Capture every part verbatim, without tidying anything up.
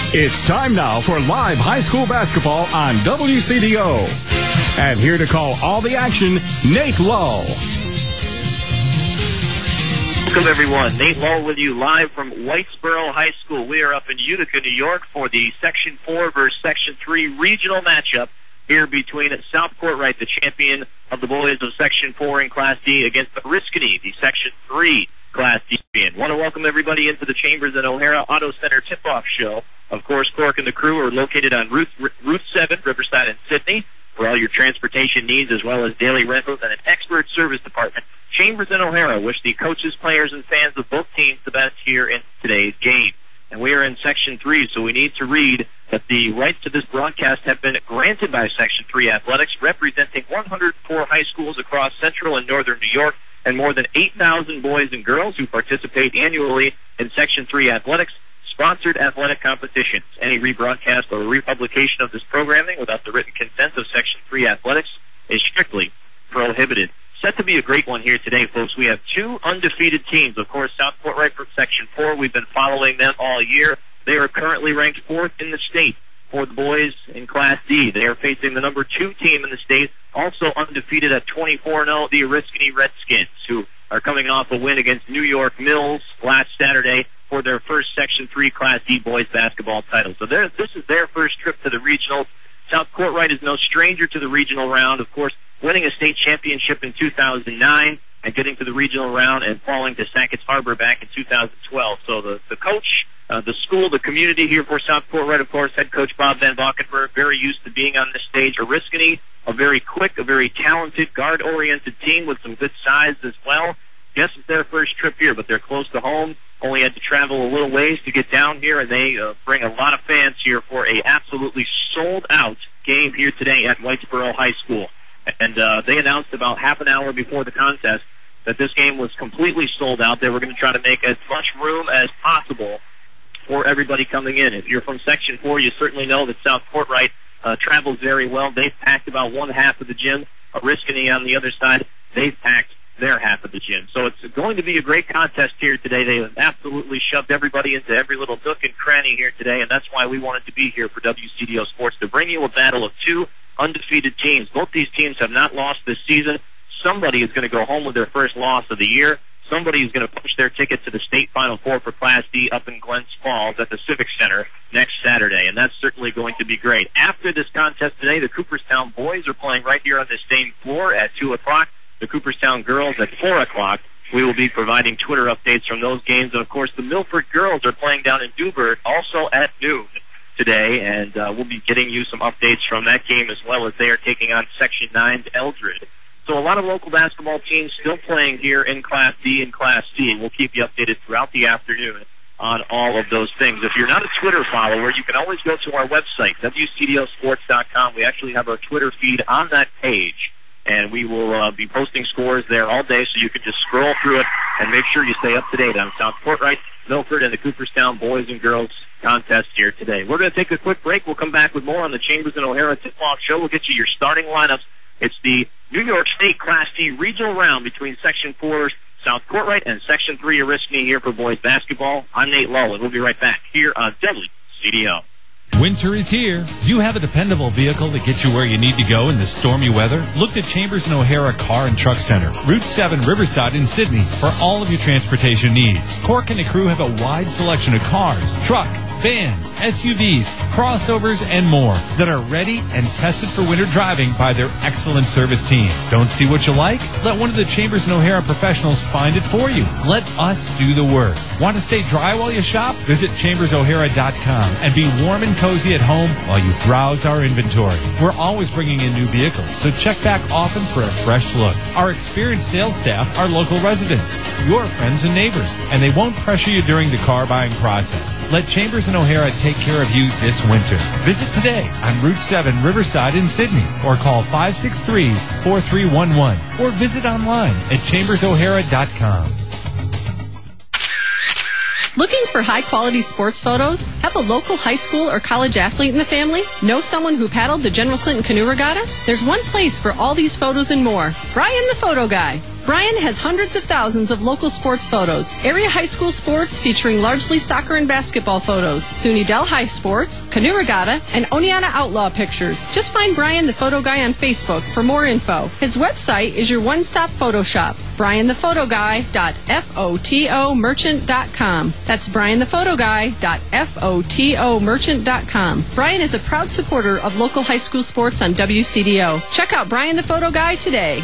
It's time now for live high school basketball on W C D O. And here to call all the action, Nate Lull. Welcome, everyone. Nate Lull with you live from Whitesboro High School. We are up in Utica, New York for the Section four versus Section three regional matchup here between South Courtright, the champion of the boys of Section four in Class D, against Oriskany, the Section three Class D champion. Want to welcome everybody into the Chambers and O'Hara Auto Center tip-off show. Of course, Cork and the crew are located on Route, Route seven, Riverside and Sydney, for all your transportation needs as well as daily rentals and an expert service department. Chambers and O'Hara wish the coaches, players, and fans of both teams the best here in today's game. And we are in Section three, so we need to read that the rights to this broadcast have been granted by Section three Athletics, representing one hundred four high schools across central and northern New York, and more than eight thousand boys and girls who participate annually in Section three Athletics sponsored athletic competitions. Any rebroadcast or republication of this programming without the written consent of Section three Athletics is strictly prohibited. Set to be a great one here today, folks. We have two undefeated teams. Of course, South Courtright from Section four. We've been following them all year. They are currently ranked fourth in the state for the boys in Class D. They are facing the number two team in the state, also undefeated at twenty-four and oh, the Oriskany Redskins, who are coming off a win against New York Mills last Saturday for their first Section three Class D boys basketball title. So this is their first trip to the regionals. South Courtright is no stranger to the regional round. Of course, winning a state championship in two thousand nine and getting to the regional round and falling to Sackett's Harbor back in two thousand twelve. So the, the coach, uh, the school, the community here for South Courtright, of course, head coach Bob Van Valkenburg, very used to being on this stage. Oriskany, a very quick, a very talented, guard-oriented team with some good size as well. Yes, it's their first trip here, but they're close to home. Only had to travel a little ways to get down here, and they uh, bring a lot of fans here for a absolutely sold-out game here today at Whitesboro High School. And uh, they announced about half an hour before the contest that this game was completely sold out. They were going to try to make as much room as possible for everybody coming in. If you're from Section four, you certainly know that South Courtright uh, travels very well. They've packed about one half of the gym. Oriskany on the other side, they've packed their half of the gym. So it's going to be a great contest here today. They have absolutely shoved everybody into every little nook and cranny here today, and that's why we wanted to be here for W C D O Sports, to bring you a battle of two undefeated teams. Both these teams have not lost this season. Somebody is going to go home with their first loss of the year. Somebody is going to push their ticket to the state Final Four for Class D up in Glens Falls at the Civic Center next Saturday, and that's certainly going to be great. After this contest today, the Cooperstown boys are playing right here on this same floor at two o'clock. The Cooperstown girls at four o'clock. We will be providing Twitter updates from those games. And, of course, the Milford girls are playing down in Dewburgh also at noon today, and uh, we'll be getting you some updates from that game as well, as they are taking on Section nine's Eldred. So a lot of local basketball teams still playing here in Class D and Class C, and we'll keep you updated throughout the afternoon on all of those things. If you're not a Twitter follower, you can always go to our website, W C D O sports dot com. We actually have our Twitter feed on that page, and we will uh, be posting scores there all day, so you can just scroll through it and make sure you stay up to date on South Courtright, Milford, and the Cooperstown boys and girls contest here today. We're going to take a quick break. We'll come back with more on the Chambers and O'Hara tip-off show. We'll get you your starting lineups. It's the New York State Class D regional round between Section four's South Courtright and Section three Oriskany here for boys basketball. I'm Nate Lull, and we'll be right back here on W C D O. Winter is here. Do you have a dependable vehicle to get you where you need to go in this stormy weather? Look to Chambers and O'Hara Car and Truck Center, Route seven, Riverside in Sydney, for all of your transportation needs. Cork and the crew have a wide selection of cars, trucks, vans, S U Vs, crossovers, and more that are ready and tested for winter driving by their excellent service team. Don't see what you like? Let one of the Chambers and O'Hara professionals find it for you. Let us do the work. Want to stay dry while you shop? Visit chambers o'hara dot com and be warm and cozy at home while you browse our inventory. We're always bringing in new vehicles, so check back often for a fresh look. Our experienced sales staff are local residents, your friends and neighbors, and they won't pressure you during the car buying process. Let Chambers and O'Hara take care of you this winter. Visit today on Route seven, Riverside in Sydney, or call five six three, four three one one, or visit online at chambers o'hara dot com. Looking for high-quality sports photos? Have a local high school or college athlete in the family? Know someone who paddled the General Clinton Canoe Regatta? There's one place for all these photos and more. Brian the Photo Guy. Bryan has hundreds of thousands of local sports photos, area high school sports featuring largely soccer and basketball photos, SUNY Dell High Sports, Canoe Regatta, and Oneonta Outlaw pictures. Just find Bryan the Photo Guy on Facebook for more info. His website is your one-stop photo shop, brian the photo guy dot photo merchant dot com. That's brian the photo guy dot photo merchant dot com. Bryan is a proud supporter of local high school sports on W C D O. Check out Bryan the Photo Guy today.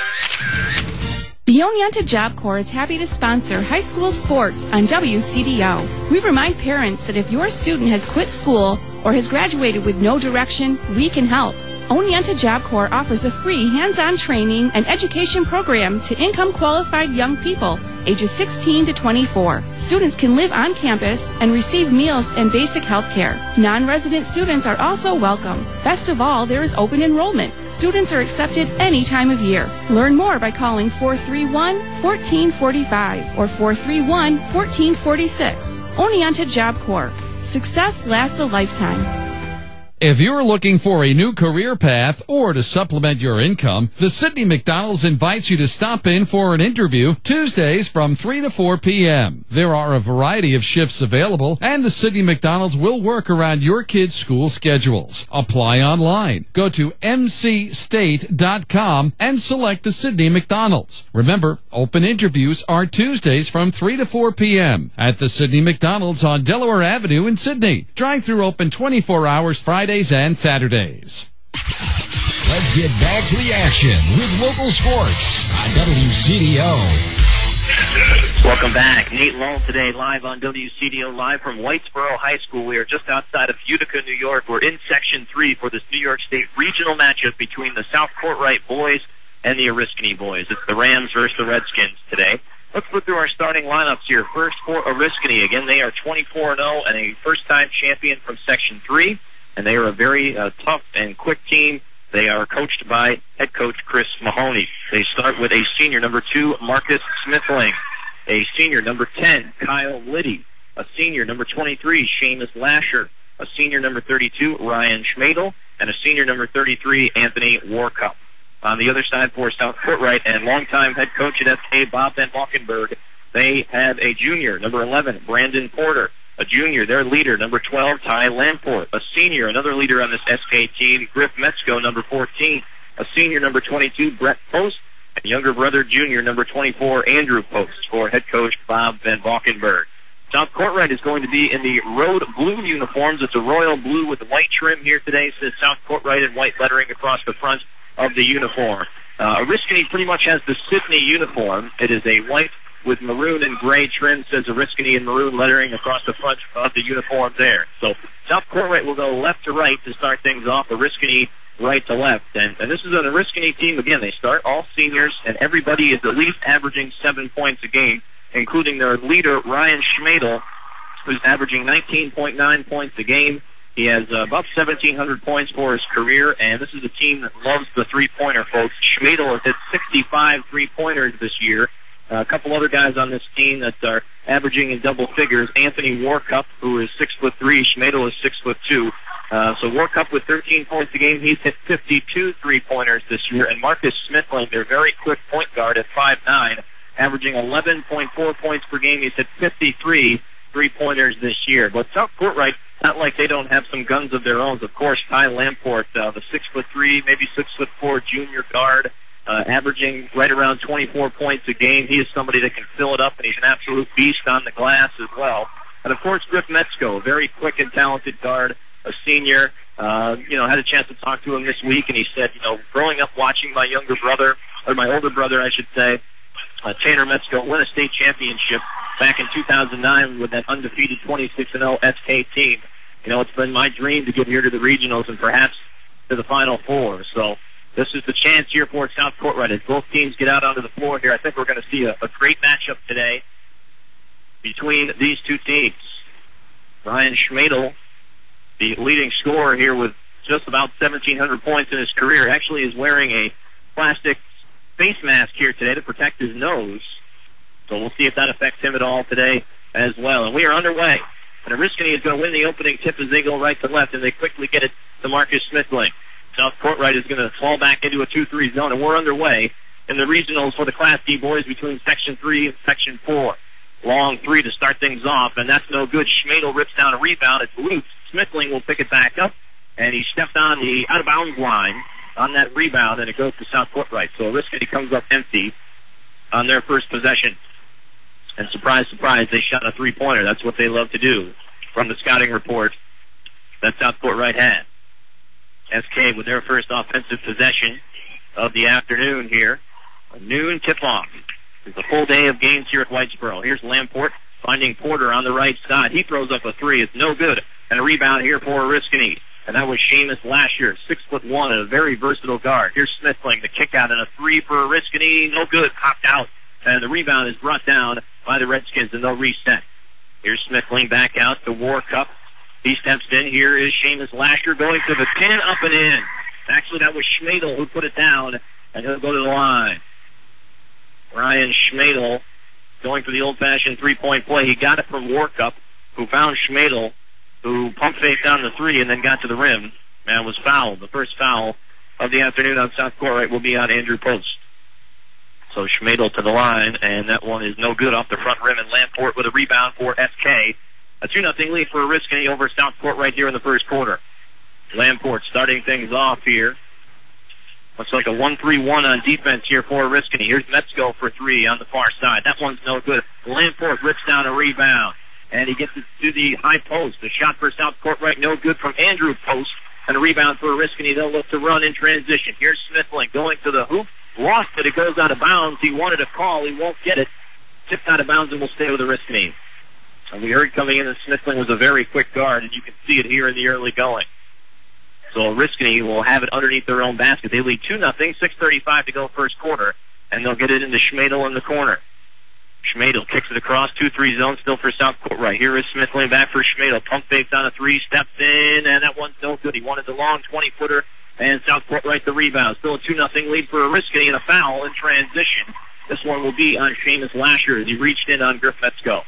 The Oneonta Job Corps is happy to sponsor high school sports on W C D O. We remind parents that if your student has quit school or has graduated with no direction, we can help. Oneonta Job Corps offers a free hands-on training and education program to income-qualified young people ages sixteen to twenty-four. Students can live on campus and receive meals and basic health care. Non-resident students are also welcome. Best of all, there is open enrollment. Students are accepted any time of year. Learn more by calling four three one, one four four five or four three one, one four four six. Oneonta Job Corps. Success lasts a lifetime. If you're looking for a new career path or to supplement your income, the Sidney McDonald's invites you to stop in for an interview Tuesdays from three to four p.m. There are a variety of shifts available, and the Sidney McDonald's will work around your kids' school schedules. Apply online. Go to m c state dot com and select the Sidney McDonald's. Remember, open interviews are Tuesdays from three to four p.m. at the Sidney McDonald's on Delaware Avenue in Sidney. Drive-through open twenty-four hours Friday and Saturdays. Let's get back to the action with local sports on W C D O. Welcome back. Nate Lowell today live on W C D O, live from Whitesboro High School. We are just outside of Utica, New York. We're in Section three for this New York State regional matchup between the South Courtright boys and the Oriskany boys. It's the Rams versus the Redskins today. Let's look through our starting lineups here. First for Oriskany. Again, they are twenty-four and oh and a first-time champion from Section three. And they are a very uh, tough and quick team. They are coached by head coach Chris Mahoney. They start with a senior, number two, Marcus Smithling. A senior, number ten, Kyle Liddy. A senior, number twenty-three, Seamus Lasher. A senior, number thirty-two, Ryan Schmadel. And a senior, number thirty-three, Anthony Warcup. On the other side for South Courtright and longtime head coach at S K, Bob Van Valkenburg, they have a junior, number eleven, Brandon Porter. A junior, their leader, number twelve, Ty Lamport. A senior, another leader on this S K team, Griff Metzko, number fourteen. A senior, number twenty-two, Brett Post. And younger brother, junior, number twenty-four, Andrew Post, for head coach Bob Van Valkenburg. South Courtright is going to be in the road blue uniforms. It's a royal blue with the white trim here today. It says South Courtright and white lettering across the front of the uniform. Uh, Oriskany pretty much has the Sidney uniform. It is a white with maroon and gray trim, says Oriskany in maroon lettering across the front of the uniform there. So South Courtright will go left to right to start things off, Oriskany right to left. And, and this is an Oriskany team. Again, they start all seniors, and everybody is at least averaging seven points a game, including their leader, Ryan Schmadel, who's averaging nineteen point nine points a game. He has uh, about seventeen hundred points for his career, and this is a team that loves the three-pointer, folks. Schmadel has hit sixty-five three-pointers this year. Uh, a couple other guys on this team that are averaging in double figures. Anthony Warcup, who is six foot three. Schmadel is six foot two. Uh, so Warcup with thirteen points a game. He's hit fifty-two three-pointers this year. And Marcus Smithling, their very quick point guard at five nine, averaging eleven point four points per game. He's hit fifty-three three-pointers this year. But South Courtright, not like they don't have some guns of their own. Of course, Ty Lamport, uh, the six foot three, maybe six foot four junior guard, Uh, averaging right around twenty-four points a game. He is somebody that can fill it up, and he's an absolute beast on the glass as well. And, of course, Griff Metzko, a very quick and talented guard, a senior. Uh, you know, had a chance to talk to him this week, and he said, you know, growing up watching my younger brother, or my older brother, I should say, uh, Tanner Metzko, win a state championship back in two thousand nine with that undefeated twenty-six and oh S K team. You know, it's been my dream to get here to the regionals and perhaps to the Final Four. So, this is the chance here for South Courtright. As both teams get out onto the floor here, I think we're going to see a, a great matchup today between these two teams. Ryan Schmadel, the leading scorer here with just about seventeen hundred points in his career, actually is wearing a plastic face mask here today to protect his nose. So we'll see if that affects him at all today as well. And we are underway. And Oriskany is going to win the opening tip as they go right to left, and they quickly get it to Marcus Smithling. South Courtright is going to fall back into a two three zone, and we're underway in the regionals for the Class D boys between Section three and Section four. Long three to start things off, and that's no good. Schmadel rips down a rebound. It's loose. Smithling will pick it back up, and he stepped on the out-of-bounds line on that rebound, and it goes to South Court right. So Oriskany comes up empty on their first possession. And surprise, surprise, they shot a three-pointer. That's what they love to do from the scouting report that South Court right had. S K with their first offensive possession of the afternoon here. A noon tip-off. It's a full day of games here at Whitesboro. Here's Lamport finding Porter on the right side. He throws up a three. It's no good. And a rebound here for Oriskany. And that was Seamus Lasher, six foot one, and a very versatile guard. Here's Smithling, the kick out and a three for Oriskany. No good. Popped out. And the rebound is brought down by the Redskins, and they'll reset. Here's Smithling back out to Warcup. He steps in. Here is Seamus Lasher going to the pin, up and in. Actually, that was Schmadel who put it down, and he'll go to the line. Ryan Schmadel going for the old-fashioned three-point play. He got it from Warcup, who found Schmadel, who pump-faked down the three and then got to the rim and was fouled. The first foul of the afternoon on South Court right will be on Andrew Post. So Schmadel to the line, and that one is no good off the front rim, and Lamport with a rebound for S K. A two nothing lead for Oriskany over South Court right here in the first quarter. Lamport starting things off here. Looks like a one three one on defense here for Oriskany. Here's Metzko for three on the far side. That one's no good. Lamport rips down a rebound, and he gets it to the high post. The shot for South Court right, no good from Andrew Post, and a rebound for Oriskany. They'll look to run in transition. Here's Smithling going to the hoop. Lost it. It goes out of bounds. He wanted a call. He won't get it. Tipped out of bounds and will stay with Oriskany. And we heard coming in that Smithling was a very quick guard, and you can see it here in the early going. So Oriskany will have it underneath their own basket. They lead two nothing, six thirty-five to go first quarter, and they'll get it into Schmadel in the corner. Schmadel kicks it across, two three zone, still for South Court right. Here is Smithling back for Schmadel. Pump fakes on a three, steps in, and that one's no good. He wanted the long twenty-footer, and South Court right the rebound. Still a two nothing lead for Oriskany, and a foul in transition. This one will be on Seamus Lasher as he reached in on Griff Metzko.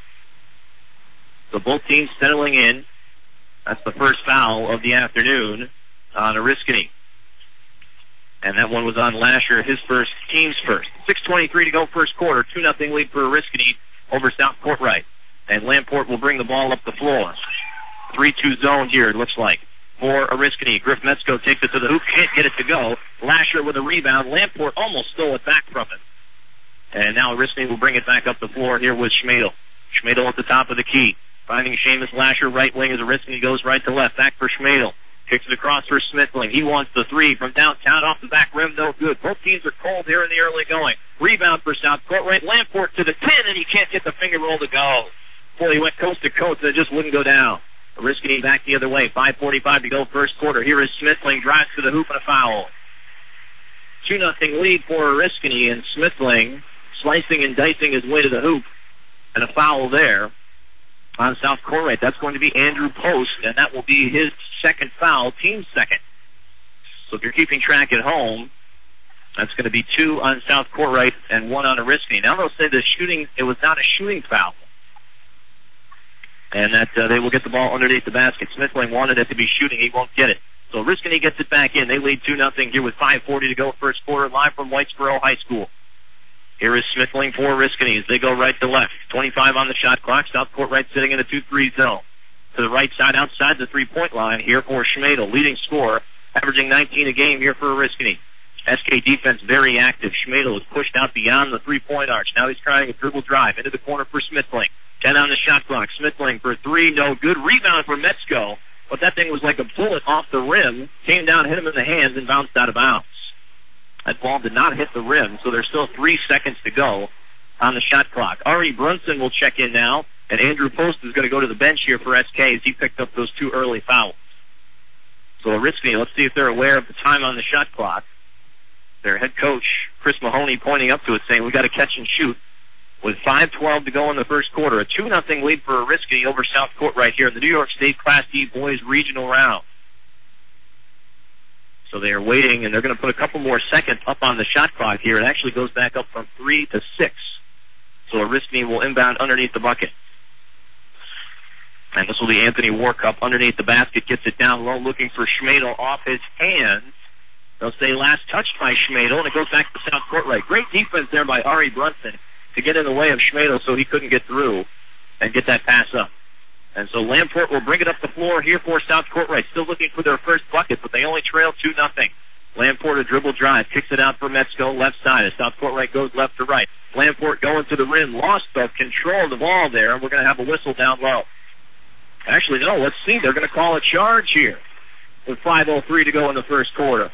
So both teams settling in. That's the first foul of the afternoon on Oriskany. And that one was on Lasher, his first, team's first. six twenty-three to go first quarter. two nothing lead for Oriskany over South Court right. And Lamport will bring the ball up the floor. three two zone here, it looks like, for Oriskany. Griff Metzko takes it to the hoop, can't get it to go. Lasher with a rebound. Lamport almost stole it back from him. And now Oriskany will bring it back up the floor here with Schmadel. Schmadel at the top of the key. Finding Seamus Lasher, right wing as Oriskany goes right to left. Back for Schmadel. Kicks it across for Smithling. He wants the three from downtown off the back rim. No good. Both teams are cold here in the early going. Rebound for South Court right. Lamport to the pin, and he can't get the finger roll to go. Boy, he went coast to coast, and it just wouldn't go down. Oriskany back the other way. five forty-five to go first quarter. Here is Smithling. Drives to the hoop and a foul. two nothing lead for Oriskany, and Smithling slicing and dicing his way to the hoop. And a foul there on South Court right. That's going to be Andrew Post, and that will be his second foul, team second. So if you're keeping track at home, that's going to be two on South Court right and one on Oriskany. Now they'll say the shooting, it was not a shooting foul, and that uh, they will get the ball underneath the basket. Smithling wanted it to be shooting. He won't get it. So Oriskany gets it back in. They lead two nothing here with five forty to go first quarter, live from Whitesboro High School. Here is Smithling for Oriskany as they go right to left. twenty-five on the shot clock. South Court right sitting in a two three zone. To the right side outside the three-point line here for Schmadel, leading scorer, averaging nineteen a game here for Oriskany. S K defense very active. Schmadel is pushed out beyond the three-point arch. Now he's trying a dribble drive into the corner for Smithling. ten on the shot clock. Smithling for three, no good. Rebound for Metzko, but that thing was like a bullet off the rim. Came down, hit him in the hands, and bounced out of bounds. That ball did not hit the rim, so there's still three seconds to go on the shot clock. Ari Brunson will check in now, and Andrew Post is going to go to the bench here for S K as he picked up those two early fouls. So Oriskany, let's see if they're aware of the time on the shot clock. Their head coach, Chris Mahoney, pointing up to it, saying we've got to catch and shoot. With five twelve to go in the first quarter, a two nothing lead for Oriskany over South Court right here in the New York State Class D Boys Regional Round. So they are waiting, and they're going to put a couple more seconds up on the shot clock here. It actually goes back up from three to six. So Oriskany will inbound underneath the bucket. And this will be Anthony Warcup underneath the basket, gets it down low, looking for Schmadel off his hands. They'll say last touched by Schmadel, and it goes back to South Court right. Great defense there by Ari Brunson to get in the way of Schmadel so he couldn't get through and get that pass up. And so Lamport will bring it up the floor here for South Court right. Still looking for their first bucket, but they only trail two nothing. Lamport a dribble drive, kicks it out for Metzko, left side. As South Court right goes left to right. Lamport going to the rim, lost the control of the ball there, and we're going to have a whistle down low. Actually, no, let's see. They're going to call a charge here with five oh three to go in the first quarter.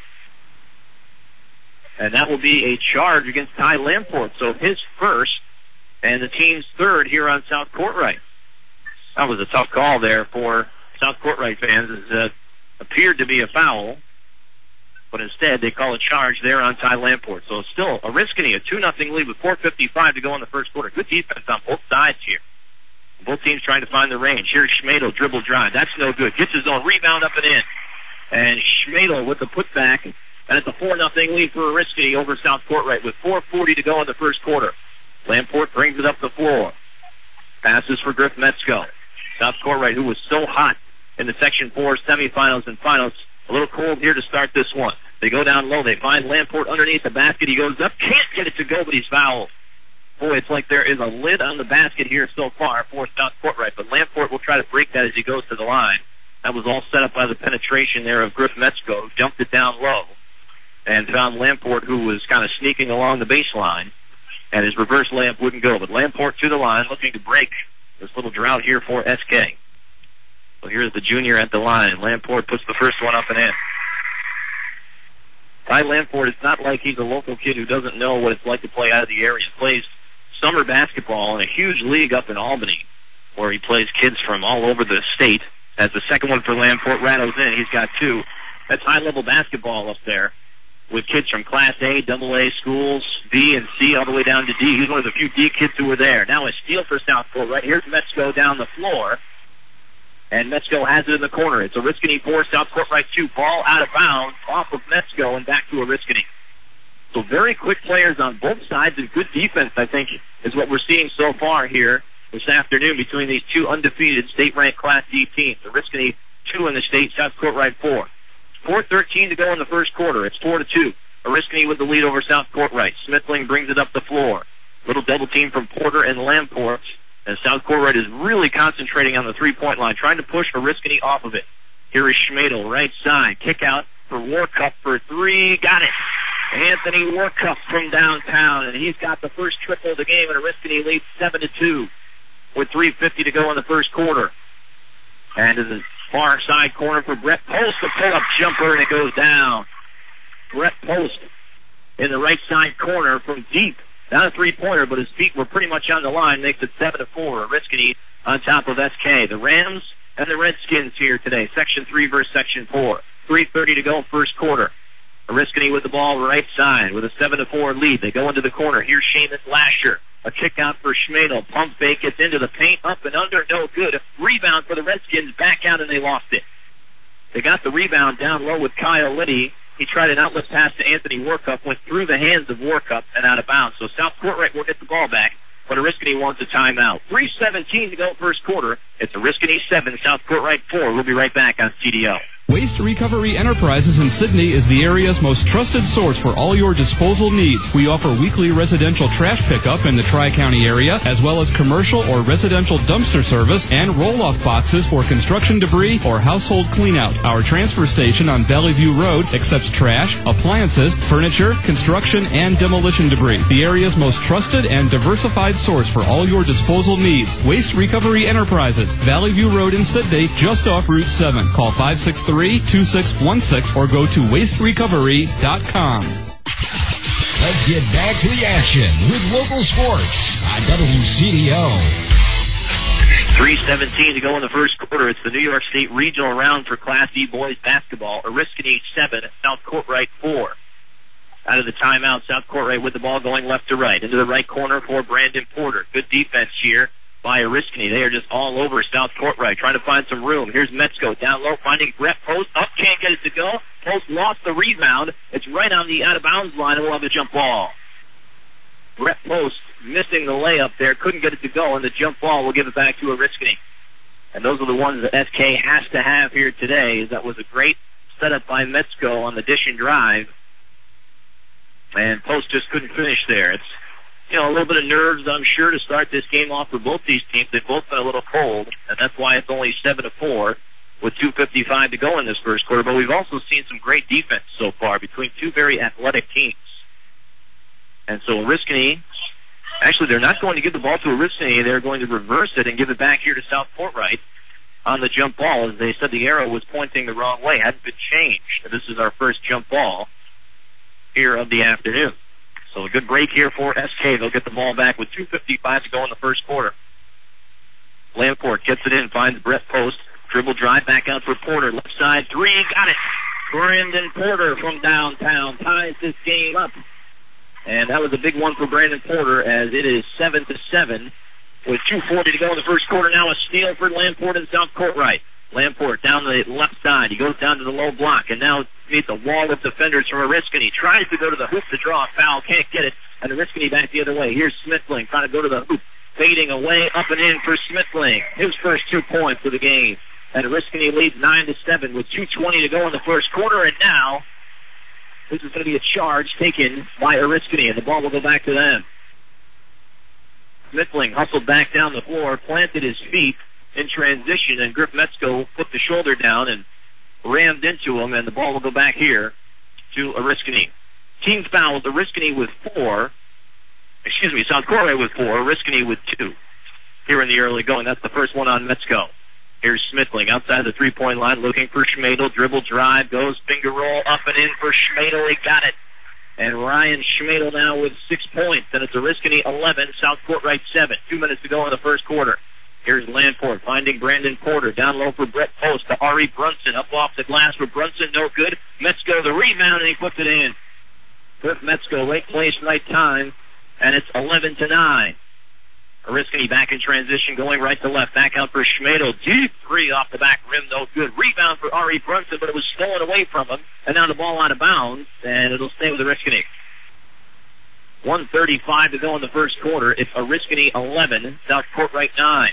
And that will be a charge against Ty Lamport. So his first and the team's third here on South Court right. That was a tough call there for South Court right fans. It uh, appeared to be a foul, but instead they call a charge there on Ty Lamport. So it's still a Oriskany, a two nothing lead with four fifty-five to go in the first quarter. Good defense on both sides here. Both teams trying to find the range. Here's Schmadel, dribble drive. That's no good. Gets his own rebound up and in. And Schmadel with the putback. And it's a four nothing lead for Oriskany over South Court right with four forty to go in the first quarter. Lamport brings it up the floor. Passes for Griff Metzko. South Court right, who was so hot in the Section four semifinals and finals. A little cold here to start this one. They go down low. They find Lamport underneath the basket. He goes up. Can't get it to go, but he's fouled. Boy, it's like there is a lid on the basket here so far for South Court right. But Lamport will try to break that as he goes to the line. That was all set up by the penetration there of Griff Metzko. Dumped it down low. And found Lamport, who was kind of sneaking along the baseline. And his reverse layup wouldn't go. But Lamport to the line, looking to break this little drought here for S K. So here's the junior at the line. Lamport puts the first one up and in. Ty Lamport, it's not like he's a local kid who doesn't know what it's like to play out of the area. He plays summer basketball in a huge league up in Albany, where he plays kids from all over the state. As the second one for Lamport rattles in, he's got two. That's high-level basketball up there, with kids from Class A, Double A schools, B and C, all the way down to D. He's one of the few D kids who were there. Now a steal for South Court right. Here's Metzko down the floor. And Metzko has it in the corner. It's Oriskany four, South Court right two. Ball out of bounds off of Metzko and back to Oriskany. So very quick players on both sides and good defense, I think, is what we're seeing so far here this afternoon between these two undefeated state-ranked Class D teams. Oriskany two in the state, South Court right four. four thirteen to go in the first quarter. It's four to two. Oriskany with the lead over South Court right. Smithling brings it up the floor. Little double team from Porter and Lamport. And South Court right is really concentrating on the three-point line, trying to push Oriskany off of it. Here is Schmadel, right side. Kick out for Warcup for three. Got it. Anthony Warcup from downtown, and he's got the first triple of the game, and Oriskany leads seven to two with three fifty to go in the first quarter. And to the far side corner for Brett Post, a pull-up jumper, and it goes down. Brett Post in the right side corner from deep. Not a three-pointer, but his feet were pretty much on the line. Makes it seven to four. Oriskany on top of S K. The Rams and the Redskins here today. Section three versus Section four. three thirty to go first quarter. Oriskany with the ball right side with a seven to four lead. They go into the corner. Here's Seamus Lasher. A kick out for Schmadel. Pump fake gets into the paint. Up and under. No good. Rebound for the Redskins. Back out and they lost it. They got the rebound down low with Kyle Liddy. He tried an outlet pass to Anthony Warcup, went through the hands of Warcup and out of bounds. So South Court right will get the ball back, but Oriskany wants a timeout. three seventeen to go first quarter. It's Oriskany seven, South Court right four. We'll be right back on C D O. Waste Recovery Enterprises in Sydney is the area's most trusted source for all your disposal needs. We offer weekly residential trash pickup in the Tri-County area, as well as commercial or residential dumpster service and roll-off boxes for construction debris or household cleanout. Our transfer station on Valley View Road accepts trash, appliances, furniture, construction, and demolition debris. The area's most trusted and diversified source for all your disposal needs. Waste Recovery Enterprises, Valley View Road in Sydney, just off Route seven. Call five six three, two six one six or go to waste recovery dot com. Let's get back to the action with local sports on W C D O. three seventeen to go in the first quarter. It's the New York State Regional Round for Class D boys basketball. Oriskany seven, South Court right four. Out of the timeout, South Court right with the ball going left to right. Into the right corner for Brandon Porter. Good defense here by Oriskany. They are just all over South Court right, trying to find some room. Here's Metzko down low, finding Brett Post. Up, can't get it to go. Post lost the rebound. It's right on the out-of-bounds line, and we'll have a jump ball. Brett Post missing the layup there, couldn't get it to go, and the jump ball will give it back to Oriskany. And those are the ones that S K has to have here today. That was a great set up by Metzko on the dish and drive. And Post just couldn't finish there. It's, you know, a little bit of nerves, I'm sure, to start this game off for both these teams. They've both been a little cold, and that's why it's only seven to four with two fifty-five to go in this first quarter. But we've also seen some great defense so far between two very athletic teams. And so Oriskany, actually, they're not going to give the ball to Oriskany. They're going to reverse it and give it back here to South Portwright on the jump ball. As they said, the arrow was pointing the wrong way, hadn't been changed. This is our first jump ball here of the afternoon. So a good break here for S K. They'll get the ball back with two fifty-five to go in the first quarter. Lamport gets it in, finds Brett Post. Dribble drive back out for Porter. Left side three, got it. Brandon Porter from downtown ties this game up. And that was a big one for Brandon Porter, as it is seven to seven with two forty to go in the first quarter. Now a steal for Lamport and South Courtright. Lamport down the left side. He goes down to the low block, and now meets a wall of defenders from Oriskany. Tries to go to the hoop to draw a foul. Can't get it. And Oriskany back the other way. Here's Smithling trying to go to the hoop. Fading away, up and in for Smithling. His first two points of the game. And Oriskany leads nine to seven with two twenty to go in the first quarter. And now this is going to be a charge taken by Oriskany, and the ball will go back to them. Smithling hustled back down the floor, planted his feet in transition, and Griff Metzko put the shoulder down and rammed into him, and the ball will go back here to Oriskany. Team foul with Oriskany with four. Excuse me, South Courtright with four, Oriskany with two. Here in the early going, that's the first one on Metzko. Here's Smithling outside the three-point line looking for Schmadel. Dribble drive, goes finger roll, up and in for Schmadel. He got it. And Ryan Schmadel now with six points. And it's Oriskany eleven, South Courtright seven. Two minutes to go in the first quarter. Here's Lamport finding Brandon Porter. Down low for Brett Post to Ari Brunson. Up off the glass for Brunson. No good. Metzko the rebound, and he puts it in. Cliff Metzko, late place, right time. And it's eleven to nine. Oriskany back in transition, going right to left. Back out for Schmadel. Deep three off the back rim, no good. Rebound for Ari Brunson, but it was stolen away from him. And now the ball out of bounds, and it'll stay with Oriskany. one thirty-five to go in the first quarter. It's Oriskany eleven, South Courtright nine.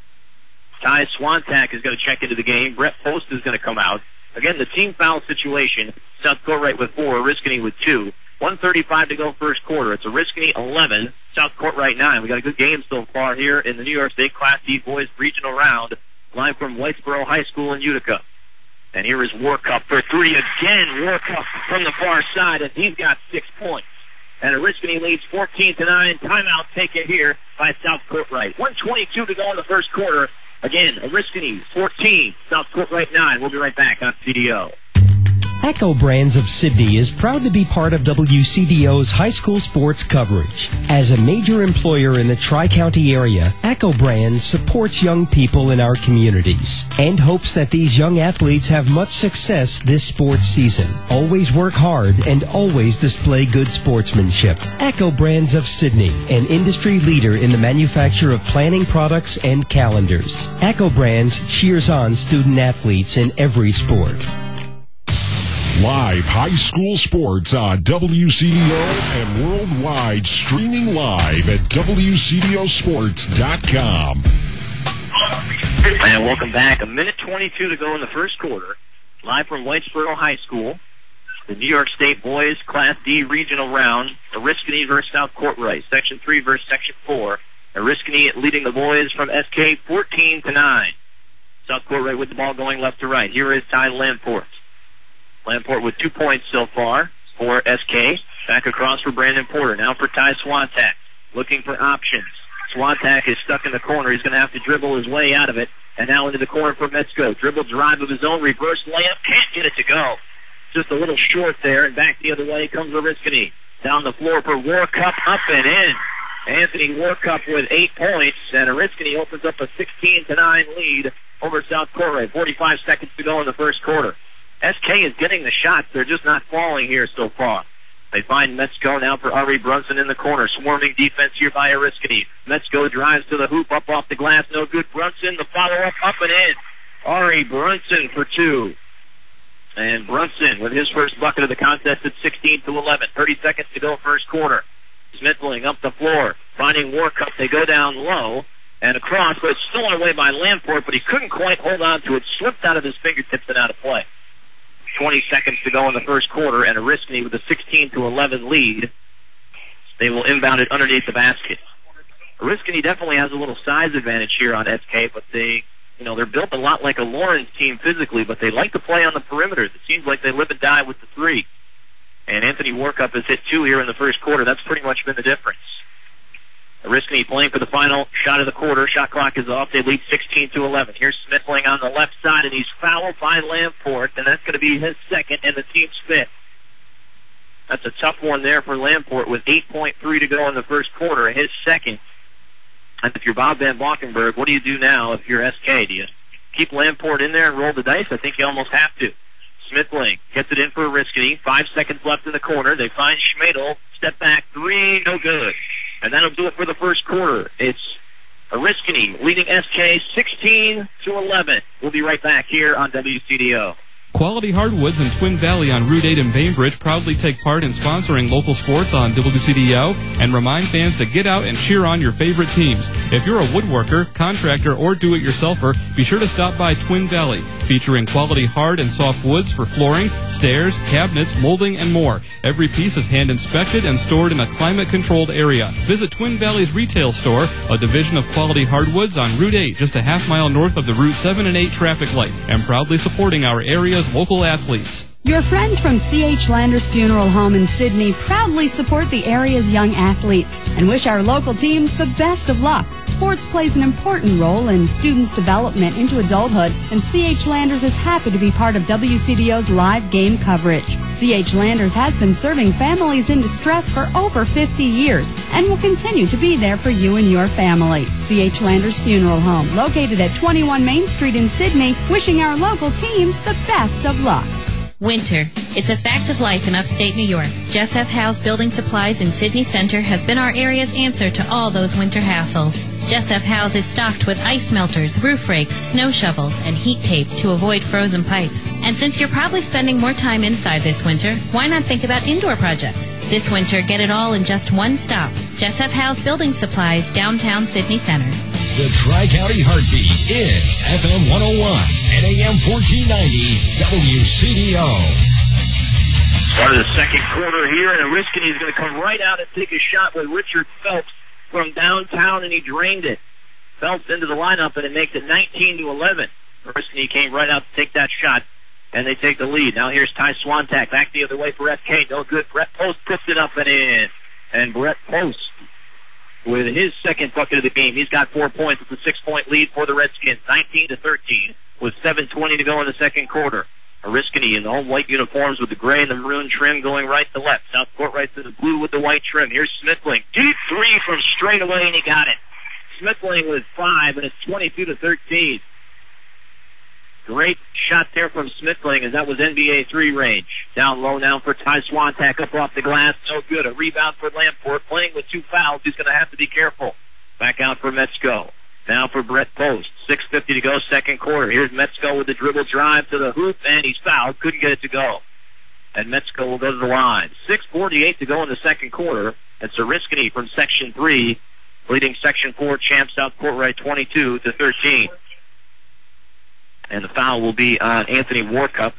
Ty Swantak is going to check into the game. Brett Post is going to come out. Again, the team foul situation. South Courtright with four, Oriskany with two. one thirty-five to go first quarter. It's Oriskany eleven, South Courtright nine. We got a good game so far here in the New York State Class D Boys Regional Round, live from Whitesboro High School in Utica. And here is Warcup for three again. Warcup from the far side, and he's got six points. And Oriskany leads fourteen to nine. Timeout taken here by South Courtright. one twenty-two to go in the first quarter. Again, Oriskany fourteen, South Courtright nine. We'll be right back on C D O. Echo Brands of Sydney is proud to be part of W C D O's high school sports coverage. As a major employer in the Tri-County area, Echo Brands supports young people in our communities and hopes that these young athletes have much success this sports season. Always work hard and always display good sportsmanship. Echo Brands of Sydney, an industry leader in the manufacture of planning products and calendars. Echo Brands cheers on student athletes in every sport. Live high school sports on W C D O and worldwide, streaming live at W C D O sports dot com. And welcome back. A minute twenty-two to go in the first quarter. Live from Whitesboro High School. The New York State Boys Class D Regional Round. Oriskany versus South Courtright. Section three versus Section four. Oriskany leading the boys from S K fourteen to nine. South Courtright with the ball going left to right. Here is Ty Lamport. Lamport with two points so far for S K. Back across for Brandon Porter. Now for Ty Swantak. Looking for options. Swantak is stuck in the corner. He's going to have to dribble his way out of it. And now into the corner for Metzko. Dribble drive of his own. Reverse layup. Can't get it to go. Just a little short there. And back the other way comes Oriskany. Down the floor for Warcup. Up and in. Anthony Warcup with eight points. And Oriskany opens up a sixteen to nine lead over South Courtright. forty-five seconds to go in the first quarter. S K is getting the shots. They're just not falling here so far. They find Metzko now for Ari Brunson in the corner. Swarming defense here by Oriskany. Metzko drives to the hoop, up off the glass. No good. Brunson, the follow-up, up and in. Ari Brunson for two. And Brunson with his first bucket of the contest at sixteen to eleven. thirty seconds to go first quarter. Smithling up the floor. Finding Warcup. They go down low and across, but it's stolen away by Lamport, but he couldn't quite hold on to it. Slipped out of his fingertips and out of play. twenty seconds to go in the first quarter, and Oriskany with a sixteen to eleven lead. They will inbound it underneath the basket. Oriskany definitely has a little size advantage here on S K, but they, you know, they're built a lot like a Lawrence team physically, but they like to play on the perimeters. It seems like they live and die with the three. And Anthony Warkup has hit two here in the first quarter. That's pretty much been the difference. Oriskany playing for the final shot of the quarter. Shot clock is off. They lead sixteen to eleven. Here's Smithling on the left side, and he's fouled by Lamport, and that's going to be his second and the team's fifth. That's a tough one there for Lamport with eight point three to go in the first quarter, his second. And if you're Bob Van Valkenburg, what do you do now if you're S K? Do you keep Lamport in there and roll the dice? I think you almost have to. Smithling gets it in for Oriskany. Five seconds left in the corner. They find Schmadel. Step back three, no good. And that'll do it for the first quarter. It's Oriskany leading S K sixteen to eleven. We'll be right back here on W C D O. Quality Hardwoods in Twin Valley on Route eight in Bainbridge proudly take part in sponsoring local sports on W C D O and remind fans to get out and cheer on your favorite teams. If you're a woodworker, contractor, or do-it-yourselfer, be sure to stop by Twin Valley, featuring quality hard and soft woods for flooring, stairs, cabinets, molding, and more. Every piece is hand-inspected and stored in a climate-controlled area. Visit Twin Valley's retail store, a division of Quality Hardwoods on Route eight, just a half mile north of the Route seven and eight traffic light, and proudly supporting our area's local athletes. Your friends from C H Landers Funeral Home in Sydney proudly support the area's young athletes and wish our local teams the best of luck. Sports plays an important role in students' development into adulthood, and C H Landers is happy to be part of W C D O's live game coverage. C H Landers has been serving families in distress for over fifty years and will continue to be there for you and your family. C H Landers Funeral Home, located at twenty-one Main Street in Sydney, wishing our local teams the best of luck. Winter. It's a fact of life in upstate New York. Jess F. Howe's Building Supplies in Sydney Center has been our area's answer to all those winter hassles. Jess F. Howe's is stocked with ice melters, roof rakes, snow shovels, and heat tape to avoid frozen pipes. And since you're probably spending more time inside this winter, why not think about indoor projects? This winter, get it all in just one stop. Jess F. Howe's Building Supplies, downtown Sydney Center. The Tri-County Heartbeat is F M one oh one and A M fourteen ninety W C D O. Start of the second quarter here, and Oriskany is going to come right out and take a shot with Richard Phelps from downtown, and he drained it. Phelps into the lineup, and it makes it nineteen to eleven. Oriskany came right out to take that shot, and they take the lead. Now here's Ty Swantak back the other way for S K. No good. Brett Post puts it up and in. And Brett Post with his second bucket of the game. He's got four points. It's a six-point lead for the Redskins, nineteen to thirteen, with seven twenty to go in the second quarter. Oriskany in the home white uniforms with the gray and the maroon trim going right to left. South Court right to the blue with the white trim. Here's Smithling. Deep three from straight away, and he got it. Smithling with five, and it's twenty-two to thirteen. Great shot there from Smithling, as that was N B A three range. Down low now for Ty Swantak, up off the glass. No good. A rebound for Lamport. Playing with two fouls. He's going to have to be careful. Back out for Metzko. Now for Brett Post. six fifty to go, second quarter. Here's Metzko with the dribble drive to the hoop, and he's fouled. Couldn't get it to go. And Metzko will go to the line. six forty-eight to go in the second quarter. It's Oriskany from Section three, leading Section four champ South Courtright twenty-two to thirteen. And the foul will be on Anthony Warkup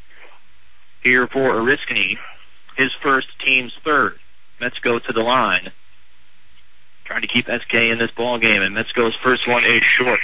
here for Oriskany. His first, team's third. Metzko to the line, trying to keep S K in this ball game, and Metzko's first one is short.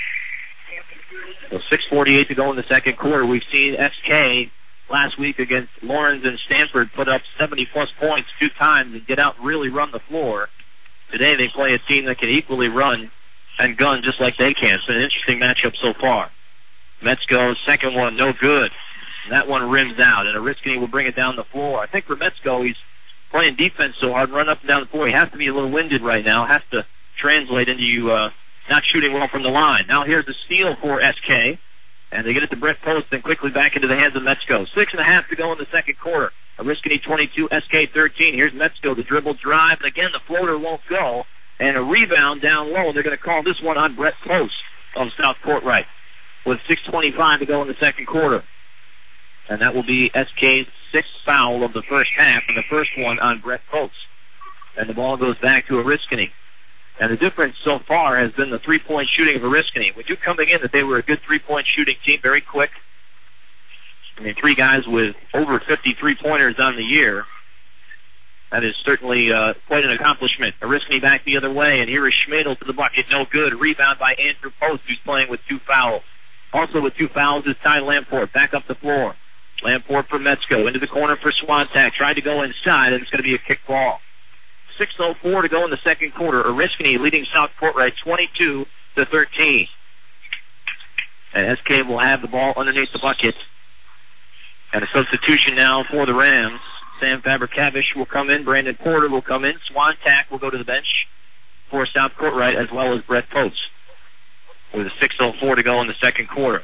So six forty-eight to go in the second quarter. We've seen S K last week against Lawrence and Stanford put up seventy-plus points two times and get out and really run the floor. Today they play a team that can equally run and gun just like they can. It's been an interesting matchup so far. Metzko's second one, no good. And that one rims out, and Oriskany will bring it down the floor. I think for Metzko, he's playing defense so hard, run up and down the floor. He has to be a little winded right now. Has to translate into you uh, not shooting well from the line. Now here's the steal for S K, and they get it to Brett Post and quickly back into the hands of Metzko. Six and a half to go in the second quarter. Oriskany twenty-two, S K thirteen. Here's Metzko, the dribble drive, and again the floater won't go, and a rebound down low. They're going to call this one on Brett Post of South Courtright with six twenty-five to go in the second quarter. And that will be S K's sixth foul of the first half, and the first one on Brett Post. And the ball goes back to Oriskany. And the difference so far has been the three-point shooting of Oriskany. We knew coming in that they were a good three-point shooting team, very quick. I mean, three guys with over fifty three-pointers on the year. That is certainly uh, quite an accomplishment. Oriskany back the other way, and here is Schmadel to the bucket. No good. Rebound by Andrew Post, who's playing with two fouls. Also with two fouls is Ty Lamport. Back up the floor. Lamport for Metzko. Into the corner for Swantak. Tried to go inside, and it's going to be a kick ball. six oh four to go in the second quarter. Oriskany leading South Portwright twenty-two to thirteen. And S K will have the ball underneath the bucket. And a substitution now for the Rams. Sam Fabrikavish will come in. Brandon Porter will come in. Swantak will go to the bench for South Portwright, as well as Brett Post. With a six oh four to go in the second quarter.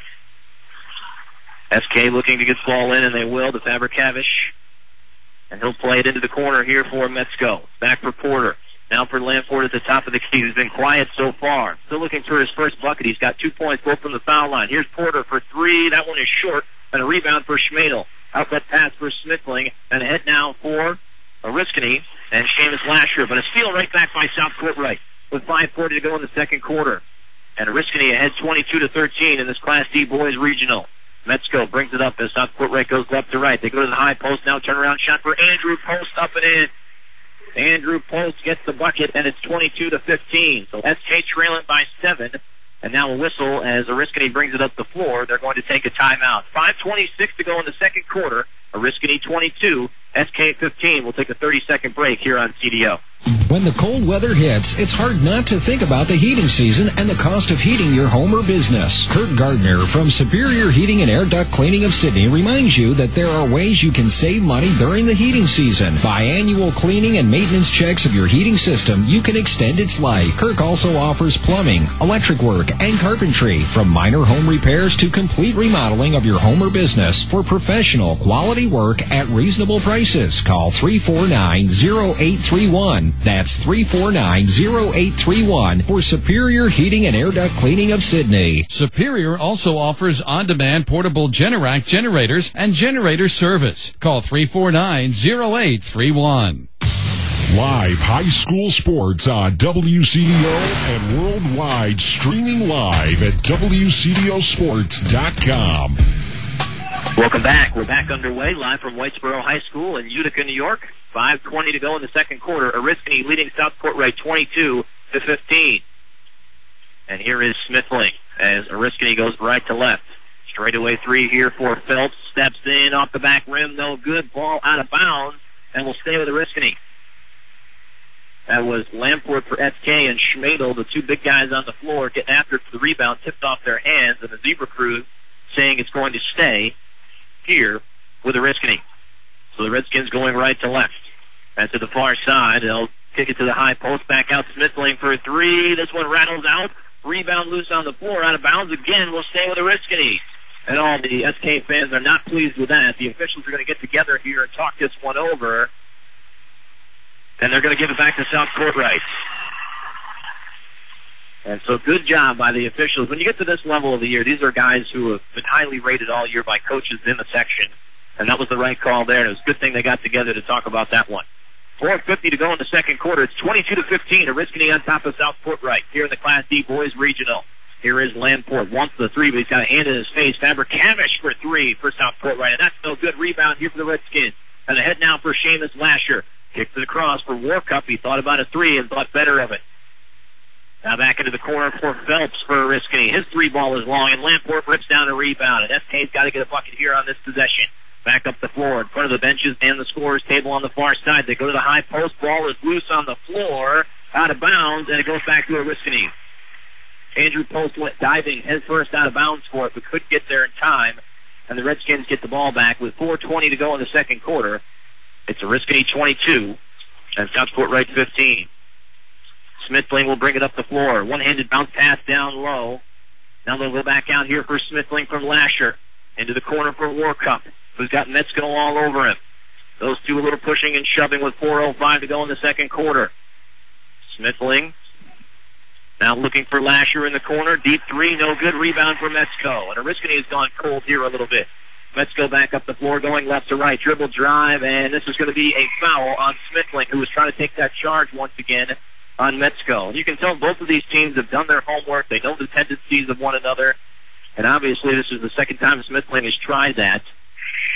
S K looking to get the ball in, and they will, to Fabrikavish. And he'll play it into the corner here for Metzko. Back for Porter. Now for Lamport at the top of the key, who's been quiet so far. Still looking for his first bucket. He's got two points, both from the foul line. Here's Porter for three. That one is short. And a rebound for Schmadel. Outlet pass for Smithling. And a hit now for Oriskany and Seamus Lasher. But a steal right back by South Portwright with five forty to go in the second quarter. And Oriskany ahead twenty-two to thirteen in this Class D Boys Regional. Metzko brings it up as South Portwright goes left to right. They go to the high post now. Turnaround shot for Andrew Post, up and in. Andrew Post gets the bucket, and it's twenty-two to fifteen. So S K trailing by seven. And now a whistle as Oriskany brings it up the floor. They're going to take a timeout. five twenty-six to go in the second quarter. Oriskany twenty-two, S K fifteen. We'll take a thirty-second break here on C D O. When the cold weather hits, it's hard not to think about the heating season and the cost of heating your home or business. Kurt Gardner from Superior Heating and Air Duct Cleaning of Sydney reminds you that there are ways you can save money during the heating season. By annual cleaning and maintenance checks of your heating system, you can extend its life. Kirk also offers plumbing, electric work, and carpentry, from minor home repairs to complete remodeling of your home or business for professional quality work at reasonable prices. Call three four nine, zero eight three one. That's three four nine, zero eight three one for Superior Heating and Air Duct Cleaning of Sydney. Superior also offers on-demand portable Generac generators and generator service. Call three four nine, zero eight three one. Live high school sports on W C D O and worldwide, streaming live at W C D O sports dot com. Welcome back. We're back underway, live from Whitesboro High School in Utica, New York. five twenty to go in the second quarter. Oriskany leading South Portwright twenty-two to fifteen. And here is Smithling as Oriskany goes right to left. Straightaway three here for Phelps. Steps in off the back rim. No good. Ball out of bounds. And will stay with Oriskany. That was Lamport for S K and Schmadel, the two big guys on the floor, getting after it for the rebound. Tipped off their hands. And the Zebra crew saying it's going to stay here with Oriskany. So the Redskins going right to left. And to the far side, they'll kick it to the high post. Back out Smithling for a three. This one rattles out. Rebound loose on the floor. Out of bounds again. We'll stay with Oriskany. And all the S K fans are not pleased with that. The officials are going to get together here and talk this one over. And they're going to give it back to South Portwright. And so good job by the officials. When you get to this level of the year, these are guys who have been highly rated all year by coaches in the section. And that was the right call there. And it was a good thing they got together to talk about that one. four fifty to go in the second quarter. It's twenty-two to fifteen. Oriskany on top of South Portwright here in the Class D Boys Regional. Here is Lamport. Wants the three, but he's got a hand in his face. Fabrikavish for three for South Portwright. And that's no good. Rebound here for the Redskins. And ahead now for Seamus Lasher. Kick to the cross for Warcup. He thought about a three and thought better of it. Now back into the corner for Phelps for Oriskany. His three ball is long, and Lamport rips down a rebound. And S K's got to get a bucket here on this possession. Back up the floor in front of the benches and the scorer's table on the far side. They go to the high post. Ball is loose on the floor, out of bounds, and it goes back to Oriskany. Andrew Post went diving head first out of bounds for it, but couldn't get there in time. And the Redskins get the ball back with four twenty to go in the second quarter. It's Oriskany twenty-two and South Portwright fifteen. Smithling will bring it up the floor. One-handed bounce pass down low. Now they'll go back out here for Smithling from Lasher. Into the corner for Warcup, who's got Metzko all over him. Those two a little pushing and shoving with four oh five to go in the second quarter. Smithling now looking for Lasher in the corner. Deep three, no good. Rebound for Metzko. And Oriskany has gone cold here a little bit. Metzko back up the floor, going left to right. Dribble drive, and this is going to be a foul on Smithling, who was trying to take that charge once again on Metzko. You can tell both of these teams have done their homework. They know the tendencies of one another. And obviously this is the second time Smithling has tried that.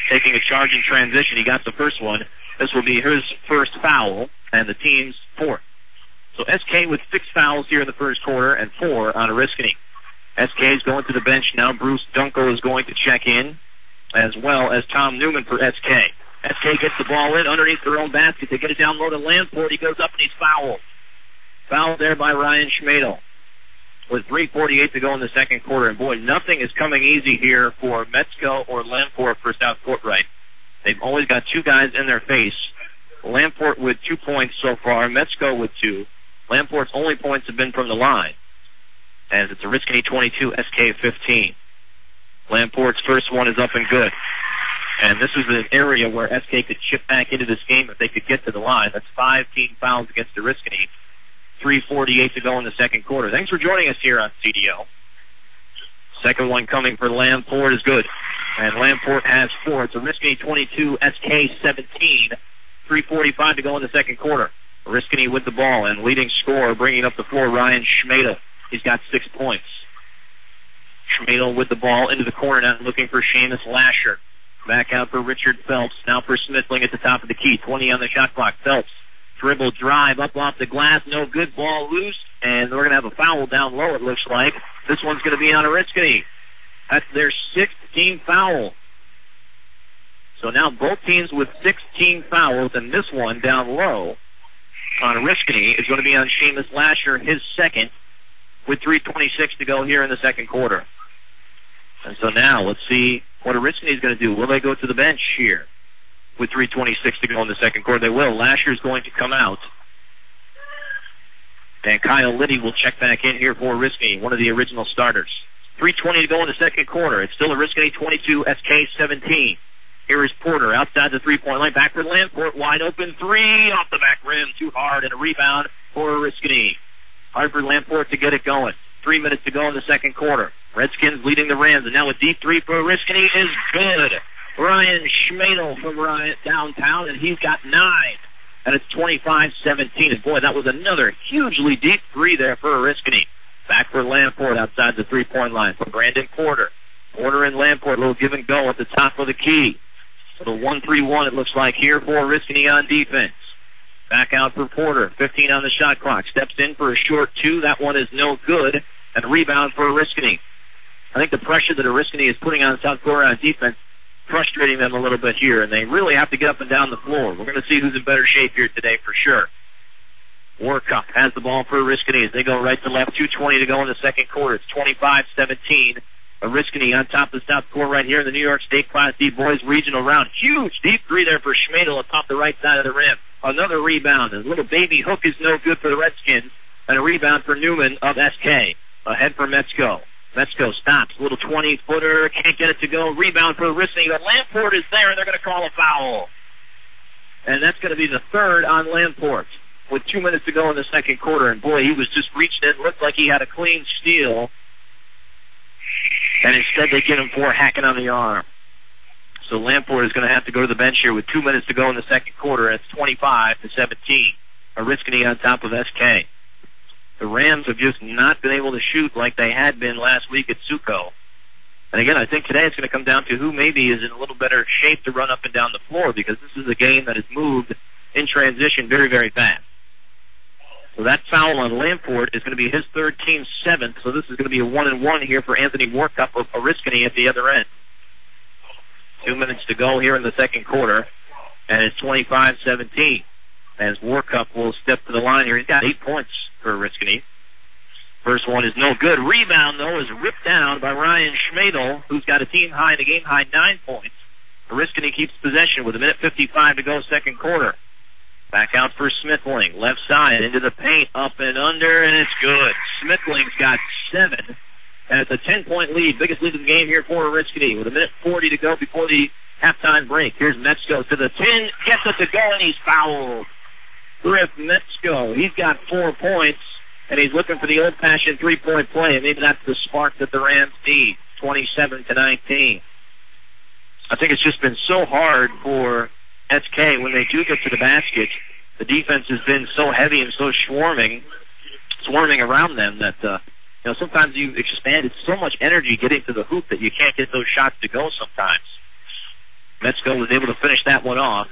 taking a charge in transition. He got the first one. This will be his first foul, and the team's fourth. So S K with six fouls here in the first quarter and four on Oriskany. S K is going to the bench now. Bruce Dunkel is going to check in, as well as Tom Newman for S K. S K gets the ball in underneath their own basket. They get it down low to Lamport. He goes up and he's fouled. Fouled there by Ryan Schmadel. With three forty-eight to go in the second quarter. And boy, nothing is coming easy here for Metzko or Lamport for South Courtright. They've always got two guys in their face. Lamport with two points so far. Metzko with two. Lamport's only points have been from the line. As it's Oriskany twenty-two, S K fifteen. Lamport's first one is up and good. And this is an area where S K could chip back into this game if they could get to the line. That's five team fouls against Oriskany. three forty-eight to go in the second quarter. Thanks for joining us here on C D O. Second one coming for Lamport is good. And Lamport has four. It's Oriskany twenty-two, S K seventeen. three forty-five to go in the second quarter. Oriskany with the ball and leading scorer bringing up the floor, Ryan Schmadel. He's got six points. Schmadel with the ball into the corner now looking for Seamus Lasher. Back out for Richard Phelps. Now for Smithling at the top of the key. twenty on the shot clock. Phelps. Dribble drive up off the glass. No good. Ball loose. And we're going to have a foul down low, it looks like. This one's going to be on Oriskany. That's their sixth team foul. So now both teams with sixteen fouls, and this one down low on Oriskany is going to be on Seamus Lasher, his second, with three twenty-six to go here in the second quarter. And so now let's see what Oriskany is going to do. Will they go to the bench here with three twenty-six to go in the second quarter? They will. Lasher's going to come out. And Kyle Liddy will check back in here for Oriskany, one of the original starters. three twenty to go in the second quarter. It's still Oriskany twenty-two, S K seventeen. Here is Porter outside the three-point line. Back for Lamport. Wide open three off the back rim. Too hard and a rebound for Oriskany. Hard for Lamport to get it going. Three minutes to go in the second quarter. Redskins leading the Rams. And now a deep three for Oriskany is good. Ryan Schmadel from Ryan downtown, and he's got nine. And it's twenty-five seventeen. And boy, that was another hugely deep three there for Oriskany. Back for Lamport outside the three-point line for Brandon Porter. Porter and Lamport, a little give and go at the top of the key. So the one three one it looks like here for Oriskany on defense. Back out for Porter. fifteen on the shot clock. Steps in for a short two. That one is no good. And rebound for Oriskany. I think the pressure that Oriskany is putting on South Florida on defense frustrating them a little bit here, and they really have to get up and down the floor. We're going to see who's in better shape here today for sure. Warcup has the ball for Oriskany as they go right to left. two twenty to go in the second quarter. It's twenty-five seventeen. Oriskany on top of the South Court right here in the New York State Class D Boys Regional Round. Huge deep three there for Schmadel atop the right side of the rim. Another rebound. A little baby hook is no good for the Redskins. And a rebound for Newman of S K. Ahead for Metzko. Metzko stops. Little twenty-footer. Can't get it to go. Rebound for Oriskany. But Lamport is there, and they're going to call a foul. And that's going to be the third on Lamport with two minutes to go in the second quarter. And, boy, he was just reached in. Looked like he had a clean steal. And instead they get him for hacking on the arm. So Lamport is going to have to go to the bench here with two minutes to go in the second quarter. And it's twenty-five to seventeen. Oriskany on top of S K. The Rams have just not been able to shoot like they had been last week at Suco. And again, I think today it's going to come down to who maybe is in a little better shape to run up and down the floor, because this is a game that has moved in transition very, very fast. So that foul on Lamport is going to be his third, team seventh. So this is going to be a one and one here for Anthony Warcup of Oriskany at the other end. Two minutes to go here in the second quarter, and it's twenty-five seventeen. As Warcup will step to the line here. He's got eight points for Oriskany. First one is no good. Rebound, though, is ripped down by Ryan Schmadel, who's got a team high in the game high nine points. Oriskany keeps possession with a minute fifty-five to go second quarter. Back out for Smithling. Left side into the paint, up and under, and it's good. Smithling's got seven. And it's a ten-point lead, biggest lead of the game here for Oriskany with a minute forty to go before the halftime break. Here's Metzko to the ten, gets it to go, and he's fouled. Griff Metzko, he's got four points, and he's looking for the old-fashioned three-point play, and maybe that's the spark that the Rams need, twenty-seven to nineteen. I think it's just been so hard for S K when they do get to the basket. The defense has been so heavy and so swarming, swarming around them that, uh, you know, sometimes you've expanded so much energy getting to the hoop that you can't get those shots to go sometimes. Metzko was able to finish that one off.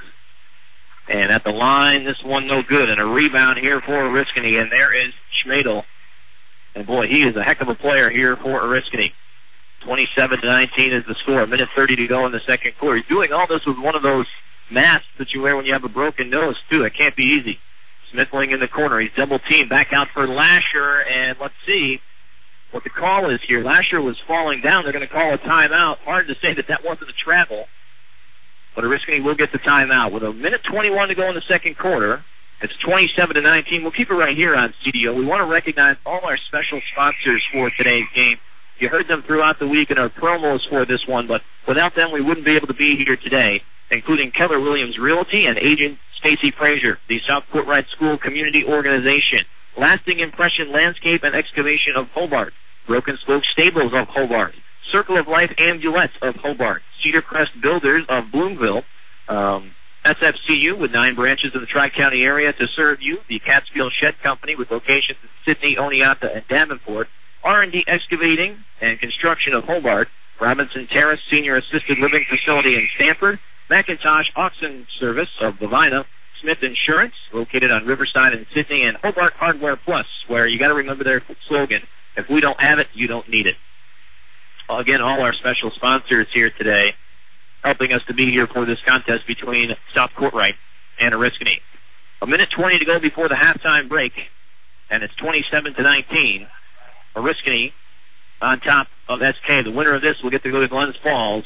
And at the line, this one no good. And a rebound here for Oriskany. And there is Schmadel. And boy, he is a heck of a player here for Oriskany. twenty-seven to nineteen is the score. A minute thirty to go in the second quarter. He's doing all this with one of those masks that you wear when you have a broken nose, too. It can't be easy. Smithling in the corner. He's double teamed. Back out for Lasher. And let's see what the call is here. Lasher was falling down. They're going to call a timeout. Hard to say that that wasn't a travel. But Oriskany will get the timeout. With a minute twenty-one to go in the second quarter, it's twenty-seven to nineteen. We'll keep it right here on C D O. We want to recognize all our special sponsors for today's game. You heard them throughout the week in our promos for this one, but without them, we wouldn't be able to be here today, including Keller Williams Realty and agent Stacy Frazier, the South Courtright School Community Organization, Lasting Impression Landscape and Excavation of Hobart, Broken Spoke Stables of Hobart, Circle of Life Ambulettes of Hobart, Cedar Crest Builders of Bloomville, um, S F C U with nine branches in the Tri-County area to serve you, the Catskill Shed Company with locations in Sydney, Oneonta, and Davenport, R and D Excavating and Construction of Hobart, Robinson Terrace Senior Assisted Living Facility in Stamford, McIntosh Auction Service of Lavina, Smith Insurance, located on Riverside in Sydney, and Hobart Hardware Plus, where you got to remember their slogan, if we don't have it, you don't need it. Again, all our special sponsors here today helping us to be here for this contest between South Courtright and Oriskany. A minute twenty to go before the halftime break, and it's twenty-seven to nineteen. Oriskany on top of S K. The winner of this will get to go to Glens Falls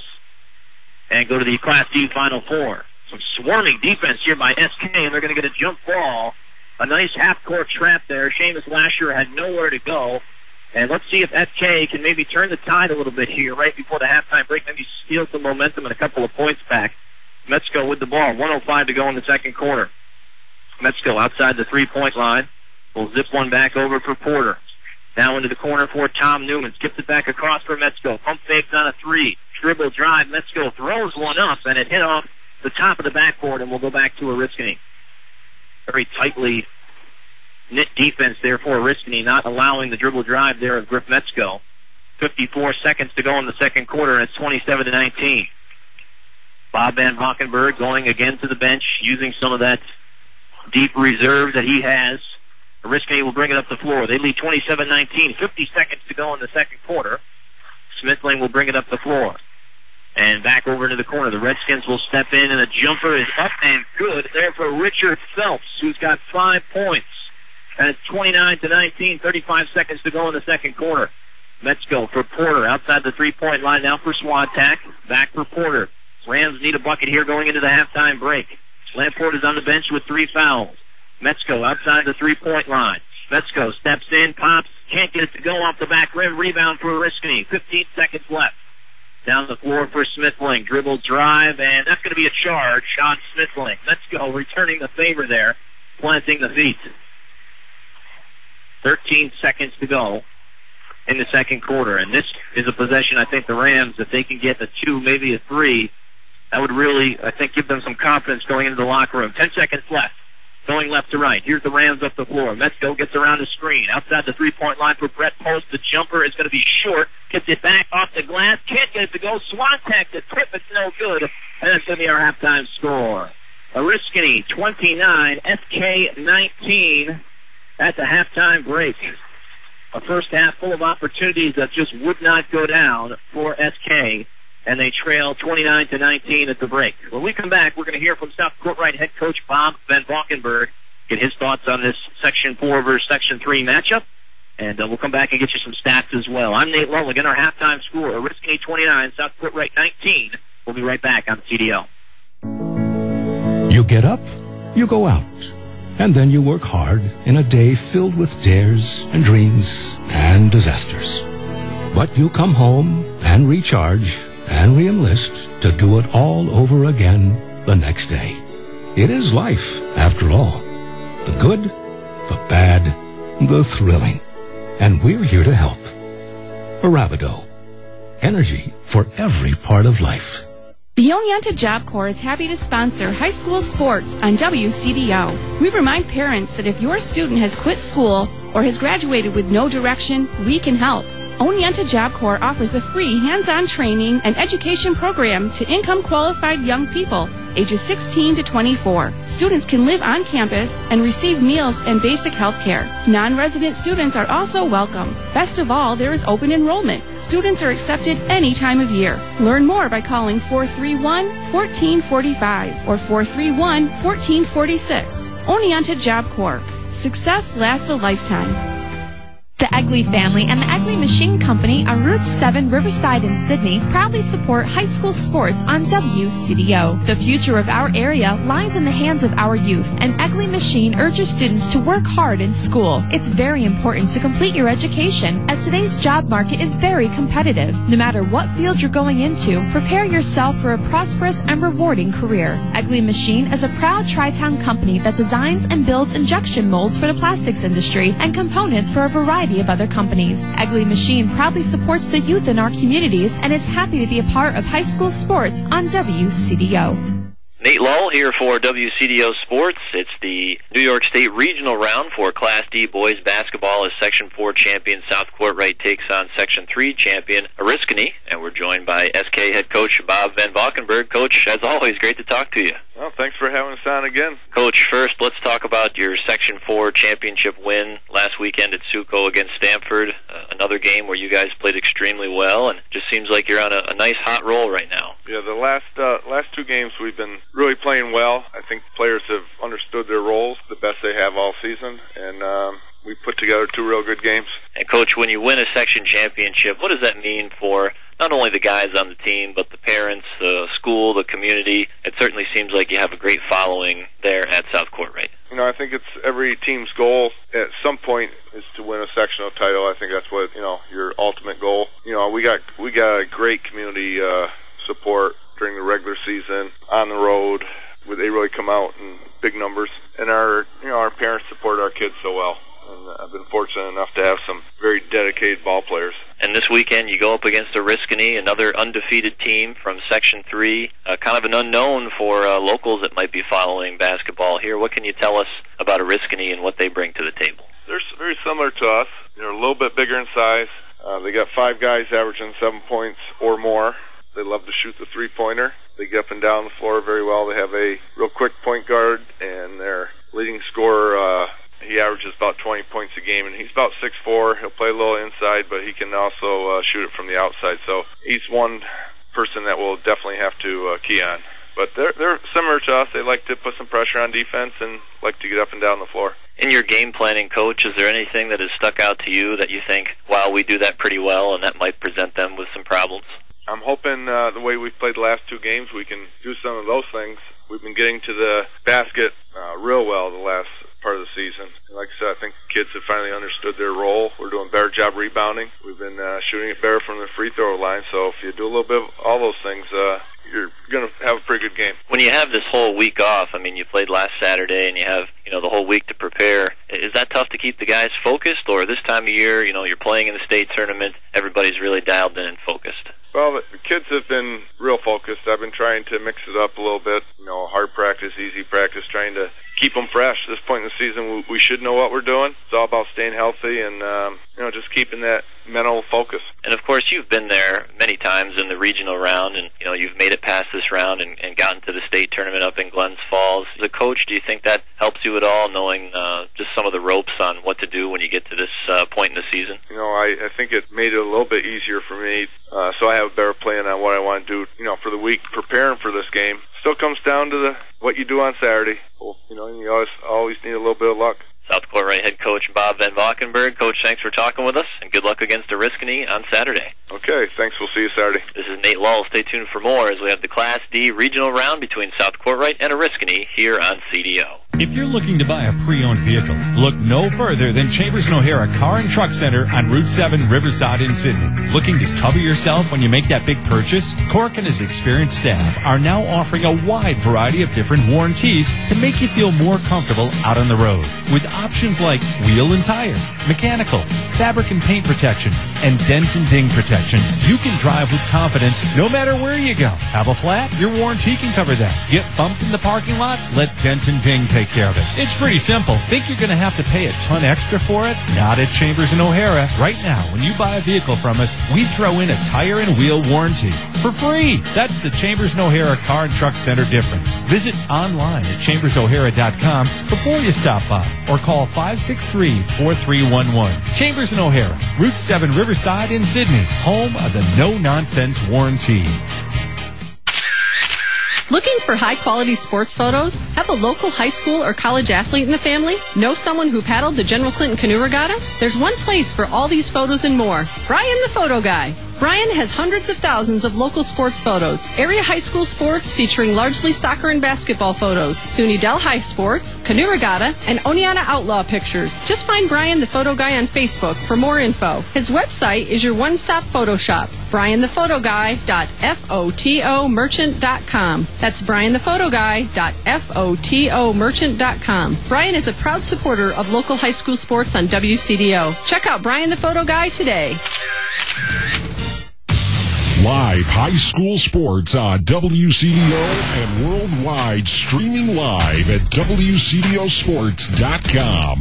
and go to the Class D Final Four. Some swarming defense here by S K, and they're going to get a jump ball. A nice half-court trap there. Seamus Lasher had nowhere to go. And let's see if S K can maybe turn the tide a little bit here right before the halftime break, maybe steal some momentum and a couple of points back. Metzko with the ball. one oh five to go in the second quarter. Metzko outside the three-point line. Will zip one back over for Porter. Now into the corner for Tom Newman. Skips it back across for Metzko. Pump fakes on a three. Dribble drive. Metzko throws one up, and it hit off the top of the backboard, and we'll go back to Oriskany. Very tightly knit defense there for Oriskany, not allowing the dribble drive there of Griff Metzko. fifty-four seconds to go in the second quarter, and it's twenty-seven to nineteen. Bob Van Valkenburg going again to the bench, using some of that deep reserve that he has. Oriskany will bring it up the floor. They lead twenty-seven nineteen. fifty seconds to go in the second quarter. Smithling will bring it up the floor. And back over into the corner. The Redskins will step in, and the jumper is up and good there for Richard Phelps, who's got five points. And it's twenty-nine to nineteen, thirty-five seconds to go in the second quarter. Metzko for Porter outside the three-point line now for Swantack. Back for Porter. Rams need a bucket here going into the halftime break. Lamport is on the bench with three fouls. Metzko outside the three-point line. Metzko steps in, pops, can't get it to go off the back rim. Rebound for Oriskany. fifteen seconds left. Down the floor for Smithling. Dribble drive, and that's going to be a charge on Smithling. Metzko returning the favor there, planting the feet. thirteen seconds to go in the second quarter. And this is a possession, I think, the Rams, if they can get a two, maybe a three, that would really, I think, give them some confidence going into the locker room. Ten seconds left. Going left to right. Here's the Rams up the floor. Metzko gets around the screen. Outside the three-point line for Brett Post. The jumper is going to be short. Gets it back off the glass. Can't get it to go. Swantack to tip. It's no good. And that's going to be our halftime score. Oriskany twenty-nine, S K nineteen at the halftime break. A first half full of opportunities that just would not go down for S K. And they trail twenty-nine to nineteen at the break. When we come back, we're going to hear from South Courtright head coach Bob Van Valkenburg, get his thoughts on this Section four versus Section three matchup. And uh, we'll come back and get you some stats as well. I'm Nate Lulligan, our halftime score. Oriskany twenty-nine, South Courtright nineteen. We'll be right back on C D O. You get up, you go out, and then you work hard in a day filled with dares and dreams and disasters. But you come home and recharge and re-enlist to do it all over again the next day. It is life, after all. The good, the bad, the thrilling. And we're here to help. Arabido. Energy for every part of life. The Oneonta Job Corps is happy to sponsor high school sports on W C D O. We remind parents that if your student has quit school or has graduated with no direction, we can help. Oneonta Job Corps offers a free hands-on training and education program to income-qualified young people ages sixteen to twenty-four. Students can live on campus and receive meals and basic health care. Non-resident students are also welcome. Best of all, there is open enrollment. Students are accepted any time of year. Learn more by calling four three one, one four four five or four three one, one four four six. Oneonta Job Corps. Success lasts a lifetime. The Egley family and the Egley Machine Company on Route seven Riverside in Sydney proudly support high school sports on W C D O. The future of our area lies in the hands of our youth, and Egley Machine urges students to work hard in school. It's very important to complete your education, as today's job market is very competitive. No matter what field you're going into, prepare yourself for a prosperous and rewarding career. Egley Machine is a proud Tri-Town company that designs and builds injection molds for the plastics industry and components for a variety of other companies. Egley Machine proudly supports the youth in our communities and is happy to be a part of high school sports on W C D O. Nate Lull here for W C D O Sports. It's the New York State Regional Round for Class D boys basketball as Section four champion South Courtright takes on Section three champion Oriskany, and we're joined by S K head coach Bob Van Valkenburg. Coach, as always, great to talk to you. Well, thanks for having us on again. Coach, first, let's talk about your Section four championship win last weekend at Suco against Stamford. Uh, another game where you guys played extremely well, and just seems like you're on a, a nice hot roll right now. Yeah, the last uh, last two games we've been really playing well. I think the players have understood their roles the best they have all season, and um, we put together two real good games. And, Coach, when you win a section championship, what does that mean for not only the guys on the team, but the parents, the school, the community? It certainly seems like you have a great following there at South Courtright. You know, I think it's every team's goal at some point is to win a sectional title. I think that's what, you know, your ultimate goal. You know, we got we got a great community uh, support during the regular season, on the road, where they really come out in big numbers. And our, you know, our parents support our kids so well. And I've been fortunate enough to have some very dedicated ball players. And this weekend you go up against Oriskany, another undefeated team from Section three, uh, kind of an unknown for uh, locals that might be following basketball here. What can you tell us about Oriskany and what they bring to the table? They're very similar to us. They're a little bit bigger in size. Uh, they got five guys averaging seven points or more. They love to shoot the three-pointer. They get up and down the floor very well. They have a real quick point guard, and their leading scorer, uh, he averages about twenty points a game, and he's about six foot four. He'll play a little inside, but he can also uh, shoot it from the outside. So he's one person that we'll definitely have to uh, key on. But they're they're similar to us. They like to put some pressure on defense and like to get up and down the floor. In your game planning, Coach, is there anything that has stuck out to you that you think, wow, we do that pretty well, and that might present them with some problems? I'm hoping uh, the way we've played the last two games, we can do some of those things. We've been getting to the basket uh, real well the last part of the season. Like I said, I think kids have finally understood their role. We're doing a better job rebounding. We've been uh, shooting it better from the free throw line. So if you do a little bit of all those things, uh, you're going to have a pretty good game. When you have this whole week off, I mean, you played last Saturday and you have, you know, the whole week to prepare. Is that tough to keep the guys focused? Or this time of year, you know, you're playing in the state tournament, everybody's really dialed in and focused? Well, the kids have been real focused. I've been trying to mix it up a little bit. You know, hard practice, easy practice, trying to keep them fresh. At this point in the season, we should know what we're doing. It's all about staying healthy and, um, you know, just keeping that mental focus. And, of course, you've been there many times in the regional round, and, you know, you've made it past this round and, and gotten to the state tournament up in Glens Falls. As a coach, do you think that helps you at all, knowing uh, just some of the ropes on what to do when you get to this uh, point in the season? You know, I, I think it made it a little bit easier for me, uh, so I have a better plan on what I want to do, you know, for the week preparing for this game. Still comes down to the what you do on Saturday. Well, you know, you always always need a little bit of luck. South Courtright head coach Bob Van Valkenburg. Coach, thanks for talking with us, and good luck against Oriskany on Saturday. Okay, thanks. We'll see you Saturday. This is Nate Lull. Stay tuned for more as we have the Class D regional round between South Courtright and Oriskany here on C D O. If you're looking to buy a pre-owned vehicle, look no further than Chambers and O'Hara Car and Truck Center on Route seven Riverside in Sydney. Looking to cover yourself when you make that big purchase? Cork and his experienced staff are now offering a wide variety of different warranties to make you feel more comfortable out on the road. With options like wheel and tire, mechanical, fabric and paint protection, and dent and ding protection, you can drive with confidence no matter where you go. Have a flat? Your warranty can cover that. Get bumped in the parking lot? Let Dent and Ding take care of it. It's pretty simple. Think you're going to have to pay a ton extra for it? Not at Chambers and O'Hara. Right now, when you buy a vehicle from us, we throw in a tire and wheel warranty for free. That's the Chambers and O'Hara Car and Truck Center difference. Visit online at chambers o'hara dot com before you stop by or call five six three, four three one one. Chambers and O'Hara, Route seven Riverside in Sydney, home of the no-nonsense warranty. Looking for high-quality sports photos? Have a local high school or college athlete in the family? Know someone who paddled the General Clinton Canoe Regatta? There's one place for all these photos and more. Brian the Photo Guy. Brian has hundreds of thousands of local sports photos, area high school sports featuring largely soccer and basketball photos, SUNY Dell High Sports, Canoe Regatta, and Oneonta Outlaw pictures. Just find Brian the Photo Guy on Facebook for more info. His website is your one-stop photo shop, brian the photo guy dot foto merchant dot com. That's brian the photo guy dot foto merchant dot com. Brian is a proud supporter of local high school sports on W C D O. Check out Brian the Photo Guy today. Live high school sports on W C D O and worldwide, streaming live at W C D O sports dot com.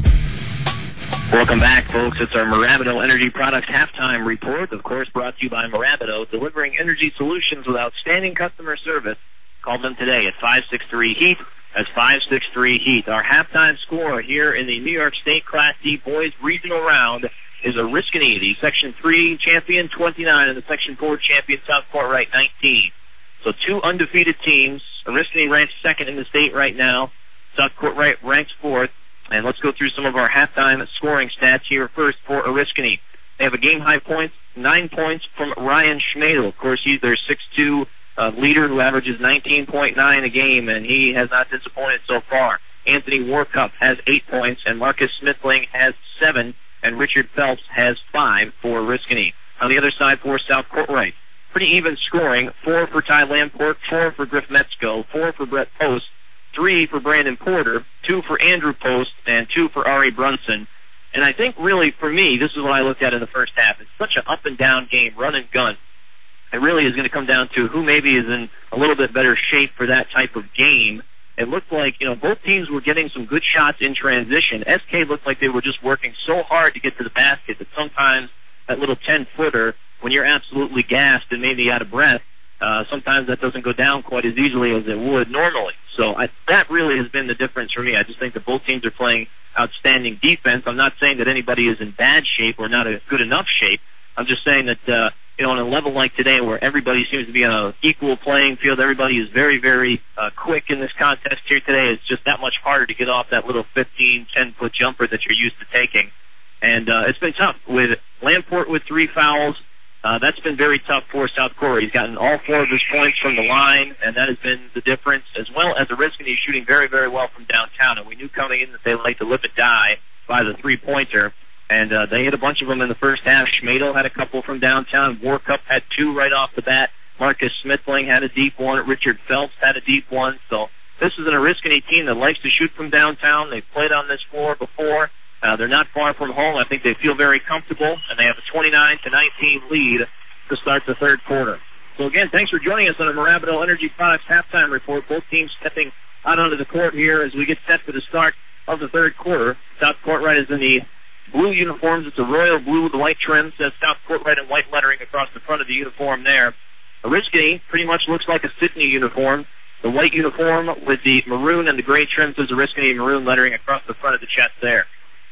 Welcome back, folks. It's our Marabito Energy Products halftime report, of course, brought to you by Marabito, delivering energy solutions with outstanding customer service. Call them today at five six three HEAT. That's five six three HEAT. Our halftime score here in the New York State Class D Boys Regional Round is Oriskany, the Section three champion, twenty-nine, and the Section four champion, South Courtright, nineteen. So two undefeated teams. Oriskany ranks second in the state right now. South Courtright ranks fourth. And let's go through some of our halftime scoring stats here first for Oriskany. They have a game-high points, nine points from Ryan Schmadel. Of course, he's their six two uh, leader who averages nineteen point nine a game, and he has not disappointed so far. Anthony Warcup has eight points, and Marcus Smithling has seven. And Richard Phelps has five for Oriskany. On the other side for South Courtright, pretty even scoring. Four for Ty Lamport, four for Griff Metzko, four for Brett Post, three for Brandon Porter, two for Andrew Post, and two for Ari Brunson. And I think really for me, this is what I looked at in the first half. It's such an up-and-down game, run and gun. It really is going to come down to who maybe is in a little bit better shape for that type of game. It looked like, you know, both teams were getting some good shots in transition. S K looked like they were just working so hard to get to the basket that sometimes that little ten-footer, when you're absolutely gassed and maybe out of breath, uh, sometimes that doesn't go down quite as easily as it would normally. So I, that really has been the difference for me. I just think that both teams are playing outstanding defense. I'm not saying that anybody is in bad shape or not a good enough shape. I'm just saying that, uh, you know, on a level like today where everybody seems to be on an equal playing field, everybody is very, very uh, quick in this contest here today. It's just that much harder to get off that little fifteen, ten-foot jumper that you're used to taking. And uh, it's been tough with Lamport with three fouls. Uh, that's been very tough for South Korea. He's gotten all four of his points from the line, and that has been the difference, as well as Oriskany shooting very, very well from downtown. And we knew coming in that they like to live and die by the three-pointer. And uh, they hit a bunch of them in the first half. Schmadel had a couple from downtown. Warcup had two right off the bat. Marcus Smithling had a deep one. Richard Phelps had a deep one. So this is an Oriskany team that likes to shoot from downtown. They've played on this floor before. Uh, they're not far from home. I think they feel very comfortable, and they have a twenty-nine to nineteen lead to start the third quarter. So again, thanks for joining us on the Marabito Energy Products halftime report. Both teams stepping out onto the court here as we get set for the start of the third quarter. South Courtright is in the blue uniforms. It's a royal blue with the white trim. Says South Courtright in white lettering across the front of the uniform there. Oriskany pretty much looks like a Sydney uniform. The white uniform with the maroon and the gray trim says Oriskany maroon lettering across the front of the chest there.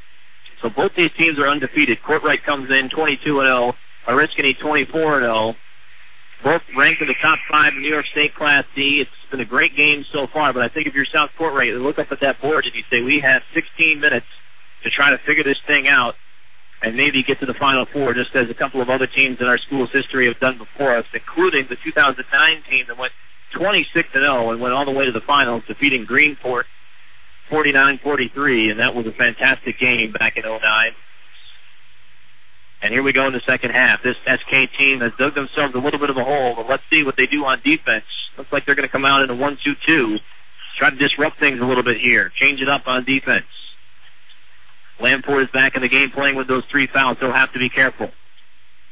So both these teams are undefeated. Courtright comes in twenty-two and oh. Oriskany twenty-four and oh. Both ranked in the top five in New York State Class D. It's been a great game so far, but I think if you're South Courtright, you look up at that board and you say, we have sixteen minutes to try to figure this thing out and maybe get to the Final Four, just as a couple of other teams in our school's history have done before us, including the two thousand nine team that went twenty-six and oh and went all the way to the finals, defeating Greenport forty-nine forty-three, and that was a fantastic game back in oh nine. And here we go in the second half. This S K team has dug themselves a little bit of a hole, but let's see what they do on defense. Looks like they're going to come out in a one two two, try to disrupt things a little bit here, change it up on defense. Lamport is back in the game playing with those three fouls. He'll have to be careful.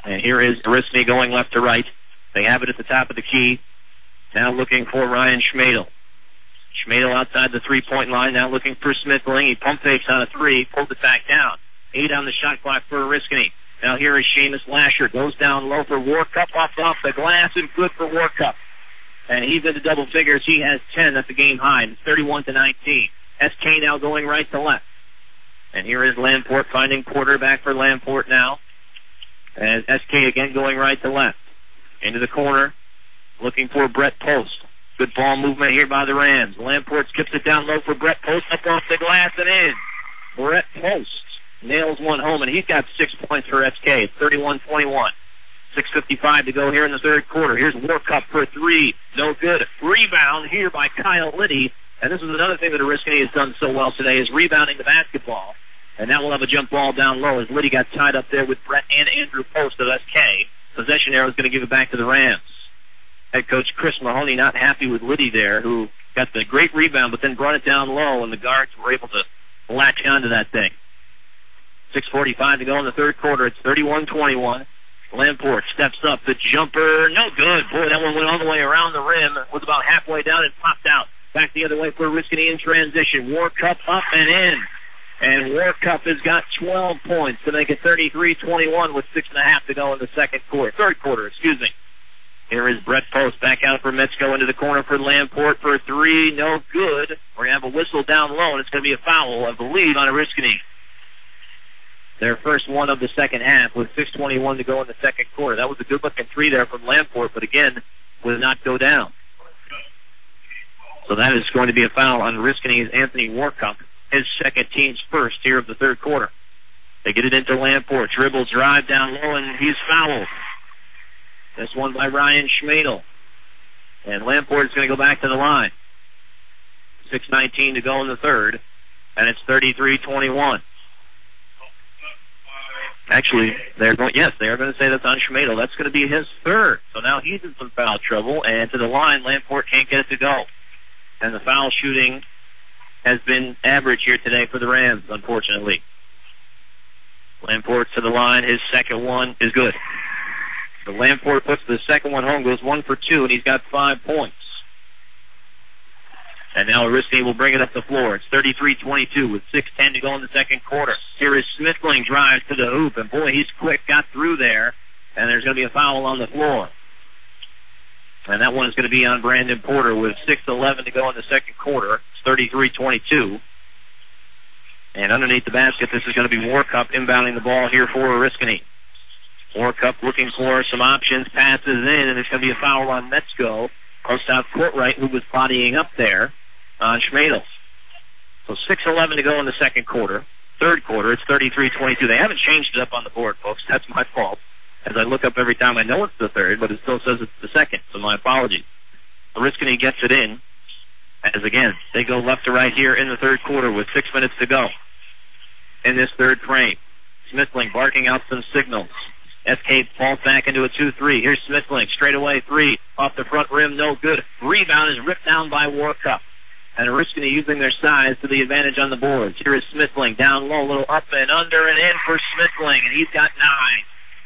And here is Oriskany going left to right. They have it at the top of the key. Now looking for Ryan Schmadel. Schmadel outside the three-point line, now looking for Smithling. He pump fakes on a three, pulled it back down. Eight on the shot clock for Oriskany. Now here is Seamus Lasher. Goes down low for Warcup, off off the glass, and good for Warcup. And he's into double figures. He has ten. That's a game high. It's thirty-one to nineteen. S K now going right to left. And here is Lamport finding quarterback for Lamport now. And S K again going right to left. Into the corner, looking for Brett Post. Good ball movement here by the Rams. Lamport skips it down low for Brett Post, up off the glass and in. Brett Post nails one home, and he's got six points for S K. It's thirty-one twenty-one. six fifty-five to go here in the third quarter. Here's Warcup for three. No good. Rebound here by Kyle Liddy. And this is another thing that Oriskany has done so well today, is rebounding the basketball. And now we'll have a jump ball down low as Liddy got tied up there with Brett and Andrew Post of S K. Possession arrow is going to give it back to the Rams. Head coach Chris Mahoney not happy with Liddy there, who got the great rebound but then brought it down low, and the guards were able to latch onto that thing. six forty-five to go in the third quarter. It's thirty-one twenty-one. Lamport steps up. The jumper, no good. Boy, that one went all the way around the rim. Was about halfway down and popped out. Back the other way for Oriskany in transition. Warcup up and in. And Warcup has got twelve points to make it thirty-three twenty-one with six and a half to go in the second quarter. Third quarter, excuse me. Here is Brett Post back out for Metzko into the corner for Lamport for three. No good. We're going to have a whistle down low, and it's going to be a foul, I believe, on Oriskany. Their first one of the second half with six twenty-one to go in the second quarter. That was a good-looking three there from Lamport, but again, would not go down. So that is going to be a foul on Oriskany's Anthony Warcup, his second, team's first here of the third quarter. They get it into Lamport. Dribble, drive down low, and he's fouled. This one by Ryan Schmadel. And Lamport is going to go back to the line. six nineteen to go in the third, and it's thirty-three twenty-one. Actually, they're going, yes, they are going to say that's on Schmadel. That's going to be his third. So now he's in some foul trouble, and to the line, Lamport can't get it to go. And the foul shooting has been average here today for the Rams, unfortunately. Lamport to the line. His second one is good. So Lamport puts the second one home, goes one for two, and he's got five points. And now Oriskany will bring it up the floor. It's thirty-three twenty-two with six ten to go in the second quarter. Here is Smithling, drives to the hoop, and boy, he's quick, got through there, and there's going to be a foul on the floor. And that one is going to be on Brandon Porter with six eleven to go in the second quarter. It's thirty-three twenty-two. And underneath the basket, this is going to be Warcup inbounding the ball here for Oriskany. Warcup looking for some options, passes in, and there's going to be a foul on Metzko, close out court right, who was bodying up there on Schmadel. So six eleven to go in the second quarter. Third quarter, it's thirty-three twenty-two. They haven't changed it up on the board, folks. That's my fault. As I look up every time, I know it's the third, but it still says it's the second, so my apologies. Oriskany gets it in, as again, they go left to right here in the third quarter with six minutes to go in this third frame. Smithling barking out some signals. S K falls back into a two three. Here's Smithling, straight away three, off the front rim, no good. Rebound is ripped down by Warcup. And Oriskany using their size to the advantage on the boards. Here is Smithling, down low, a little up and under and in for Smithling, and he's got nine.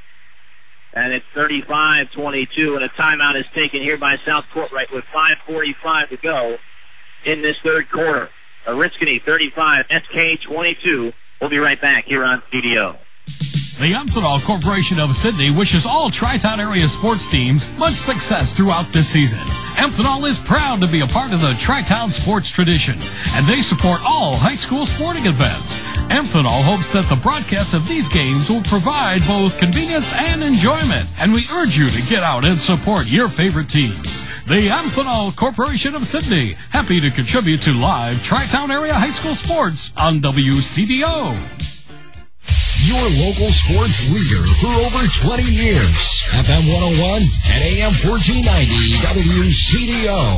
And it's thirty-five twenty-two, and a timeout is taken here by South Courtright with five forty-five to go in this third quarter. Oriskany thirty-five, S K twenty-two. We'll be right back here on C D O. The Amphenol Corporation of Sydney wishes all Tri-Town area sports teams much success throughout this season. Amphenol is proud to be a part of the Tri-Town sports tradition, and they support all high school sporting events. Amphenol hopes that the broadcast of these games will provide both convenience and enjoyment, and we urge you to get out and support your favorite teams. The Amphenol Corporation of Sydney, happy to contribute to live Tri-Town area high school sports on W C D O. Your local sports leader for over twenty years. F M one oh one and A M fourteen ninety W C D O.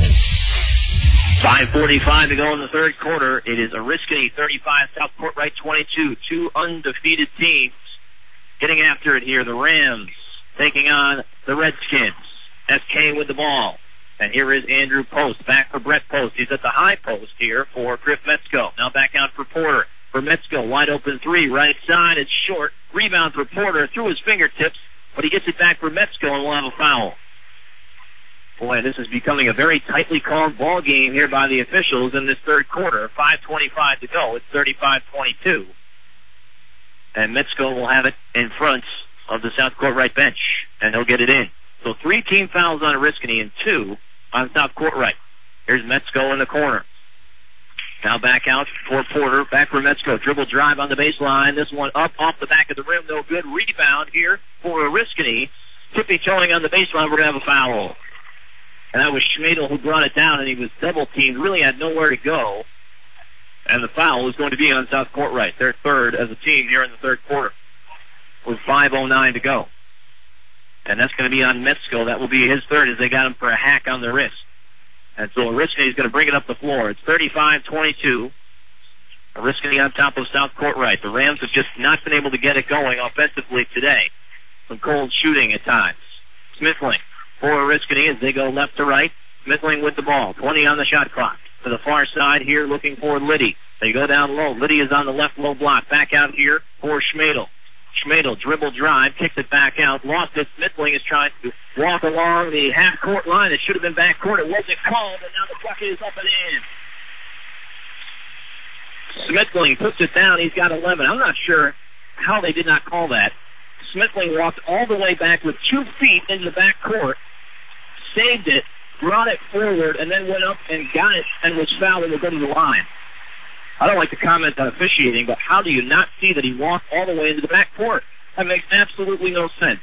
five forty-five to go in the third quarter. It is Oriskany thirty-five, South Courtright twenty-two. Two undefeated teams getting after it here. The Rams taking on the Redskins. S K with the ball. And here is Andrew Post, back for Brett Post. He's at the high post here for Griff Metzko. Now back out for Porter. For Metzko, wide open three, right side, it's short. Rebound for Porter, through his fingertips, but he gets it back for Metzko and will have a foul. Boy, this is becoming a very tightly called ball game here by the officials in this third quarter. five twenty-five to go. It's thirty-five twenty-two. And Metzko will have it in front of the South Court right bench, and he'll get it in. So three team fouls on Oriskany and two on South Court right. Here's Metzko in the corner. Now back out for Porter. Back for Metzko. Dribble drive on the baseline. This one up off the back of the rim. No good. Rebound here for Oriskany. Tippy-toeing on the baseline. We're going to have a foul. And that was Schmadel who brought it down, and he was double-teamed. Really had nowhere to go. And the foul is going to be on South Court right. They're third as a team here in the third quarter with five oh nine to go. And that's going to be on Metzko. That will be his third as they got him for a hack on the wrist. And so Oriskany is going to bring it up the floor. It's thirty-five twenty-two. Oriskany on top of South Court right. The Rams have just not been able to get it going offensively today. Some cold shooting at times. Smithling for Oriskany as they go left to right. Smithling with the ball. twenty on the shot clock. To the far side here looking for Liddy. They go down low. Liddy is on the left low block. Back out here for Schmadel. Schmadel dribble drive, kicks it back out, lost it. Smithling is trying to walk along the half-court line. It should have been back-court. It wasn't called, and now the bucket is up and in. Smithling puts it down. He's got eleven. I'm not sure how they did not call that. Smithling walked all the way back with two feet into the back-court, saved it, brought it forward, and then went up and got it and was fouled and will go to the line. I don't like to comment on officiating, but how do you not see that he walked all the way into the back court? That makes absolutely no sense.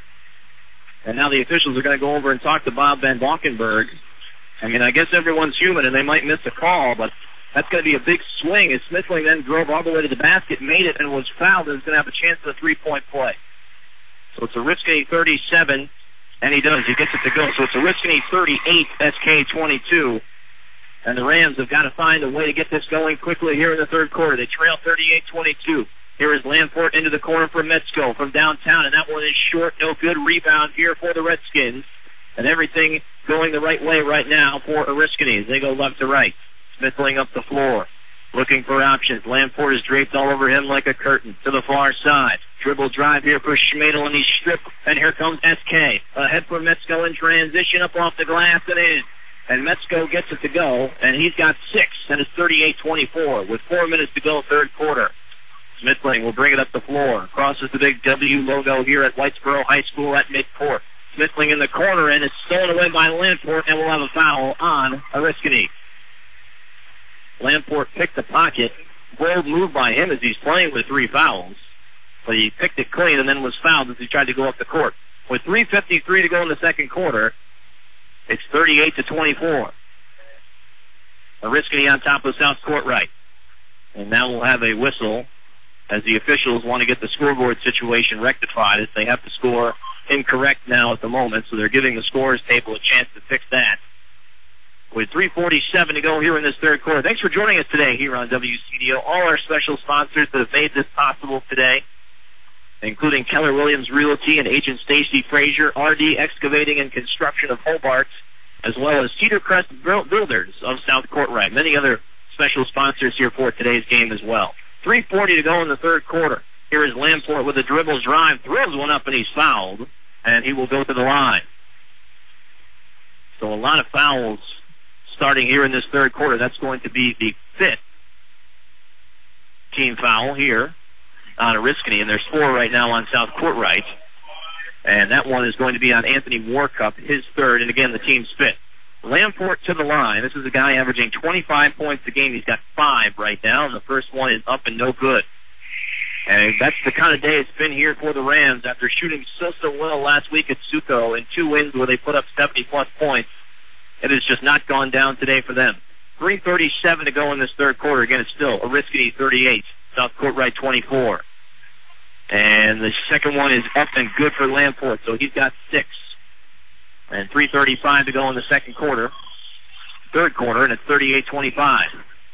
And now the officials are going to go over and talk to Bob Van Valkenburg. I mean, I guess everyone's human and they might miss a call, but that's going to be a big swing as Smithling then drove all the way to the basket, made it, and was fouled, and is going to have a chance at a three-point play. So it's Oriskany thirty-seven, and he does. He gets it to go. So it's Oriskany thirty-eight, S K twenty-two. And the Rams have got to find a way to get this going quickly here in the third quarter. They trail thirty-eight twenty-two. Here is Lamport into the corner for Metzko from downtown, and that one is short. No good. Rebound here for the Redskins. And everything going the right way right now for Oriskany as they go left to right. Smithling up the floor, looking for options. Lamport is draped all over him like a curtain to the far side. Dribble drive here for Schmadel, and he's stripped. And here comes S K. Ahead for Metzko in transition, up off the glass and in. And Metzko gets it to go, and he's got six, and it's thirty-eight twenty-four with four minutes to go, third quarter. Smithling will bring it up the floor. Crosses the big W logo here at Whitesboro High School at midcourt. Smithling in the corner, and it's stolen away by Lamport, and we'll have a foul on Oriskany. Lamport picked the pocket. Bold move by him as he's playing with three fouls. But he picked it clean and then was fouled as he tried to go up the court. With three fifty-three to go in the second quarter, it's thirty-eight to twenty-four. Oriskany on top of South Court right. And now we'll have a whistle as the officials want to get the scoreboard situation rectified as they have to score incorrect now at the moment. So they're giving the scorers table a chance to fix that. With three forty-seven to go here in this third quarter. Thanks for joining us today here on W C D O. All our special sponsors that have made this possible today, including Keller Williams Realty and Agent Stacy Frazier, R D Excavating and Construction of Hobart, as well as Cedar Crest Builders of South Courtright. Many other special sponsors here for today's game as well. three forty to go in the third quarter. Here is Lamport with a dribble drive, throws one up, and he's fouled, and he will go to the line. So a lot of fouls starting here in this third quarter. That's going to be the fifth team foul here on Oriskany, and there's four right now on South Courtright. And that one is going to be on Anthony Warcup, his third, and again, the team's fifth. Lamport to the line. This is a guy averaging twenty-five points a game. He's got five right now, and the first one is up and no good. And that's the kind of day it's been here for the Rams after shooting so, so well last week at Suco in two wins where they put up seventy-plus points. It has just not gone down today for them. three thirty-seven to go in this third quarter. Again, it's still Oriskany thirty-eight, South Courtright twenty-four. And the second one is up and good for Lamport, so he's got six. And three thirty-five to go in the second quarter. Third quarter, and it's thirty-eight twenty-five.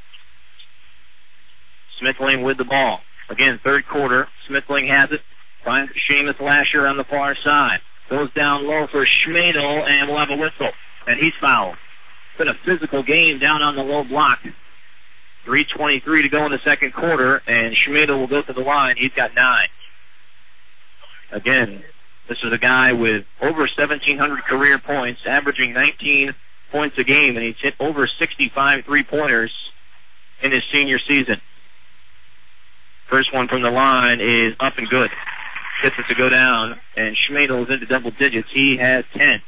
Smithling with the ball. Again, third quarter. Smithling has it. Finds Seamus Lasher on the far side. Goes down low for Schmadel, and we'll have a whistle. And he's fouled. It's been a physical game down on the low block. three twenty-three to go in the second quarter, and Schmadel will go to the line. He's got nine. Again, This is a guy with over seventeen hundred career points, averaging nineteen points a game, and he's hit over sixty-five three-pointers in his senior season. First one from the line is up and good. Gets it to go down, and Schmadel is into double digits. He has ten.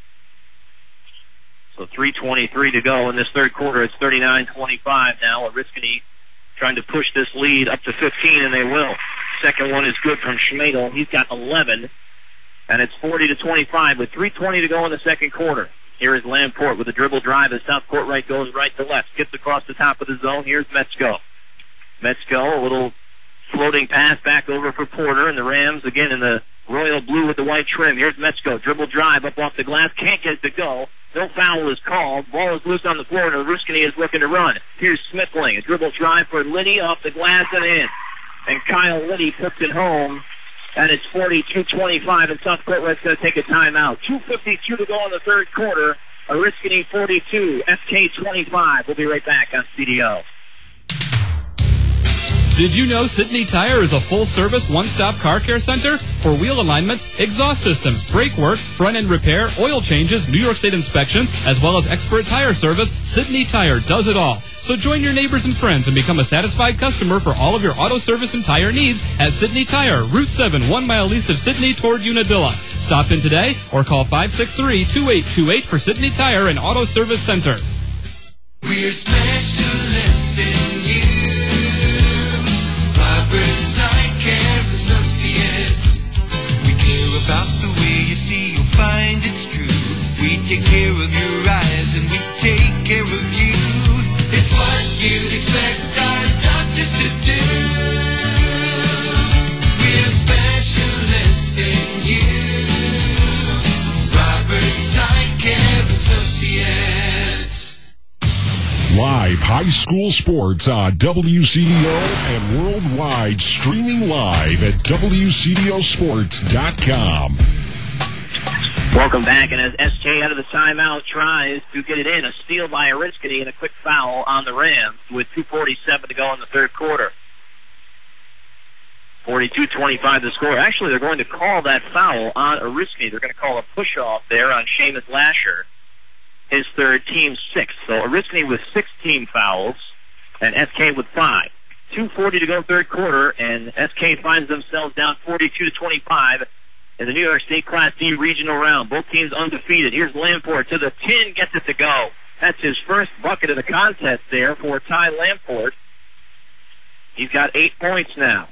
So three twenty-three to go in this third quarter. It's thirty-nine twenty-five now. Oriskany trying to push this lead up to fifteen, and they will. Second one is good from Schmadel. He's got eleven, and it's forty to twenty-five with three twenty to go in the second quarter. Here is Lamport with a dribble drive as South Court right goes right to left. Gets across the top of the zone. Here's Metzko. Metzko, a little floating pass back over for Porter, and the Rams again in the royal blue with the white trim. Here's Metzko. Dribble drive up off the glass. Can't get it to go. No foul is called. Ball is loose on the floor, and Oriskany is looking to run. Here's Smithling. A dribble drive for Liddy off the glass and in. And Kyle Liddy puts it home, and it's forty-two twenty-five, and South Court Red's going to take a timeout. two fifty-two to go in the third quarter. Oriskany forty-two, S K twenty-five. We'll be right back on C D O. Did you know Sidney Tire is a full-service, one-stop car care center? For wheel alignments, exhaust systems, brake work, front-end repair, oil changes, New York State inspections, as well as expert tire service, Sidney Tire does it all. So join your neighbors and friends and become a satisfied customer for all of your auto service and tire needs at Sidney Tire, Route seven, one mile east of Sidney toward Unadilla. Stop in today or call five six three, two eight two eight for Sidney Tire and Auto Service Center. We're specialists in you. Roberts Eye Care Associates. We care about the way you see, you'll find it's true. We take care of your eyes and we take care of you. It's what you'd expect our doctors to do. We're specialists in you. Roberts Eye Care Associates. Live high school sports on W C D O and worldwide, streaming live at W C D O sports dot com. Welcome back, and as S K out of the timeout tries to get it in, a steal by Oriskany and a quick foul on the Rams with two forty-seven to go in the third quarter. forty-two twenty-five the score. Actually, they're going to call that foul on Oriskany. They're going to call a push-off there on Seamus Lasher, his third, team six. So Oriskany with six team fouls, and S K with five. two forty to go third quarter, and S K finds themselves down forty-two to twenty-five in the New York State Class D regional round. Both teams undefeated. Here's Lamport to the tin, gets it to go. That's his first bucket of the contest there for Ty Lamport. He's got eight points now.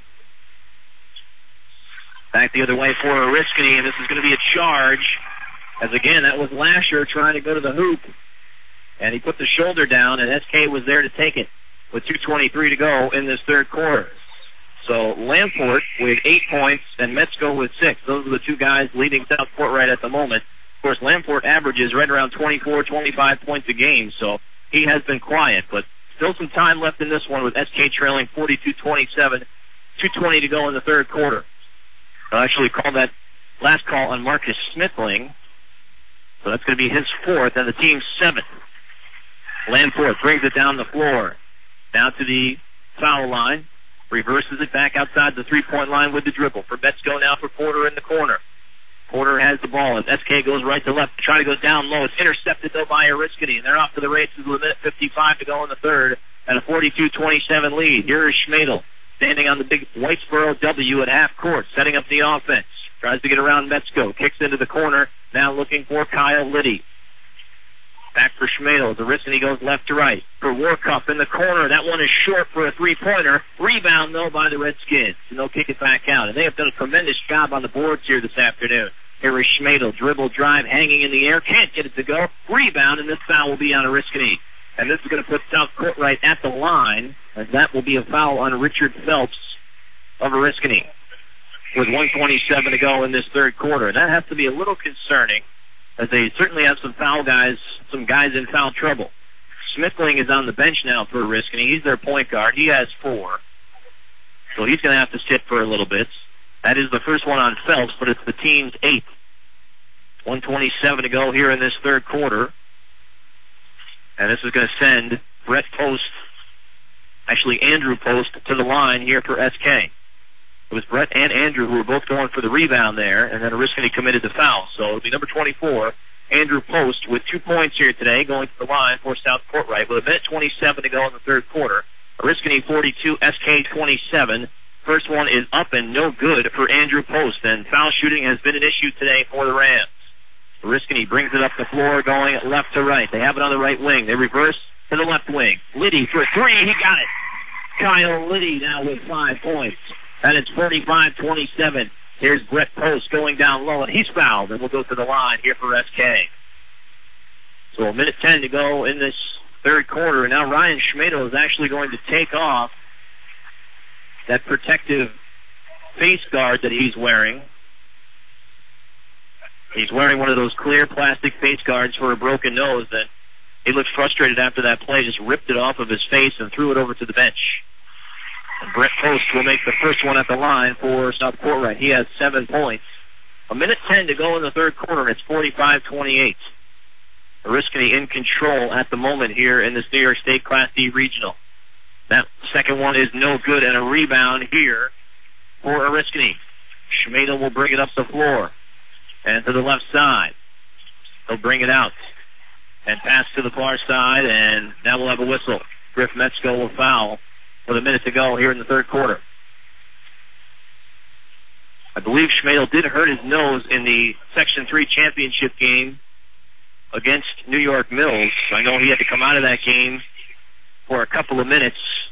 Back the other way for Oriskany, and this is going to be a charge. As again, that was Lasher trying to go to the hoop, and he put the shoulder down, and S K was there to take it with two twenty-three to go in this third quarter. So Lamport with eight points and Metzko with six. Those are the two guys leading South Court right at the moment. Of course, Lamport averages right around twenty-four, twenty-five points a game, so he has been quiet. But still some time left in this one with S K trailing forty-two twenty-seven, two twenty to go in the third quarter. I'll actually call that last call on Marcus Smithling. So that's going to be his fourth and the team's seventh. Lamport brings it down the floor. Down to the foul line. Reverses it back outside the three-point line with the dribble. For Metzko now for Porter in the corner. Porter has the ball as S K goes right to left, trying to go down low. It's intercepted, though, by Oriskany, and they're off to the races with a minute fifty-five to go in the third, and a forty-two twenty-seven lead. Here is Schmadel, standing on the big Whitesboro W at half court, setting up the offense. Tries to get around Metzko, kicks into the corner, now looking for Kyle Liddy. Back for Schmadel as Oriskany goes left to right. For Warcuff in the corner. That one is short for a three-pointer. Rebound, though, by the Redskins. And they'll kick it back out. And they have done a tremendous job on the boards here this afternoon. Here is Schmadel. Dribble, drive, hanging in the air. Can't get it to go. Rebound, and this foul will be on Oriskany. And this is going to put South Court right at the line. And that will be a foul on Richard Phelps of Oriskany. With one twenty-seven to go in this third quarter. That has to be a little concerning, as they certainly have some foul guys, some guys in foul trouble. Smithling is on the bench now for Oriskany. He's their point guard. He has four. So he's going to have to sit for a little bit. That is the first one on Phelps, but it's the team's eighth. one twenty-seven to go here in this third quarter. And this is going to send Brett Post, actually Andrew Post, to the line here for S K. It was Brett and Andrew who were both going for the rebound there, and then Oriskany committed the foul. So it'll be number twenty-four, Andrew Post, with two points here today, going to the line for South Courtright with a minute twenty-seven to go in the third quarter. Oriskany forty-two, S K twenty-seven. First one is up and no good for Andrew Post, and foul shooting has been an issue today for the Rams. Oriskany brings it up the floor, going left to right. They have it on the right wing. They reverse to the left wing. Liddy for three. He got it. Kyle Liddy now with five points. And it's forty-five twenty-seven. Here's Brett Post going down low, and he's fouled, and we'll go to the line here for S K. So a minute ten to go in this third quarter, and now Ryan Schmadel is actually going to take off that protective face guard that he's wearing. He's wearing one of those clear plastic face guards for a broken nose, and he looked frustrated after that play, just ripped it off of his face and threw it over to the bench. And Brett Post will make the first one at the line for South Courtright. He has seven points. A minute ten to go in the third quarter, and it's forty-five twenty-eight. Oriskany in control at the moment here in this New York State Class D Regional. That second one is no good, and a rebound here for Oriskany. Schmadel will bring it up the floor and to the left side. He'll bring it out and pass to the far side, and now we'll have a whistle. Griff Metzko will foul with a minute to go here in the third quarter. I believe Schmadel did hurt his nose in the Section three championship game against New York Mills. I know he had to come out of that game for a couple of minutes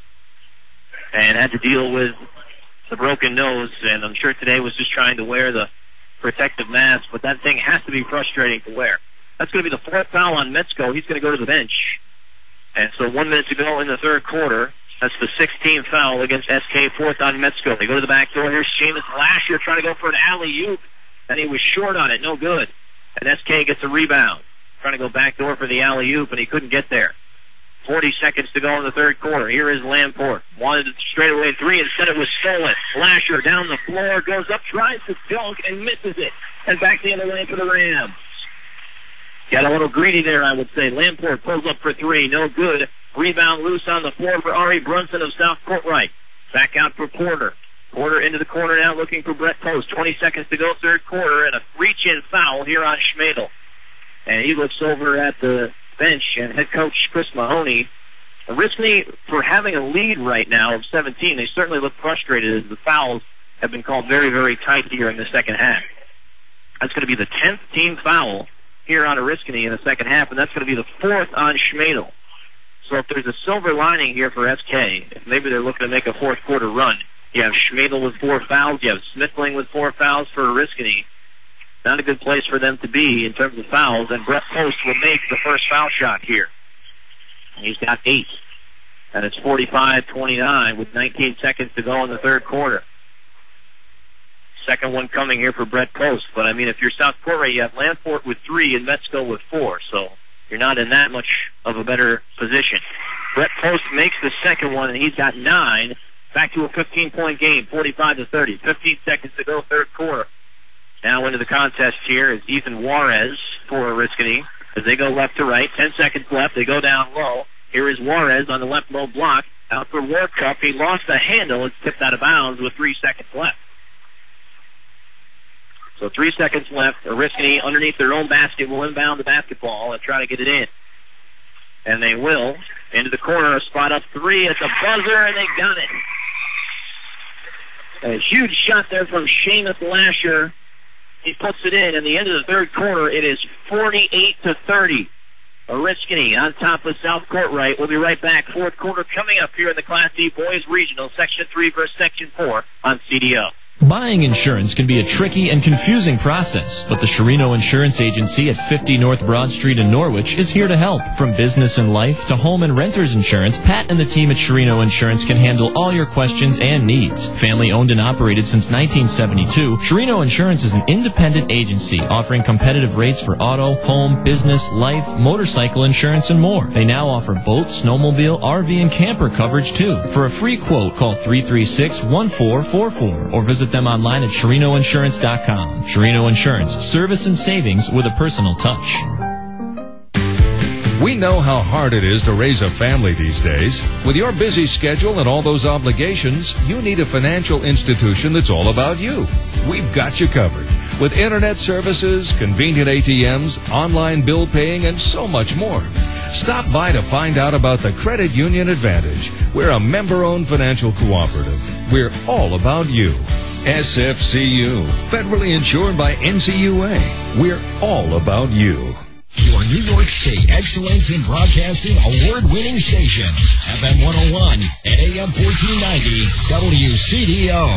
and had to deal with the broken nose, and I'm sure today was just trying to wear the protective mask, but that thing has to be frustrating to wear. That's going to be the fourth foul on Metzko. He's going to go to the bench. And so one minute to go in the third quarter. That's the sixteenth foul against S K, fourth on Metzko. They go to the back door. Here's Seamus Lasher trying to go for an alley-oop, and he was short on it. No good. And S K gets a rebound. Trying to go back door for the alley-oop, and he couldn't get there. forty seconds to go in the third quarter. Here is Lamport. Wanted it straight away three. Instead it was stolen. Lasher down the floor, goes up, tries to dunk, and misses it. And back the other way for the Rams. Got a little greedy there, I would say. Lamport pulls up for three. No good. Rebound loose on the floor for Ari Brunson of South Courtright. Back out for Porter. Porter into the corner now looking for Brett Post. twenty seconds to go, third quarter, and a reach-in foul here on Schmadel. And he looks over at the bench, and head coach Chris Mahoney. Oriskany, for having a lead right now of seventeen, they certainly look frustrated as the fouls have been called very, very tight here in the second half. That's going to be the tenth team foul here on Oriskany in the second half, and that's going to be the fourth on Schmadel. So if there's a silver lining here for S K, if maybe they're looking to make a fourth quarter run, you have Schmadel with four fouls, you have Smithling with four fouls for Oriskany. Not a good place for them to be in terms of fouls, and Brett Post will make the first foul shot here. He's got eight, and it's forty-five twenty-nine with nineteen seconds to go in the third quarter. Second one coming here for Brett Post, but I mean, if you're South Courtright, you have Lamport with three and Metzko with four, so you're not in that much of a better position. Brett Post makes the second one, and he's got nine. Back to a fifteen-point game, forty-five to thirty. fifteen seconds to go, third quarter. Now into the contest here is Ethan Juarez for Oriskany as they go left to right. Ten seconds left. They go down low. Here is Juarez on the left low block. Out for Warcup. He lost the handle. It's tipped out of bounds with three seconds left. So three seconds left. Oriskany, underneath their own basket, will inbound the basketball and try to get it in. And they will. Into the corner, a spot up three. It's a buzzer, and they got it. A huge shot there from Seamus Lasher. He puts it in. In the end of the third quarter, it is forty-eight to thirty. Oriskany on top of South Courtright. We'll be right back. Fourth quarter coming up here in the Class D Boys Regional, Section three versus Section four on C D O. Buying insurance can be a tricky and confusing process, but the Sherino Insurance Agency at fifty North Broad Street in Norwich is here to help. From business and life to home and renter's insurance, Pat and the team at Sherino Insurance can handle all your questions and needs. Family owned and operated since nineteen seventy-two, Sherino Insurance is an independent agency offering competitive rates for auto, home, business, life, motorcycle insurance, and more. They now offer boat, snowmobile, R V, and camper coverage too. For a free quote, call three three six, one four four four or visit them online at Sherino Insurance dot com. Sherino Insurance, service and savings with a personal touch. We know how hard it is to raise a family these days. With your busy schedule and all those obligations, you need a financial institution that's all about you. We've got you covered. With internet services, convenient A T Ms, online bill paying, and so much more. Stop by to find out about the Credit Union Advantage. We're a member-owned financial cooperative. We're all about you. S F C U, federally insured by N C U A. We're all about you. Your New York State Excellence in Broadcasting award-winning station, F M one oh one and A M fourteen ninety, W C D O.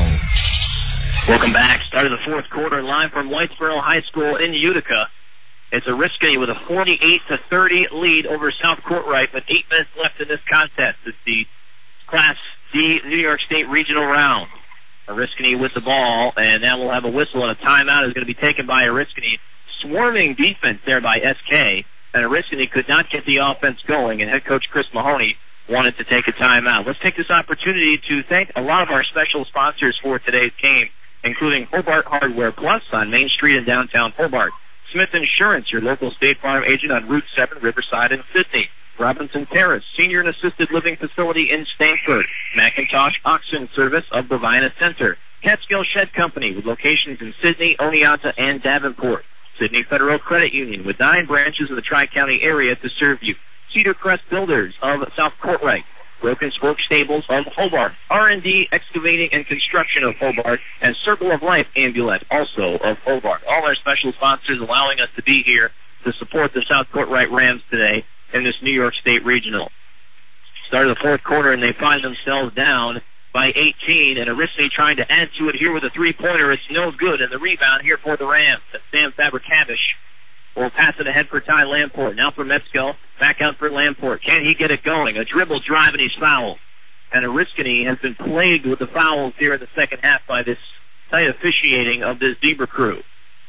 Welcome back. Start of the fourth quarter, live from Whitesboro High School in Utica. It's Oriskany with a forty-eight to thirty lead over South Courtright with eight minutes left in this contest. It's the Class D New York State Regional Round. Oriskany with the ball, and now we'll have a whistle, and a timeout is going to be taken by Oriskany. Swarming defense there by S K, and Oriskany could not get the offense going, and head coach Chris Mahoney wanted to take a timeout. Let's take this opportunity to thank a lot of our special sponsors for today's game, including Hobart Hardware Plus on Main Street in downtown Hobart, Smith Insurance, your local State Farm agent on Route seven, Riverside, and Sydney, Robinson Terrace, Senior and Assisted Living Facility in Stanford, Macintosh Auction Service of Bovina Center, Catskill Shed Company with locations in Sydney, Oneonta, and Davenport, Sydney Federal Credit Union with nine branches in the Tri-County area to serve you, Cedar Crest Builders of South Courtright, Broken Spoke Stables of Hobart, R and D Excavating and Construction of Hobart, and Circle of Life Ambulance, also of Hobart. All our special sponsors allowing us to be here to support the South Courtright Rams today in this New York State Regional. Start of the fourth quarter, and they find themselves down by eighteen, and Oriskany trying to add to it here with a three-pointer. It's no good, and the rebound here for the Rams. And Sam Fabrikavish will pass it ahead for Ty Lamport. Now for Metzko, back out for Lamport. Can he get it going? A dribble drive, and he's fouled. And Oriskany has been plagued with the fouls here in the second half by this tight officiating of this Zebra crew.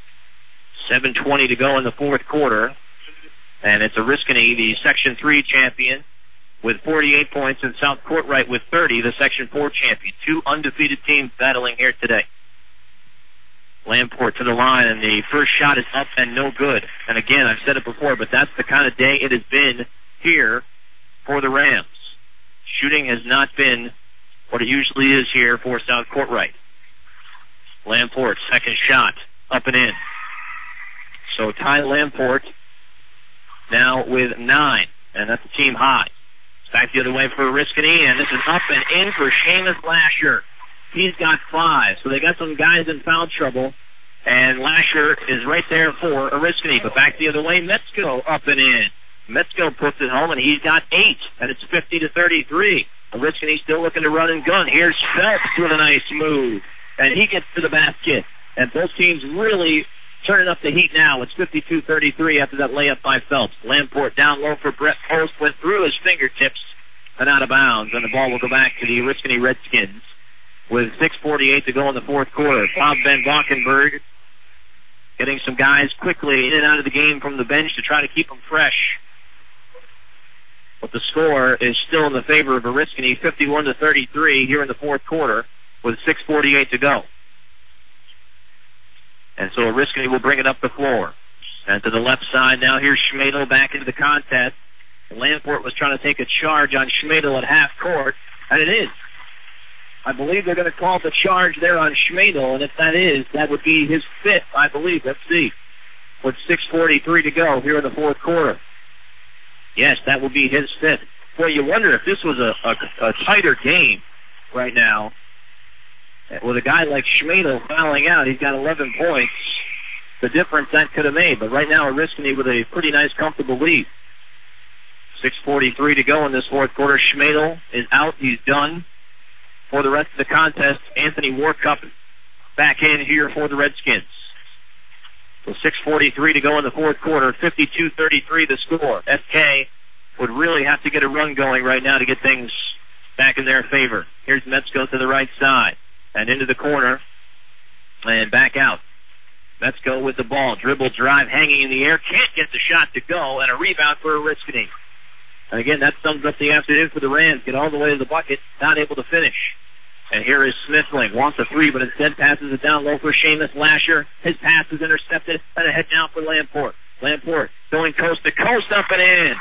seven twenty to go in the fourth quarter, and it's Oriskany, the Section three champion, with forty-eight points, and South Courtright with thirty, the Section four champion. Two undefeated teams battling here today. Lamport to the line, and the first shot is up and no good. And again, I've said it before, but that's the kind of day it has been here for the Rams. Shooting has not been what it usually is here for South Courtright. Lamport, second shot, up and in. So Ty Lamport now with nine, and that's a team high. Back the other way for Oriskany, and this is up and in for Seamus Lasher. He's got five, so they got some guys in foul trouble, and Lasher is right there for Oriskany. But back the other way, Metzko up and in. Metzko puts it home, and he's got eight, and it's fifty to thirty-three. Oriskany still looking to run and gun. Here's Phelps with a nice move, and he gets to the basket. And both teams really turning up the heat now. It's fifty-two thirty-three after that layup by Phelps. Lamport down low for Brett Post, went through his fingertips and out of bounds, and the ball will go back to the Oriskany Redskins with six forty-eight to go in the fourth quarter. Bob Van Valkenburg getting some guys quickly in and out of the game from the bench to try to keep them fresh. But the score is still in the favor of Oriskany, fifty-one to thirty-three here in the fourth quarter with six forty-eight to go. And so Oriskany will bring it up the floor. And to the left side now, here's Schmadel back into the contest. Lamport was trying to take a charge on Schmadel at half court, and it is. I believe they're going to call the charge there on Schmadel, and if that is, that would be his fifth, I believe. Let's see. With six forty-three to go here in the fourth quarter. Yes, that would be his fifth. Boy, you wonder if this was a, a, a tighter game right now. With a guy like Schmadel fouling out, he's got eleven points. The difference that could have made. But right now, Oriskany with a pretty nice, comfortable lead. six forty-three to go in this fourth quarter. Schmadel is out. He's done for the rest of the contest. Anthony Warcup back in here for the Redskins. So six forty-three to go in the fourth quarter. fifty-two thirty-three the score. S K would really have to get a run going right now to get things back in their favor. Here's Metzko to the right side. And into the corner, and back out. Metzko with the ball. Dribble drive hanging in the air. Can't get the shot to go, and a rebound for Oriskany. And again, that sums up the afternoon for the Rams. Get all the way to the bucket, not able to finish. And here is Smithling. Wants a three, but instead passes it down low for Seamus Lasher. His pass is intercepted, and ahead now for Lamport. Lamport going coast to coast, up and in.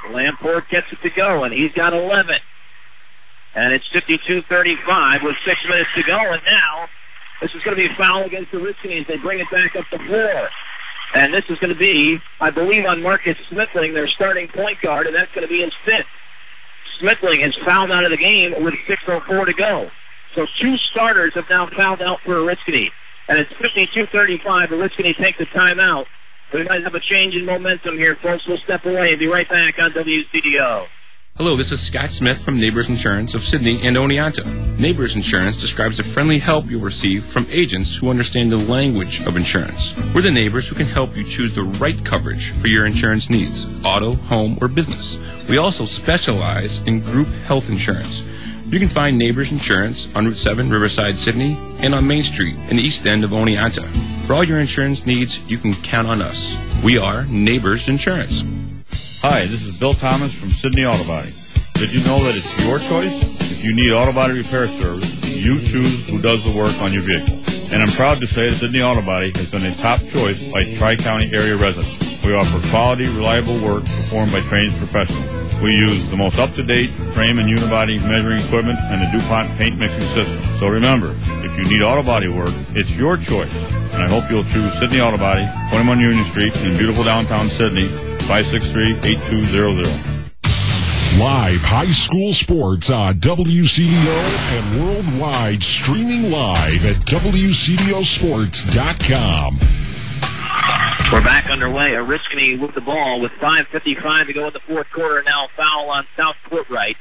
Lamport gets it to go, and he's got eleven. And it's fifty-two thirty-five with six minutes to go, and now this is going to be a foul against the Oriskany as they bring it back up the floor. And this is going to be, I believe, on Marcus Smithling, their starting point guard, and that's going to be his fifth. Smithling has fouled out of the game with six oh four to go. So two starters have now fouled out for Oriskany. And it's fifty-two thirty-five. Oriskany takes a timeout. We might have a change in momentum here, folks. We'll step away and be right back on W C D O. Hello, this is Scott Smith from Neighbors Insurance of Sydney and Oneonta. Neighbors Insurance describes the friendly help you'll receive from agents who understand the language of insurance. We're the neighbors who can help you choose the right coverage for your insurance needs, auto, home, or business. We also specialize in group health insurance. You can find Neighbors Insurance on Route seven, Riverside, Sydney, and on Main Street in the east end of Oneonta. For all your insurance needs, you can count on us. We are Neighbors Insurance. Hi, this is Bill Thomas from Sydney Auto Body. Did you know that it's your choice? If you need auto body repair service, you choose who does the work on your vehicle. And I'm proud to say that Sydney Auto Body has been a top choice by Tri-County area residents. We offer quality, reliable work performed by trained professionals. We use the most up-to-date frame and unibody measuring equipment and the DuPont paint mixing system. So remember, if you need auto body work, it's your choice. And I hope you'll choose Sydney Auto Body, twenty-one Union Street in beautiful downtown Sydney, five six three, eight two zero zero. Live high school sports on W C D O and worldwide, streaming live at W C D O sports dot com. We're back underway. Oriskany with the ball with five fifty-five to go in the fourth quarter. Now foul on South Court right.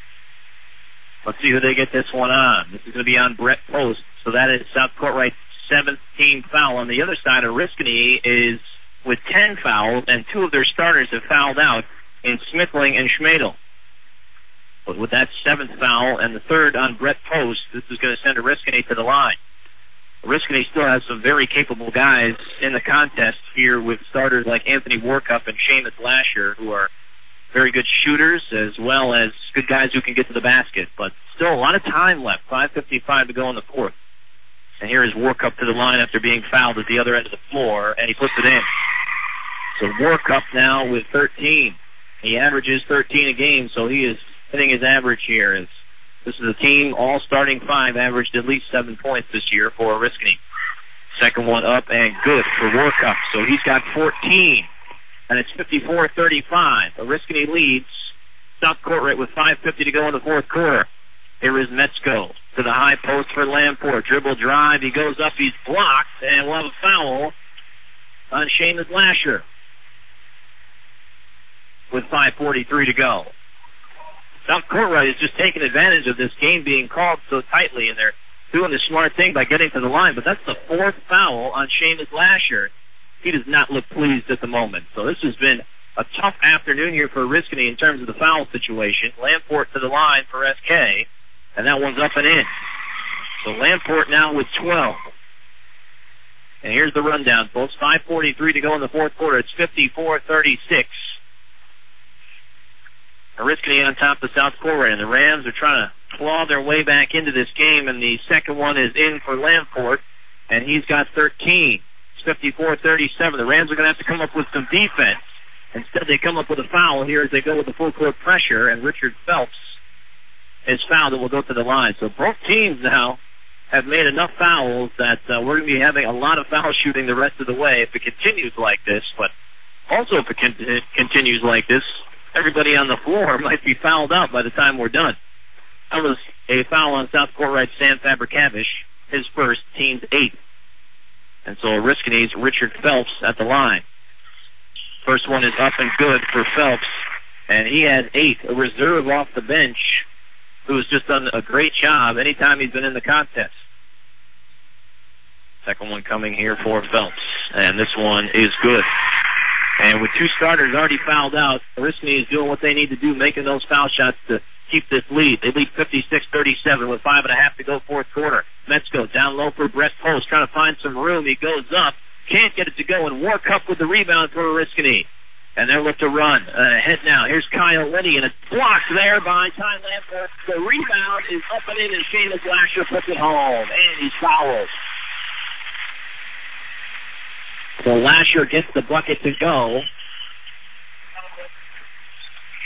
Let's see who they get this one on. This is going to be on Brett Post. So that is South Court right, seventeenth foul. On the other side, Oriskany is with ten fouls, and two of their starters have fouled out in Smithling and Schmadel. But with that seventh foul and the third on Brett Post, this is going to send Oriskany to the line. Oriskany still has some very capable guys in the contest here with starters like Anthony Warkup and Seamus Lasher, who are very good shooters as well as good guys who can get to the basket. But still a lot of time left, five fifty-five to go in the fourth. And here is Warkup to the line after being fouled at the other end of the floor, and he puts it in. So Warkup now with thirteen. He averages thirteen a game, so he is hitting his average here. As this is a team, all starting five averaged at least seven points this year for Oriskany. Second one up and good for Warkup. So he's got fourteen, and it's fifty-four thirty-five. Oriskany leads South Court right with five fifty to go in the fourth quarter. Here is Metzko to the high post for Lamport. Dribble drive. He goes up. He's blocked, and we'll have a foul on Seamus Lasher with five forty-three to go. South Court is just taking advantage of this game being called so tightly, and they're doing the smart thing by getting to the line. But that's the fourth foul on Seamus Lasher. He does not look pleased at the moment. So this has been a tough afternoon here for Oriskany in terms of the foul situation. Lamport to the line for S K, and that one's up and in. So Lamport now with twelve. And here's the rundown, folks. five forty-three to go in the fourth quarter. It's fifty-four thirty-six. Oriskany on top of South Court, and the Rams are trying to claw their way back into this game, and the second one is in for Lamport, and he's got thirteen. It's fifty-four thirty-seven. The Rams are going to have to come up with some defense. Instead, they come up with a foul here as they go with the full court pressure, and Richard Phelps is fouled and will go to the line. So both teams now have made enough fouls that uh, we're going to be having a lot of foul shooting the rest of the way if it continues like this. But also if it, con- it continues like this, everybody on the floor might be fouled out by the time we're done. That was a foul on South Court right, Sam Fabrikavish, his first, team's eighth. And so Oriskany's Richard Phelps at the line. First one is up and good for Phelps, and he had eight, a reserve off the bench, who has just done a great job anytime he's been in the contest. Second one coming here for Phelps, and this one is good. And with two starters already fouled out, Oriskany is doing what they need to do, making those foul shots to keep this lead. They lead fifty-six thirty-seven with five and a half to go fourth quarter. Metzko down low for Brett Post, trying to find some room. He goes up, can't get it to go, and Warkup with the rebound for Oriskany. And they'll look to run. Uh, ahead now. Here's Kyle Liddy, and it's blocked there by Ty Lamport. The rebound is up and in, and Seamus Lasher puts it home, and he's fouled. So Lasher gets the bucket to go.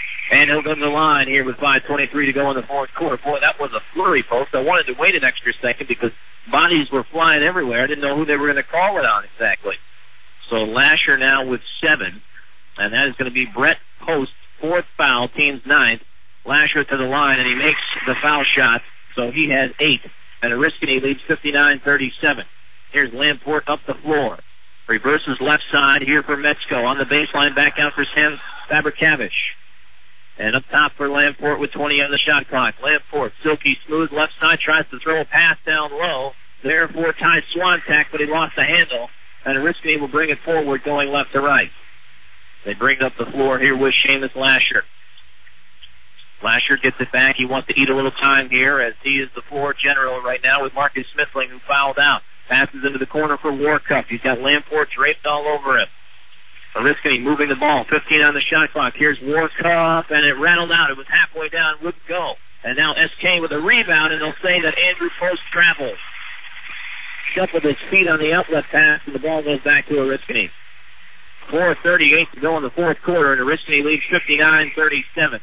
And he'll go to the line here with five twenty-three to go in the fourth quarter. Boy, that was a flurry, folks. I wanted to wait an extra second because bodies were flying everywhere. I didn't know who they were going to call it on exactly. So Lasher now with seven, and that is going to be Brett Post's fourth foul, team's ninth. Lasher to the line, and he makes the foul shot, so he has eight. And Oriskany leads fifty-nine thirty-seven. Here's Lamport up the floor. Reverses left side here for Metzko. On the baseline, back out for Sam Fabrikavich. And up top for Lamport with twenty on the shot clock. Lamport, silky smooth, left side, tries to throw a pass down low. There for Ty Swantak, but he lost the handle. And Oriskany will bring it forward going left to right. They bring up the floor here with Seamus Lasher. Lasher gets it back. He wants to eat a little time here as he is the floor general right now with Marcus Smithling, who fouled out. Passes into the corner for Warcup. He's got Lamport draped all over him. Oriskany moving the ball. fifteen on the shot clock. Here's Warcup, and it rattled out. It was halfway down. Wouldn't go. And now S K with a rebound, and they'll say that Andrew Post travels. Shuffled his feet on the outlet pass, and the ball goes back to Oriskany. four thirty-eight to go in the fourth quarter, and Oriskany leads fifty-nine thirty-seven.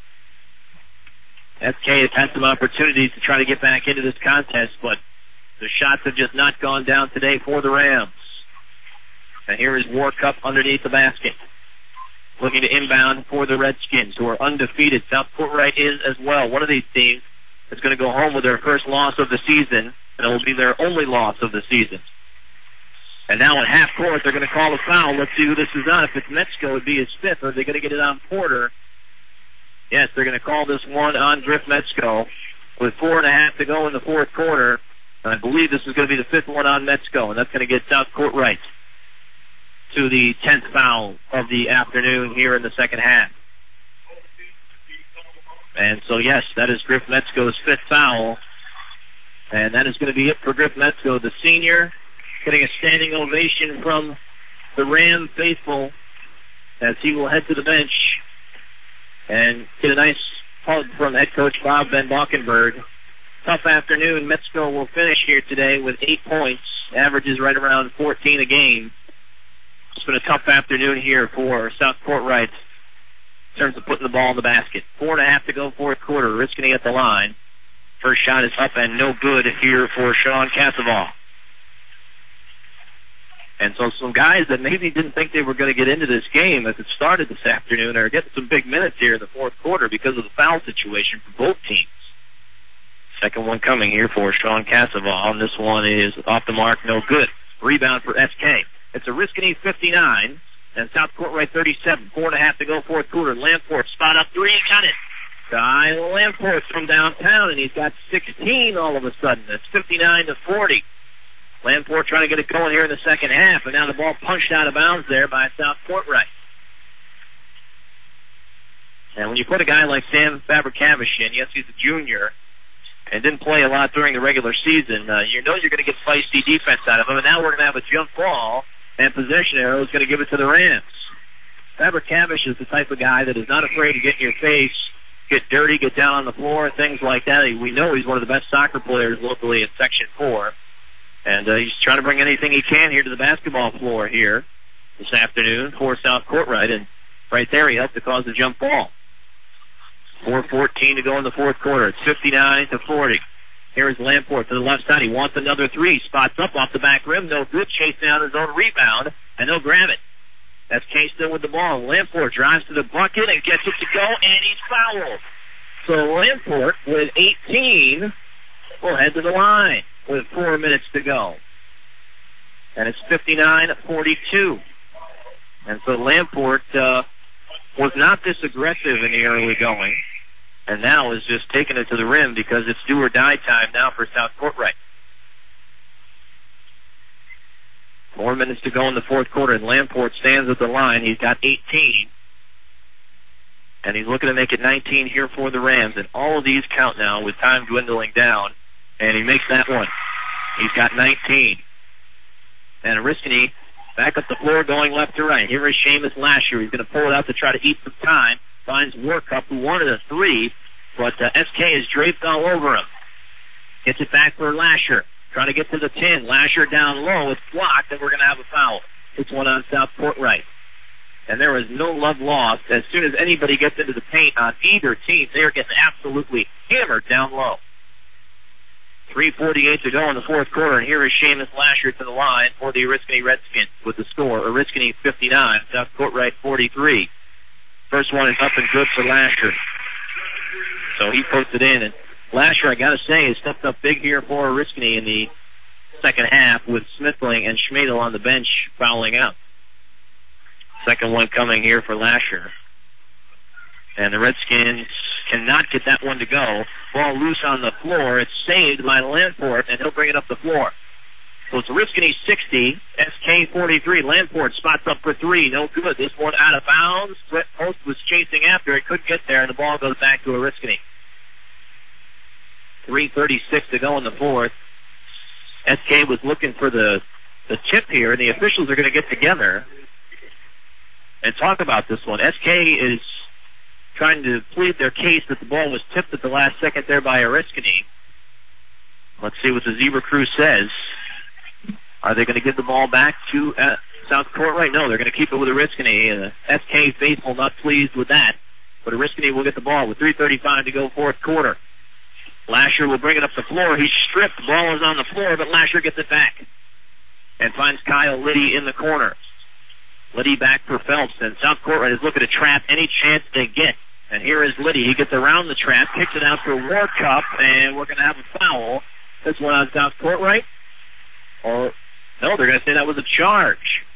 S K has had some opportunities to try to get back into this contest, but the shots have just not gone down today for the Rams. And here is Warcup underneath the basket, looking to inbound for the Redskins, who are undefeated. South Courtright is as well. One of these teams is going to go home with their first loss of the season, and it will be their only loss of the season. And now at half court, they're going to call a foul. Let's see who this is on. If it's Metzko, it would be his fifth. Or are they going to get it on Porter? Yes, they're going to call this one on Griff Metzko with four and a half to go in the fourth quarter. I believe this is going to be the fifth one on Metzko, and that's going to get South Courtright to the tenth foul of the afternoon here in the second half. And so, yes, that is Griff Metzko's fifth foul. And that is going to be it for Griff Metzko, the senior, getting a standing ovation from the Ram faithful as he will head to the bench and get a nice hug from head coach Bob Van Valkenburg. Tough afternoon. Metzko will finish here today with eight points. Averages right around fourteen a game. It's been a tough afternoon here for South Courtright in terms of putting the ball in the basket. Four and a half to go fourth quarter. Oriskany at the line. First shot is up and no good here for Sean Casavall. And so some guys that maybe didn't think they were going to get into this game as it started this afternoon are getting some big minutes here in the fourth quarter because of the foul situation for both teams. Second one coming here for Sean Casavall, and this one is off the mark, no good. Rebound for S K. It's Oriskany fifty-nine and South Courtright thirty-seven. Four and a half to go fourth quarter. Lamport spot up three, got it. Guy Lamport from downtown, and he's got sixteen all of a sudden. It's fifty-nine to forty. Lamport trying to get it going here in the second half, and now the ball punched out of bounds there by South Courtright. And when you put a guy like Sam Fabrikavich in, yes, he's a junior, and didn't play a lot during the regular season, uh, you know you're going to get feisty defense out of him, and now we're going to have a jump ball, and possession arrow is going to give it to the Rams. Fabrikavich is the type of guy that is not afraid to get in your face, get dirty, get down on the floor, things like that. We know he's one of the best soccer players locally in Section four. And uh, he's trying to bring anything he can here to the basketball floor here this afternoon for South Courtright. And right there he helped to cause the jump ball. four fourteen to go in the fourth quarter. It's fifty-nine to forty. Here is Lamport to the left side. He wants another three. Spots up off the back rim. No good. Chasing out his own rebound. And they'll grab it. That's Kane still with the ball. Lamport drives to the bucket and gets it to go, and he's fouled. So Lamport with eighteen will head to the line with four minutes to go. And it's fifty-nine forty-two. And so Lamport uh, was not this aggressive in the early going, and now is just taking it to the rim because it's do or die time now for South Courtright. Four minutes to go in the fourth quarter, and Lamport stands at the line. He's got eighteen. And he's looking to make it nineteen here for the Rams. And all of these count now with time dwindling down. And he makes that one. He's got nineteen. And Oriskany back up the floor going left to right. Here is Seamus Lasher. He's going to pull it out to try to eat some time. Finds Warcup, who wanted a three. But uh, S K is draped all over him. Gets it back for Lasher. Trying to get to the ten. Lasher down low. It's blocked, and we're going to have a foul. It's one on South Courtright. and there is no love lost. As soon as anybody gets into the paint on either team, they are getting absolutely hammered down low. three forty-eight to go in the fourth quarter, and here is Seamus Lasher to the line for the Oriskany Redskins with the score. Oriskany fifty-nine, South Courtright forty-three. First one is up and good for Lasher. So he puts it in, and Lasher, I gotta say, has stepped up big here for Oriskany in the second half with Smithling and Schmadel on the bench fouling out. Second one coming here for Lasher. And the Redskins cannot get that one to go. Ball loose on the floor. It's saved by Lamport, and he'll bring it up the floor. So it's Oriskany sixty, S K forty-three. Lamport spots up for three. No good. This one out of bounds. Brett Post was chasing after it. Couldn't get there, and the ball goes back to Oriskany. three thirty-six to go in the fourth. S K was looking for the, the tip here, and the officials are going to get together and talk about this one. S K is trying to plead their case that the ball was tipped at the last second there by Oriskany. Let's see what the Zebra crew says. Are they going to give the ball back to uh, South Courtright? No, they're going to keep it with Oriskany. Uh, S K faithful not pleased with that, but Oriskany will get the ball with three thirty-five to go fourth quarter. Lasher will bring it up the floor. He's stripped. The ball is on the floor, but Lasher gets it back and finds Kyle Liddy in the corner. Liddy back for Phelps, and South Courtright is looking to trap any chance they get. And here is Liddy. He gets around the trap, kicks it out for Warcup, and we're going to have a foul. This one on South Courtright. Or, no, they're going to say that was a charge.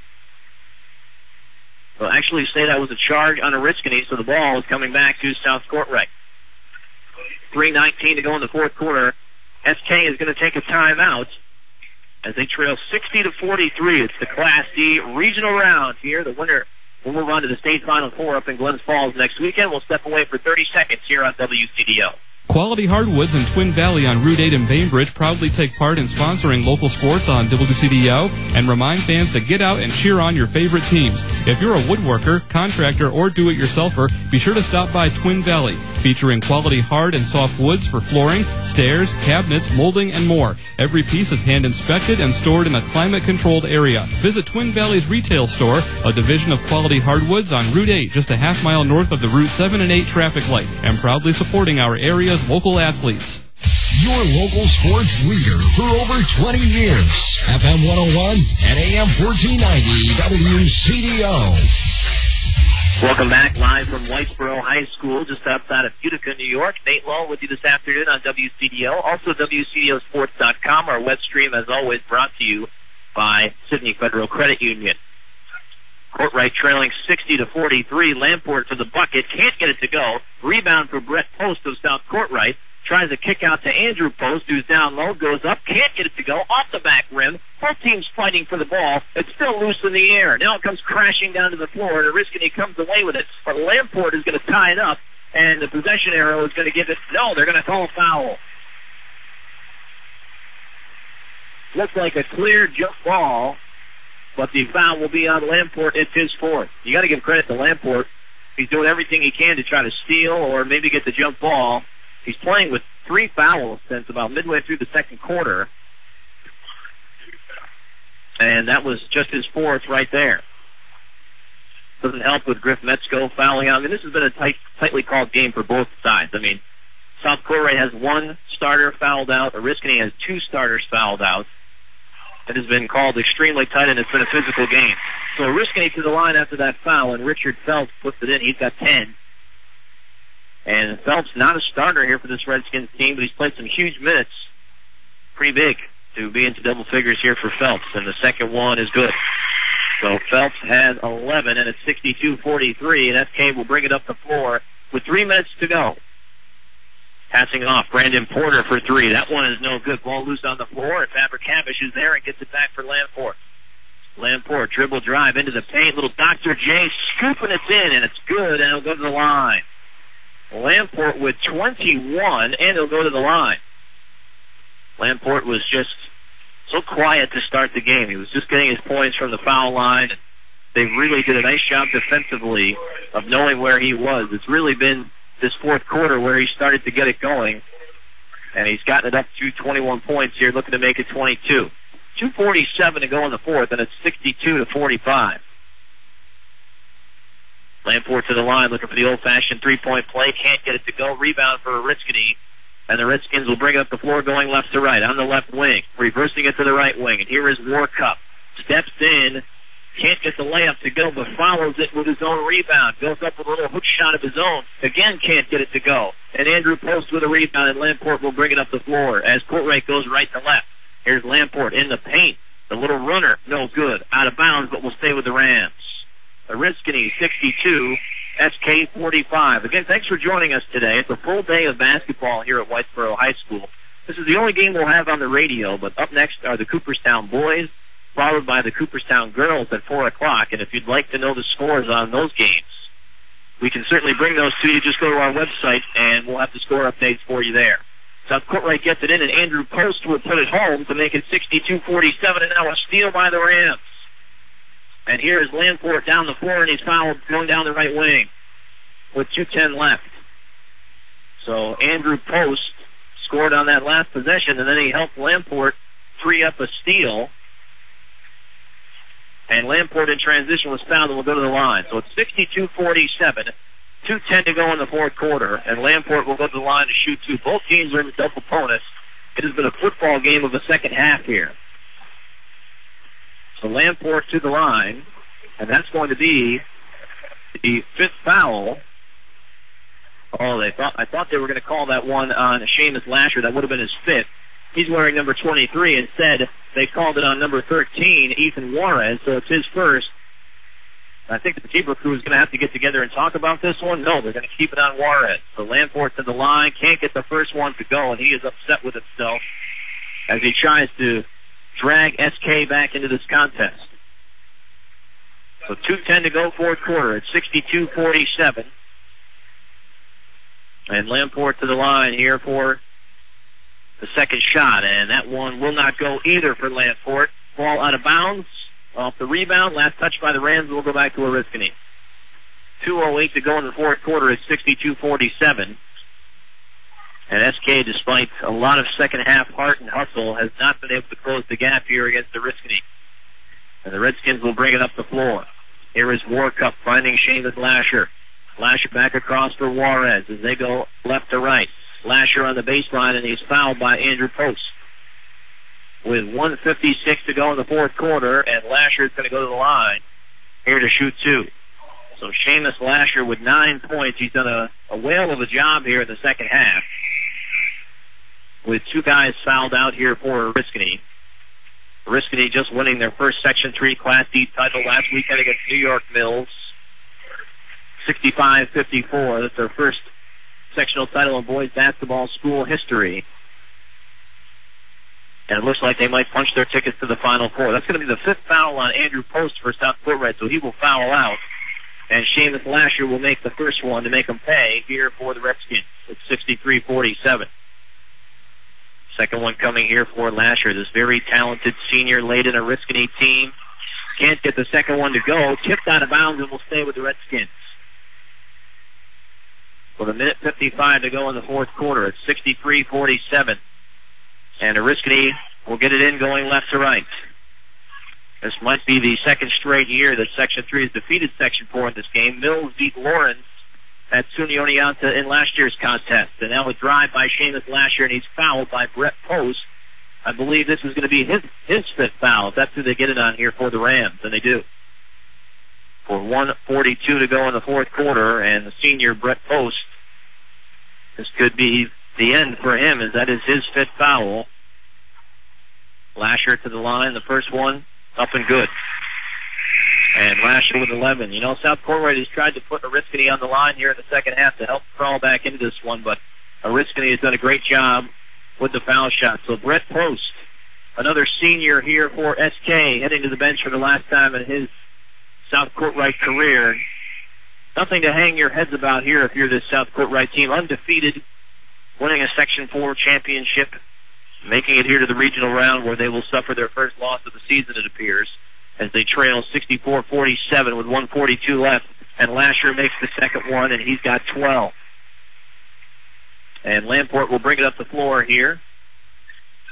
They'll actually say that was a charge on Oriskany, so the ball is coming back to South Courtright. three nineteen to go in the fourth quarter. S K is going to take a timeout as they trail sixty to forty-three. It's the Class D regional round here. The winner will move on to the state Final Four up in Glens Falls next weekend. We'll step away for thirty seconds here on W C D O. Quality Hardwoods in Twin Valley on Route eight in Bainbridge proudly take part in sponsoring local sports on W C D O and remind fans to get out and cheer on your favorite teams. If you're a woodworker, contractor, or do-it-yourselfer, be sure to stop by Twin Valley, featuring quality hard and soft woods for flooring, stairs, cabinets, molding, and more. Every piece is hand-inspected and stored in a climate-controlled area. Visit Twin Valley's retail store, a division of Quality Hardwoods on Route eight, just a half mile north of the Route seven and eight traffic light, and proudly supporting our area's local athletes. Your local sports leader for over twenty years. F M one oh one and A M fourteen ninety W C D O. Welcome back live from Whitesboro High School, just outside of Utica, New York. Nate Law with you this afternoon on W C D O. Also W C D O sports dot com, our web stream, as always, brought to you by Sydney Federal Credit Union. Courtright trailing sixty to forty-three. Lamport for the bucket. Can't get it to go. Rebound for Brett Post of South Courtright. Tries a kick out to Andrew Post, who's down low. Goes up. Can't get it to go. Off the back rim. Both teams fighting for the ball. It's still loose in the air. Now it comes crashing down to the floor, and Oriskany comes away with it. But Lamport is going to tie it up, and the possession arrow is going to give it. No, they're going to call a foul. Looks like a clear jump ball, but the foul will be on Lamport. It's his fourth. You got to give credit to Lamport. He's doing everything he can to try to steal or maybe get the jump ball. He's playing with three fouls since about midway through the second quarter. And that was just his fourth right there. Doesn't help with Griff Metzko fouling out. I mean, this has been a tight, tightly called game for both sides. I mean, South Courtright has one starter fouled out. Oriskany has two starters fouled out. It has been called extremely tight, and it's been a physical game. So Oriskany to the line after that foul, and Richard Phelps puts it in. He's got ten. And Phelps not a starter here for this Redskins team, but he's played some huge minutes. Pretty big to be into double figures here for Phelps, and the second one is good. So Phelps has eleven, and it's sixty-two forty-three, and S K will bring it up the floor with three minutes to go. Passing off, Brandon Porter for three. That one is no good. Ball loose on the floor, and Faber-Cavish is there and gets it back for Lamport. Lamport, dribble drive into the paint. Little Doctor J scooping it in, and it's good, and it'll go to the line. Lamport with twenty-one, and he'll go to the line. Lamport was just so quiet to start the game. He was just getting his points from the foul line. They really did a nice job defensively of knowing where he was. It's really been this fourth quarter where he started to get it going, and he's gotten it up to twenty-one points here, looking to make it twenty-two. two forty-seven to go in the fourth, and it's sixty-two to forty-five. Lamport to the line, looking for the old-fashioned three-point play. Can't get it to go. Rebound for Oriskany. And the Redskins will bring it up the floor going left to right on the left wing. Reversing it to the right wing. And here is Warcup. Steps in. Can't get the layup to go, but follows it with his own rebound. Goes up with a little hook shot of his own. Again, can't get it to go. And Andrew Post with a rebound, and Lamport will bring it up the floor as Courtright goes right to left. Here's Lamport in the paint. The little runner, no good. Out of bounds, but will stay with the Rams. Oriskany, sixty-two. S K forty-five. Again, thanks for joining us today. It's a full day of basketball here at Whitesboro High School. This is the only game we'll have on the radio, but up next are the Cooperstown boys, followed by the Cooperstown girls at four o'clock. And if you'd like to know the scores on those games, we can certainly bring those to you. Just go to our website, and we'll have the score updates for you there. South Courtright gets it in, and Andrew Post will put it home to make it sixty-two forty-seven, and now a steal by the Rams. And here is Lamport down the floor, and he's fouled going down the right wing with two ten left. So Andrew Post scored on that last possession, and then he helped Lamport free up a steal. And Lamport in transition was fouled and will go to the line. So it's sixty-two forty-seven, two ten to go in the fourth quarter, and Lamport will go to the line to shoot two. Both teams are in double bonus. It has been a football game of the second half here. So Lamport to the line, and that's going to be the fifth foul. Oh, they thought I thought they were going to call that one on Seamus Lasher. That would have been his fifth. He's wearing number twenty-three. Instead, they called it on number thirteen, Ethan Juarez, so it's his first. I think the Zebra crew is going to have to get together and talk about this one. No, they're going to keep it on Juarez. So Lamport to the line, can't get the first one to go, and he is upset with himself as he tries to drag S K back into this contest. So two ten to go, fourth quarter. It's sixty-two forty-seven. And Lamport to the line here for the second shot, and that one will not go either for Lamport. Ball out of bounds off the rebound. Last touch by the Rams will go back to Oriskany. two oh eight to go in the fourth quarter. It's sixty-two forty-seven. And S K, despite a lot of second-half heart and hustle, has not been able to close the gap here against Oriskany. And the Redskins will bring it up the floor. Here is Warcup finding Seamus Lasher. Lasher back across for Juarez as they go left to right. Lasher on the baseline, and he's fouled by Andrew Post. With one fifty-six to go in the fourth quarter, and Lasher is going to go to the line here to shoot two. So Seamus Lasher with nine points. He's done a, a whale of a job here in the second half, with two guys fouled out here for Oriskany. Oriskany just winning their first Section three Class D title last weekend against New York Mills. sixty-five fifty-four. That's their first sectional title in boys basketball school history. And it looks like they might punch their tickets to the Final Four. That's going to be the fifth foul on Andrew Post for South Courtright, so he will foul out. And Seamus Lasher will make the first one to make them pay here for the Redskins. It's sixty-three forty-seven. Second one coming here for Lasher, this very talented senior late in a Oriskany team. Can't get the second one to go. Tipped out of bounds and will stay with the Redskins. With a minute fifty-five to go in the fourth quarter, it's sixty-three forty-seven. And Oriskany will get it in going left to right. This might be the second straight year that Section three has defeated Section four in this game. Mills beat Lawrence at SUNY Oneonta in last year's contest. And now a drive by Seamus Lasher, and he's fouled by Brett Post. I believe this is going to be his, his fifth foul. That's who they get it on here for the Rams, and they do. For one forty-two to go in the fourth quarter, and the senior Brett Post, this could be the end for him, as that is his fifth foul. Lasher to the line, the first one up and good. And Lasher with eleven. You know, South Courtright has tried to put Oriskany on the line here in the second half to help crawl back into this one, but Oriskany has done a great job with the foul shot. So Brett Post, another senior here for S K, heading to the bench for the last time in his South Courtright career. Nothing to hang your heads about here if you're this South Courtright team. Undefeated, winning a Section four championship, making it here to the regional round where they will suffer their first loss of the season, it appears, as they trail sixty-four forty-seven with one forty-two left. And Lasher makes the second one, and he's got twelve. And Lamport will bring it up the floor here.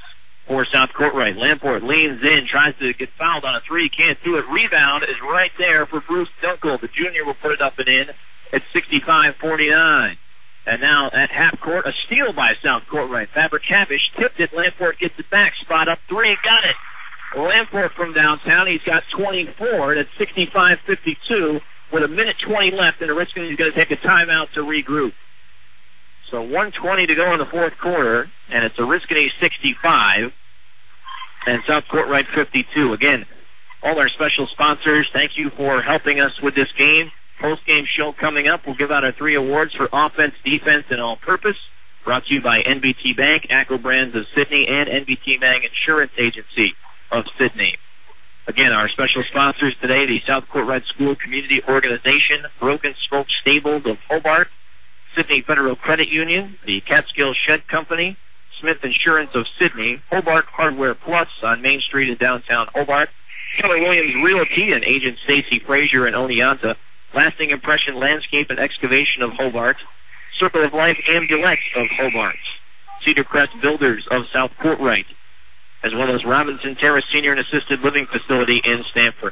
for South Courtright. Lamport leans in, tries to get fouled on a three, can't do it. Rebound is right there for Bruce Dunkel. The junior will put it up and in at sixty-five forty-nine. And now at half court, a steal by South Courtright. Faber-Cavish tipped it. Lamport gets it back. Spot up three. Got it. Lamport from downtown. He's got twenty-four at sixty-five fifty-two with a minute twenty left, and Oriskany is going to take a timeout to regroup. So one twenty to go in the fourth quarter, and it's Oriskany sixty-five and South Courtright fifty-two. Again, all our special sponsors, thank you for helping us with this game. Post-game show coming up. We'll give out our three awards for offense, defense, and all-purpose. Brought to you by N B T Bank, ACCO Brands of Sydney, and N B T Bank Insurance Agency of Sydney. Again, our special sponsors today, the South Courtright School Community Organization, Broken Spoke Stables of Hobart, Sydney Federal Credit Union, the Catskill Shed Company, Smith Insurance of Sydney, Hobart Hardware Plus on Main Street in downtown Hobart, Keller Williams Realty and Agent Stacy Frazier in Oneonta, Lasting Impression Landscape and Excavation of Hobart, Circle of Life Ambulance of Hobart, Cedar Crest Builders of South Courtright, as well as Robinson Terrace Senior and Assisted Living Facility in Stamford.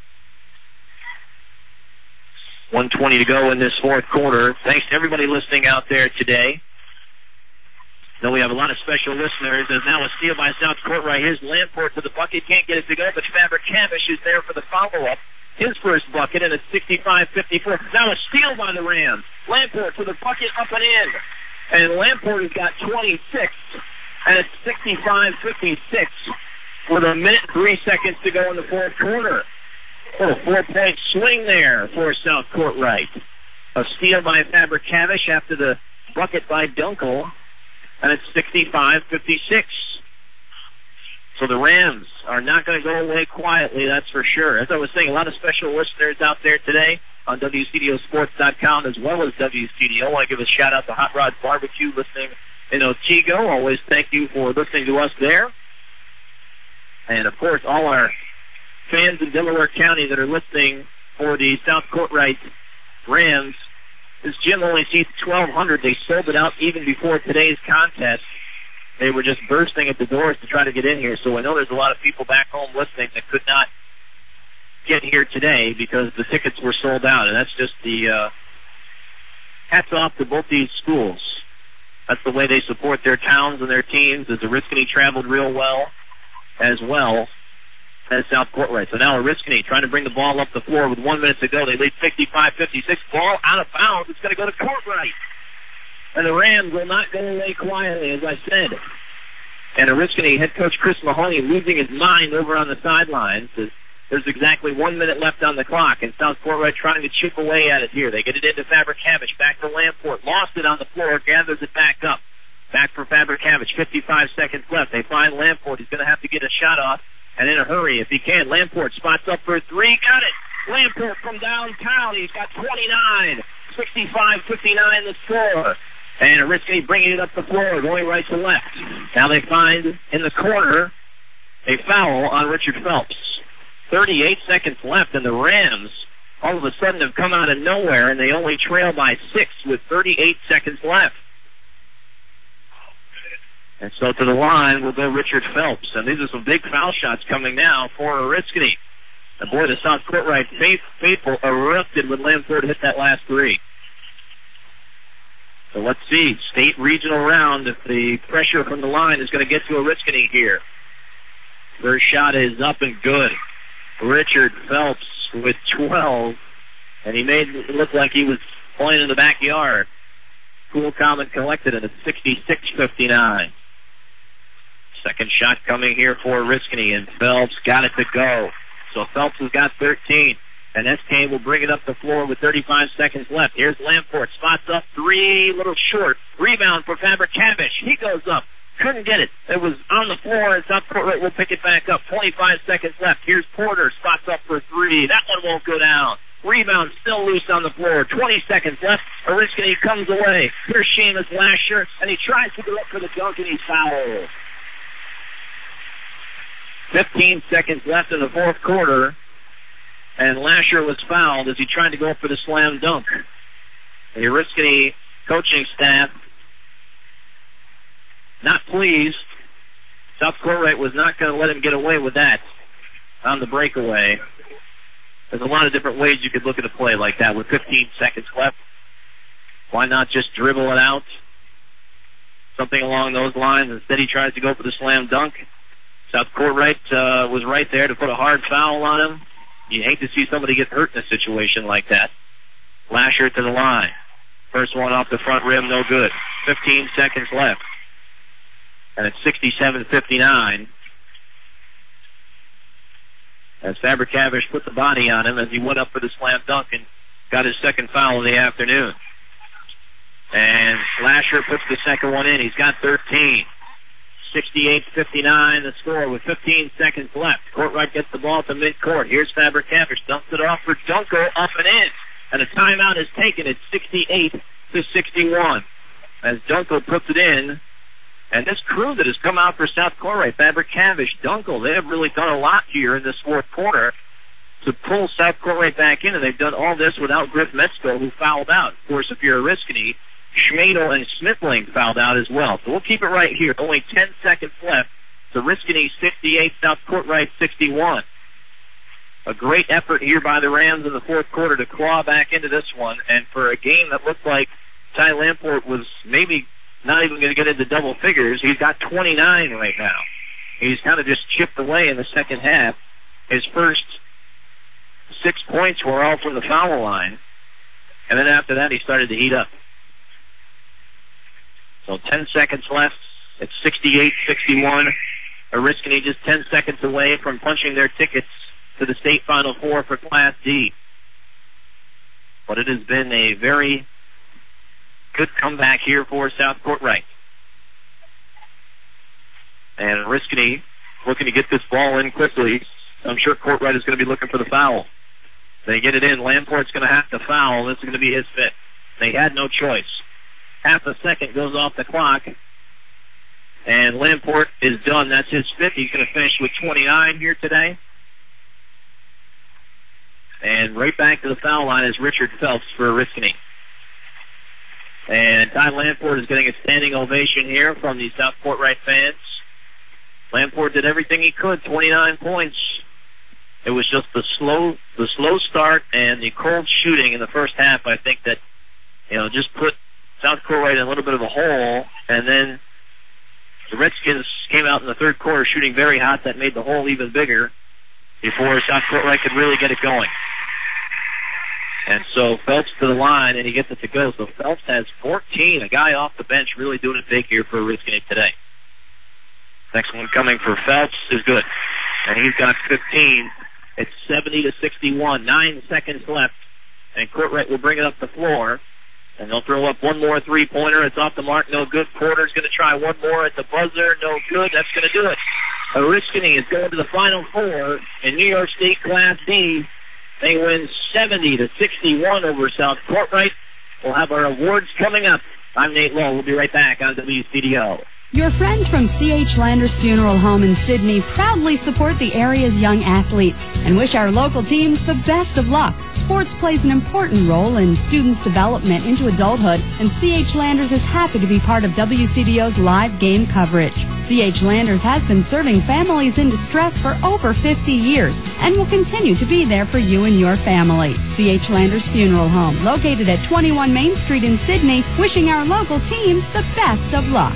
one twenty to go in this fourth quarter. Thanks to everybody listening out there today. Though we have a lot of special listeners, there's now a steal by South Courtright. Here's Lamport to the bucket. Can't get it to go, but Faber-Cavish is there for the follow-up. His first bucket, and it's sixty-five fifty-four. Now a steal by the Rams. Lamport to the bucket, up and in. And Lamport has got twenty-six, and it's sixty-five fifty-six with a minute, three seconds to go in the fourth quarter. What a four-point swing there for South Courtright. A steal by Faber-Cavish after the bucket by Dunkel, and it's sixty-five fifty-six. So the Rams are not going to go away quietly, that's for sure. As I was saying, a lot of special listeners out there today on W C D O Sports dot com as well as W C D O. I want to give a shout-out to Hot Rod Barbecue listening in Otsego. Always thank you for listening to us there. And, of course, all our fans in Delaware County that are listening for the South Courtright Rams. This gym only seats twelve hundred. They sold it out even before today's contest. They were just bursting at the doors to try to get in here. So I know there's a lot of people back home listening that could not get here today because the tickets were sold out. And that's just the uh, hats off to both these schools. That's the way they support their towns and their teams, as Oriskany traveled real well as well as South Courtright. So now Oriskany trying to bring the ball up the floor with one minute to go. They lead sixty-five fifty-six. Ball out of bounds. It's going to go to Courtright. And the Rams will not go away quietly, as I said. And Oriskany head coach Chris Mahoney losing his mind over on the sidelines. There's exactly one minute left on the clock, and South Courtright trying to chip away at it here. They get it into Faber-Cavish, back to Lamport. Lost it on the floor, gathers it back up. Back for Faber-Cavish, fifty-five seconds left. They find Lamport. He's going to have to get a shot off, and in a hurry if he can. Lamport spots up for three. Got it! Lamport from downtown. He's got twenty-nine. sixty-five fifty-nine the score. And Oriskany bringing it up the floor, going right to left. Now they find in the corner a foul on Richard Phelps. thirty-eight seconds left, and the Rams all of a sudden have come out of nowhere, and they only trail by six with thirty-eight seconds left. And so to the line will go Richard Phelps. And these are some big foul shots coming now for Oriskany. And boy, the South Courtright faithful erupted when Lamport hit that last three. So let's see, state regional round, if the pressure from the line is going to get to Oriskany here. First shot is up and good. Richard Phelps with twelve, and he made it look like he was playing in the backyard. Cool, calm, and collected, and it's sixty-six fifty-nine. Second shot coming here for Oriskany, and Phelps got it to go. So Phelps has got thirteen. And S K will bring it up the floor with thirty-five seconds left. Here's Lamport. Spots up three, a little short. Rebound for Faber-Cavish. He goes up. Couldn't get it. It was on the floor, and South Courtright will pick it back up. twenty-five seconds left. Here's Porter. Spots up for three. That one won't go down. Rebound still loose on the floor. twenty seconds left. Oriskany comes away. Here's Seamus Lasher, and he tries to go up for the dunk, and he's fouled. fifteen seconds left in the fourth quarter. And Lasher was fouled as he tried to go up for the slam dunk. The Oriskany coaching staff not pleased. South Courtright was not going to let him get away with that on the breakaway. There's a lot of different ways you could look at a play like that with fifteen seconds left. Why not just dribble it out? Something along those lines. Instead, he tries to go for the slam dunk. South Courtright uh, was right there to put a hard foul on him. You hate to see somebody get hurt in a situation like that. Lasher to the line. First one off the front rim, no good. fifteen seconds left. And it's sixty-seven fifty-nine. As Fabrikavish put the body on him as he went up for the slam dunk and got his second foul of the afternoon. And Lasher puts the second one in. He's got thirteen. sixty-eight fifty-nine the score with fifteen seconds left. Courtright gets the ball to midcourt. Here's Fabrikavish. Dumps it off for Dunkel, up and in. And a timeout is taken at sixty-eight to sixty-one. As Dunkel puts it in. And this crew that has come out for South Courtright, Fabrikavish, Dunkel, they have really done a lot here in this fourth quarter to pull South Courtright back in. And they've done all this without Griff Metzko, who fouled out. Of course, if you're a Oriskany, Schmadel and Smithling fouled out as well. So we'll keep it right here. Only ten seconds left. So Oriskany sixty-eight, South Courtright sixty-one. A great effort here by the Rams in the fourth quarter to claw back into this one. And for a game that looked like Ty Lamport was maybe not even going to get into double figures, he's got twenty-nine right now. He's kind of just chipped away in the second half. His first six points were all from the foul line. And then after that, he started to heat up. So ten seconds left. It's sixty-eight sixty-one. Oriskany just ten seconds away from punching their tickets to the state Final Four for Class D. But it has been a very good comeback here for South Courtright. And Oriskany looking to get this ball in quickly. I'm sure Courtright is going to be looking for the foul. They get it in. Lamport's going to have to foul. This is going to be his fifth. They had no choice. Half a second goes off the clock. And Lamport is done. That's his fifth. He's going to finish with twenty-nine here today. And right back to the foul line is Richard Phelps for Oriskany. And Ty Lamport is getting a standing ovation here from the South Courtright fans. Lamport did everything he could, twenty-nine points. It was just the slow, the slow start and the cold shooting in the first half. I think that, you know, just put South Courtright in a little bit of a hole, and then the Redskins came out in the third quarter shooting very hot. That made the hole even bigger before South Courtright could really get it going. And so Phelps to the line, and he gets it to go. So Phelps has fourteen, a guy off the bench really doing it big here for Oriskany today. Next one coming for Phelps is good. And he's got fifteen. It's seventy to sixty-one. Nine seconds left. And Courtright will bring it up the floor. And they'll throw up one more three-pointer. It's off the mark, no good. Porter's going to try one more at the buzzer, no good. That's going to do it. Oriskany is going to the Final Four in New York State Class D. They win seventy to sixty-one over South Courtright. We'll have our awards coming up. I'm Nate Lowe. We'll be right back on W C D O. Your friends from C H Landers Funeral Home in Sydney proudly support the area's young athletes and wish our local teams the best of luck. Sports plays an important role in students' development into adulthood, and C H Landers is happy to be part of W C D O's live game coverage. C H Landers has been serving families in distress for over fifty years and will continue to be there for you and your family. C H Landers Funeral Home, located at twenty-one Main Street in Sydney, wishing our local teams the best of luck.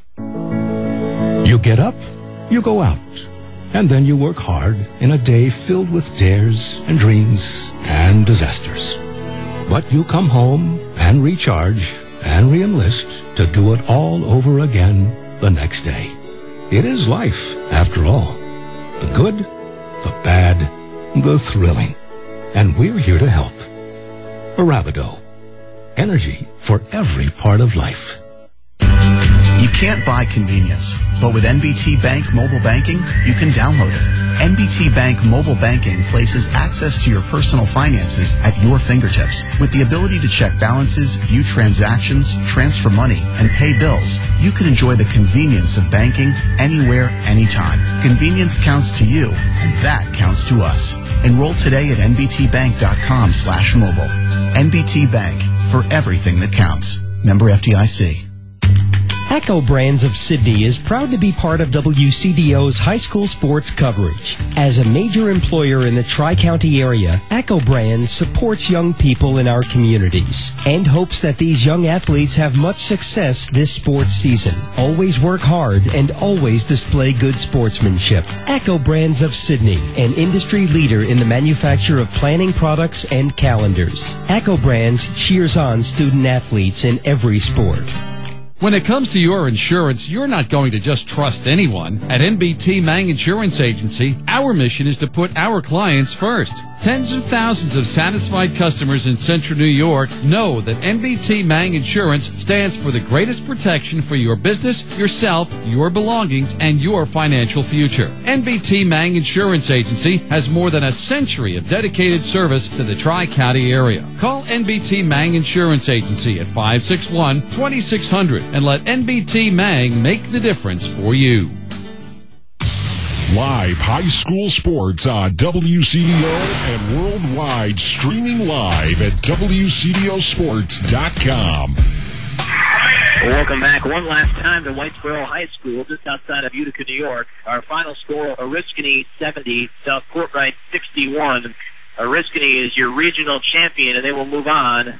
You get up, you go out, and then you work hard in a day filled with dares and dreams and disasters. But you come home and recharge and re-enlist to do it all over again the next day. It is life, after all. The good, the bad, the thrilling. And we're here to help. Arabido. Energy for every part of life. You can't buy convenience, but with N B T Bank Mobile Banking, you can download it. N B T Bank Mobile Banking places access to your personal finances at your fingertips. With the ability to check balances, view transactions, transfer money, and pay bills, you can enjoy the convenience of banking anywhere, anytime. Convenience counts to you, and that counts to us. Enroll today at N B T bank dot com slash mobile. N B T Bank, for everything that counts. Member F D I C. Echo Brands of Sydney is proud to be part of W C D O's high school sports coverage. As a major employer in the Tri-County area, Echo Brands supports young people in our communities and hopes that these young athletes have much success this sports season. Always work hard and always display good sportsmanship. Echo Brands of Sydney, an industry leader in the manufacture of planning products and calendars. Echo Brands cheers on student athletes in every sport. When it comes to your insurance, you're not going to just trust anyone. At N B T Mang Insurance Agency, our mission is to put our clients first. Tens of thousands of satisfied customers in Central New York know that N B T Mang Insurance stands for the greatest protection for your business, yourself, your belongings, and your financial future. N B T Mang Insurance Agency has more than a century of dedicated service to the Tri-County area. Call N B T Mang Insurance Agency at five six one, two six zero zero and let N B T Mang make the difference for you. Live high school sports on W C D O and worldwide, streaming live at W C D O sports dot com. Welcome back one last time to Whitesboro High School, just outside of Utica, New York. Our final score, Oriskany seventy, South Courtright sixty-one. Oriskany is your regional champion, and they will move on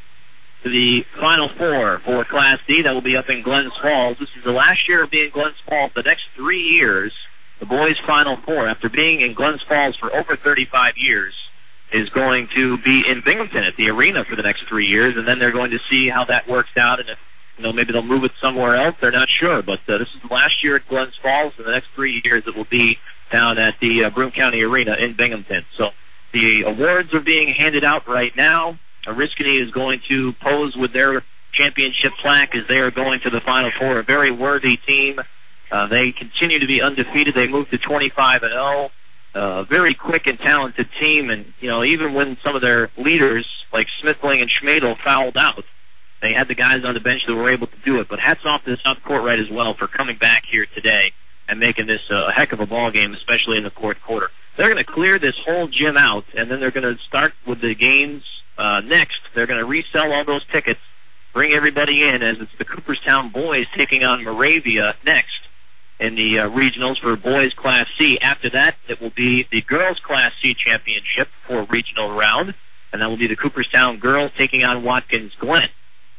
to the Final Four for Class D. That will be up in Glens Falls. This is the last year of being in Glens Falls. The next three years, the boys' Final Four, after being in Glens Falls for over thirty-five years, is going to be in Binghamton at the arena for the next three years, and then they're going to see how that works out, and if, you know, maybe they'll move it somewhere else. They're not sure, but uh, this is the last year at Glens Falls, and the next three years it will be down at the uh, Broome County Arena in Binghamton. So the awards are being handed out right now. Oriskany is going to pose with their championship plaque as they are going to the Final Four. A very worthy team. Uh, they continue to be undefeated. They moved to twenty-five and oh. A very quick and talented team, and you know, even when some of their leaders like Smithling and Schmadel fouled out, they had the guys on the bench that were able to do it. But hats off to South Courtright as well for coming back here today and making this uh, a heck of a ball game, especially in the fourth quarter. They're going to clear this whole gym out, and then they're going to start with the games. Uh, next, they're going to resell all those tickets, bring everybody in, as it's the Cooperstown boys taking on Moravia next in the uh, regionals for boys Class C. After that, it will be the girls Class C championship for regional round, and that will be the Cooperstown girls taking on Watkins Glen.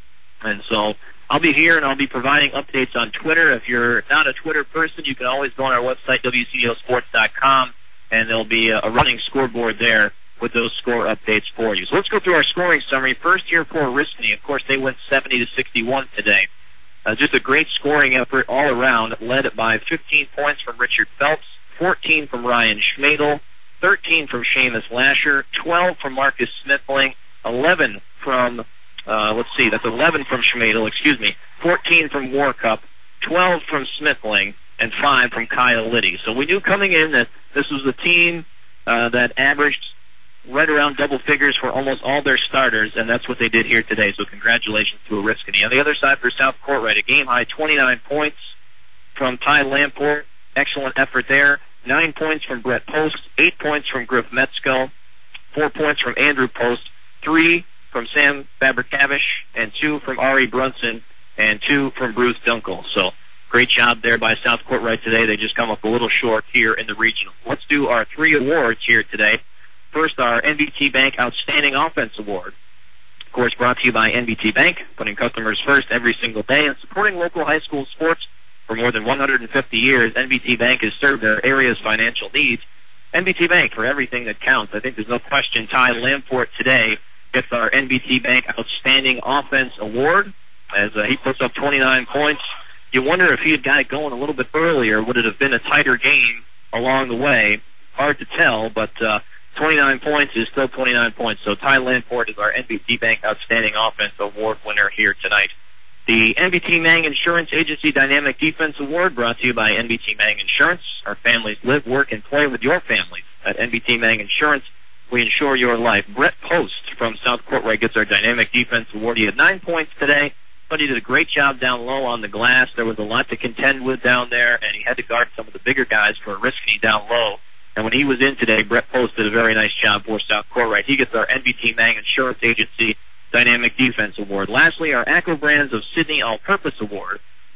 And so I'll be here, and I'll be providing updates on Twitter. If you're not a Twitter person, you can always go on our website, W C D O sports dot com, and there'll be a, a running scoreboard there with those score updates for you. So let's go through our scoring summary. First here for Oriskany. Of course, they went seventy to sixty-one today. Uh, just a great scoring effort all around, led by fifteen points from Richard Phelps, fourteen from Ryan Schmadel, thirteen from Seamus Lasher, twelve from Marcus Smithling, eleven from, uh, let's see, that's eleven from Schmadel, excuse me, fourteen from Warcup, twelve from Smithling, and five from Kyle Liddy. So we knew coming in that this was a team uh, that averaged right around double figures for almost all their starters, and that's what they did here today. So congratulations to Oriskany. On the other side for South Courtright, a game-high twenty-nine points from Ty Lamport. Excellent effort there. Nine points from Brett Post, eight points from Griff Metzko, four points from Andrew Post, three from Sam Fabrikavish, and two from Ari Brunson, and two from Bruce Dunkel. So great job there by South Courtright today. They just come up a little short here in the regional. Let's do our three awards here today. First, our N B T Bank Outstanding Offense Award. Of course, brought to you by N B T Bank, putting customers first every single day and supporting local high school sports for more than one hundred fifty years. N B T Bank has served their area's financial needs. N B T Bank, for everything that counts. I think there's no question Ty Lamport today gets our N B T Bank Outstanding Offense Award as uh, he puts up twenty-nine points. You wonder if he had got it going a little bit earlier, would it have been a tighter game along the way? Hard to tell, but uh, twenty-nine points is still twenty-nine points. So Ty Lamport is our N B T Bank Outstanding Offense Award winner here tonight. The N B T Mang Insurance Agency Dynamic Defense Award brought to you by N B T Mang Insurance. Our families live, work, and play with your families. At N B T Mang Insurance, we insure your life. Brett Post from South Courtright gets our Dynamic Defense Award. He had nine points today, but he did a great job down low on the glass. There was a lot to contend with down there, and he had to guard some of the bigger guys for Oriskany down low. And when he was in today, Brett Post did a very nice job for South Courtright. He gets our N B T Mang Insurance Agency Dynamic Defense Award. Lastly, our Echo Brands of Sydney All-Purpose Award.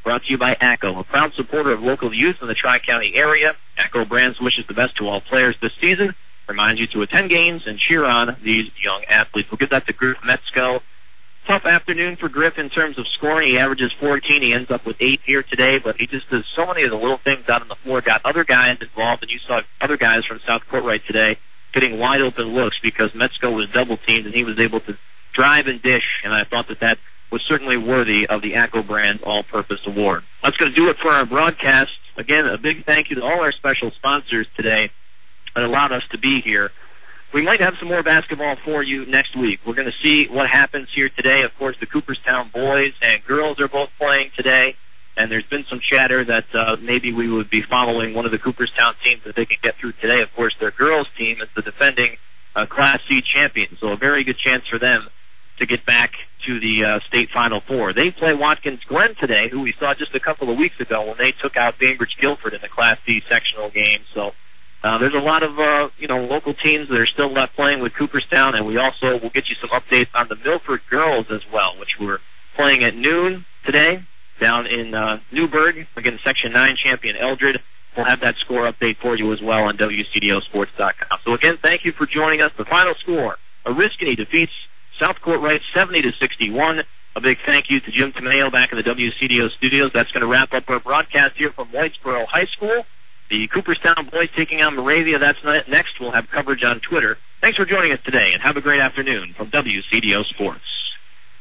brought to you by ACCO, a proud supporter of local youth in the Tri-County area. ACCO Brands wishes the best to all players this season, reminds you to attend games and cheer on these young athletes. We'll give that to Griff Metzko. Tough afternoon for Griff in terms of scoring. He averages fourteen. He ends up with eight here today, but he just does so many of the little things out on the floor, got other guys involved, and you saw other guys from South Courtright today getting wide open looks because Metzko was double teamed and he was able to drive and dish, and I thought that that was certainly worthy of the ACCO Brands All-Purpose Award. That's going to do it for our broadcast. Again, a big thank you to all our special sponsors today that allowed us to be here. We might have some more basketball for you next week. We're going to see what happens here today. Of course, the Cooperstown boys and girls are both playing today, and there's been some chatter that uh, maybe we would be following one of the Cooperstown teams that they can get through today. Of course, their girls team is the defending uh, Class C champions, so a very good chance for them to get back to the uh, state Final Four. They play Watkins Glen today, who we saw just a couple of weeks ago when they took out Bainbridge Guilford in the Class C sectional game. So uh, there's a lot of uh, you know local teams that are still left playing with Cooperstown, and we also will get you some updates on the Milford girls as well, which we're playing at noon today down in uh, Newburgh against Section nine champion Eldred. We'll have that score update for you as well on W C D O sports dot com. So again, thank you for joining us. The final score, Oriskany defeats South Courtright seventy to sixty-one. A big thank you to Jim Tomeo back in the W C D O studios. That's going to wrap up our broadcast here from Whitesboro High School. The Cooperstown boys taking on Moravia. That's next. We'll have coverage on Twitter. Thanks for joining us today, and have a great afternoon from W C D O Sports.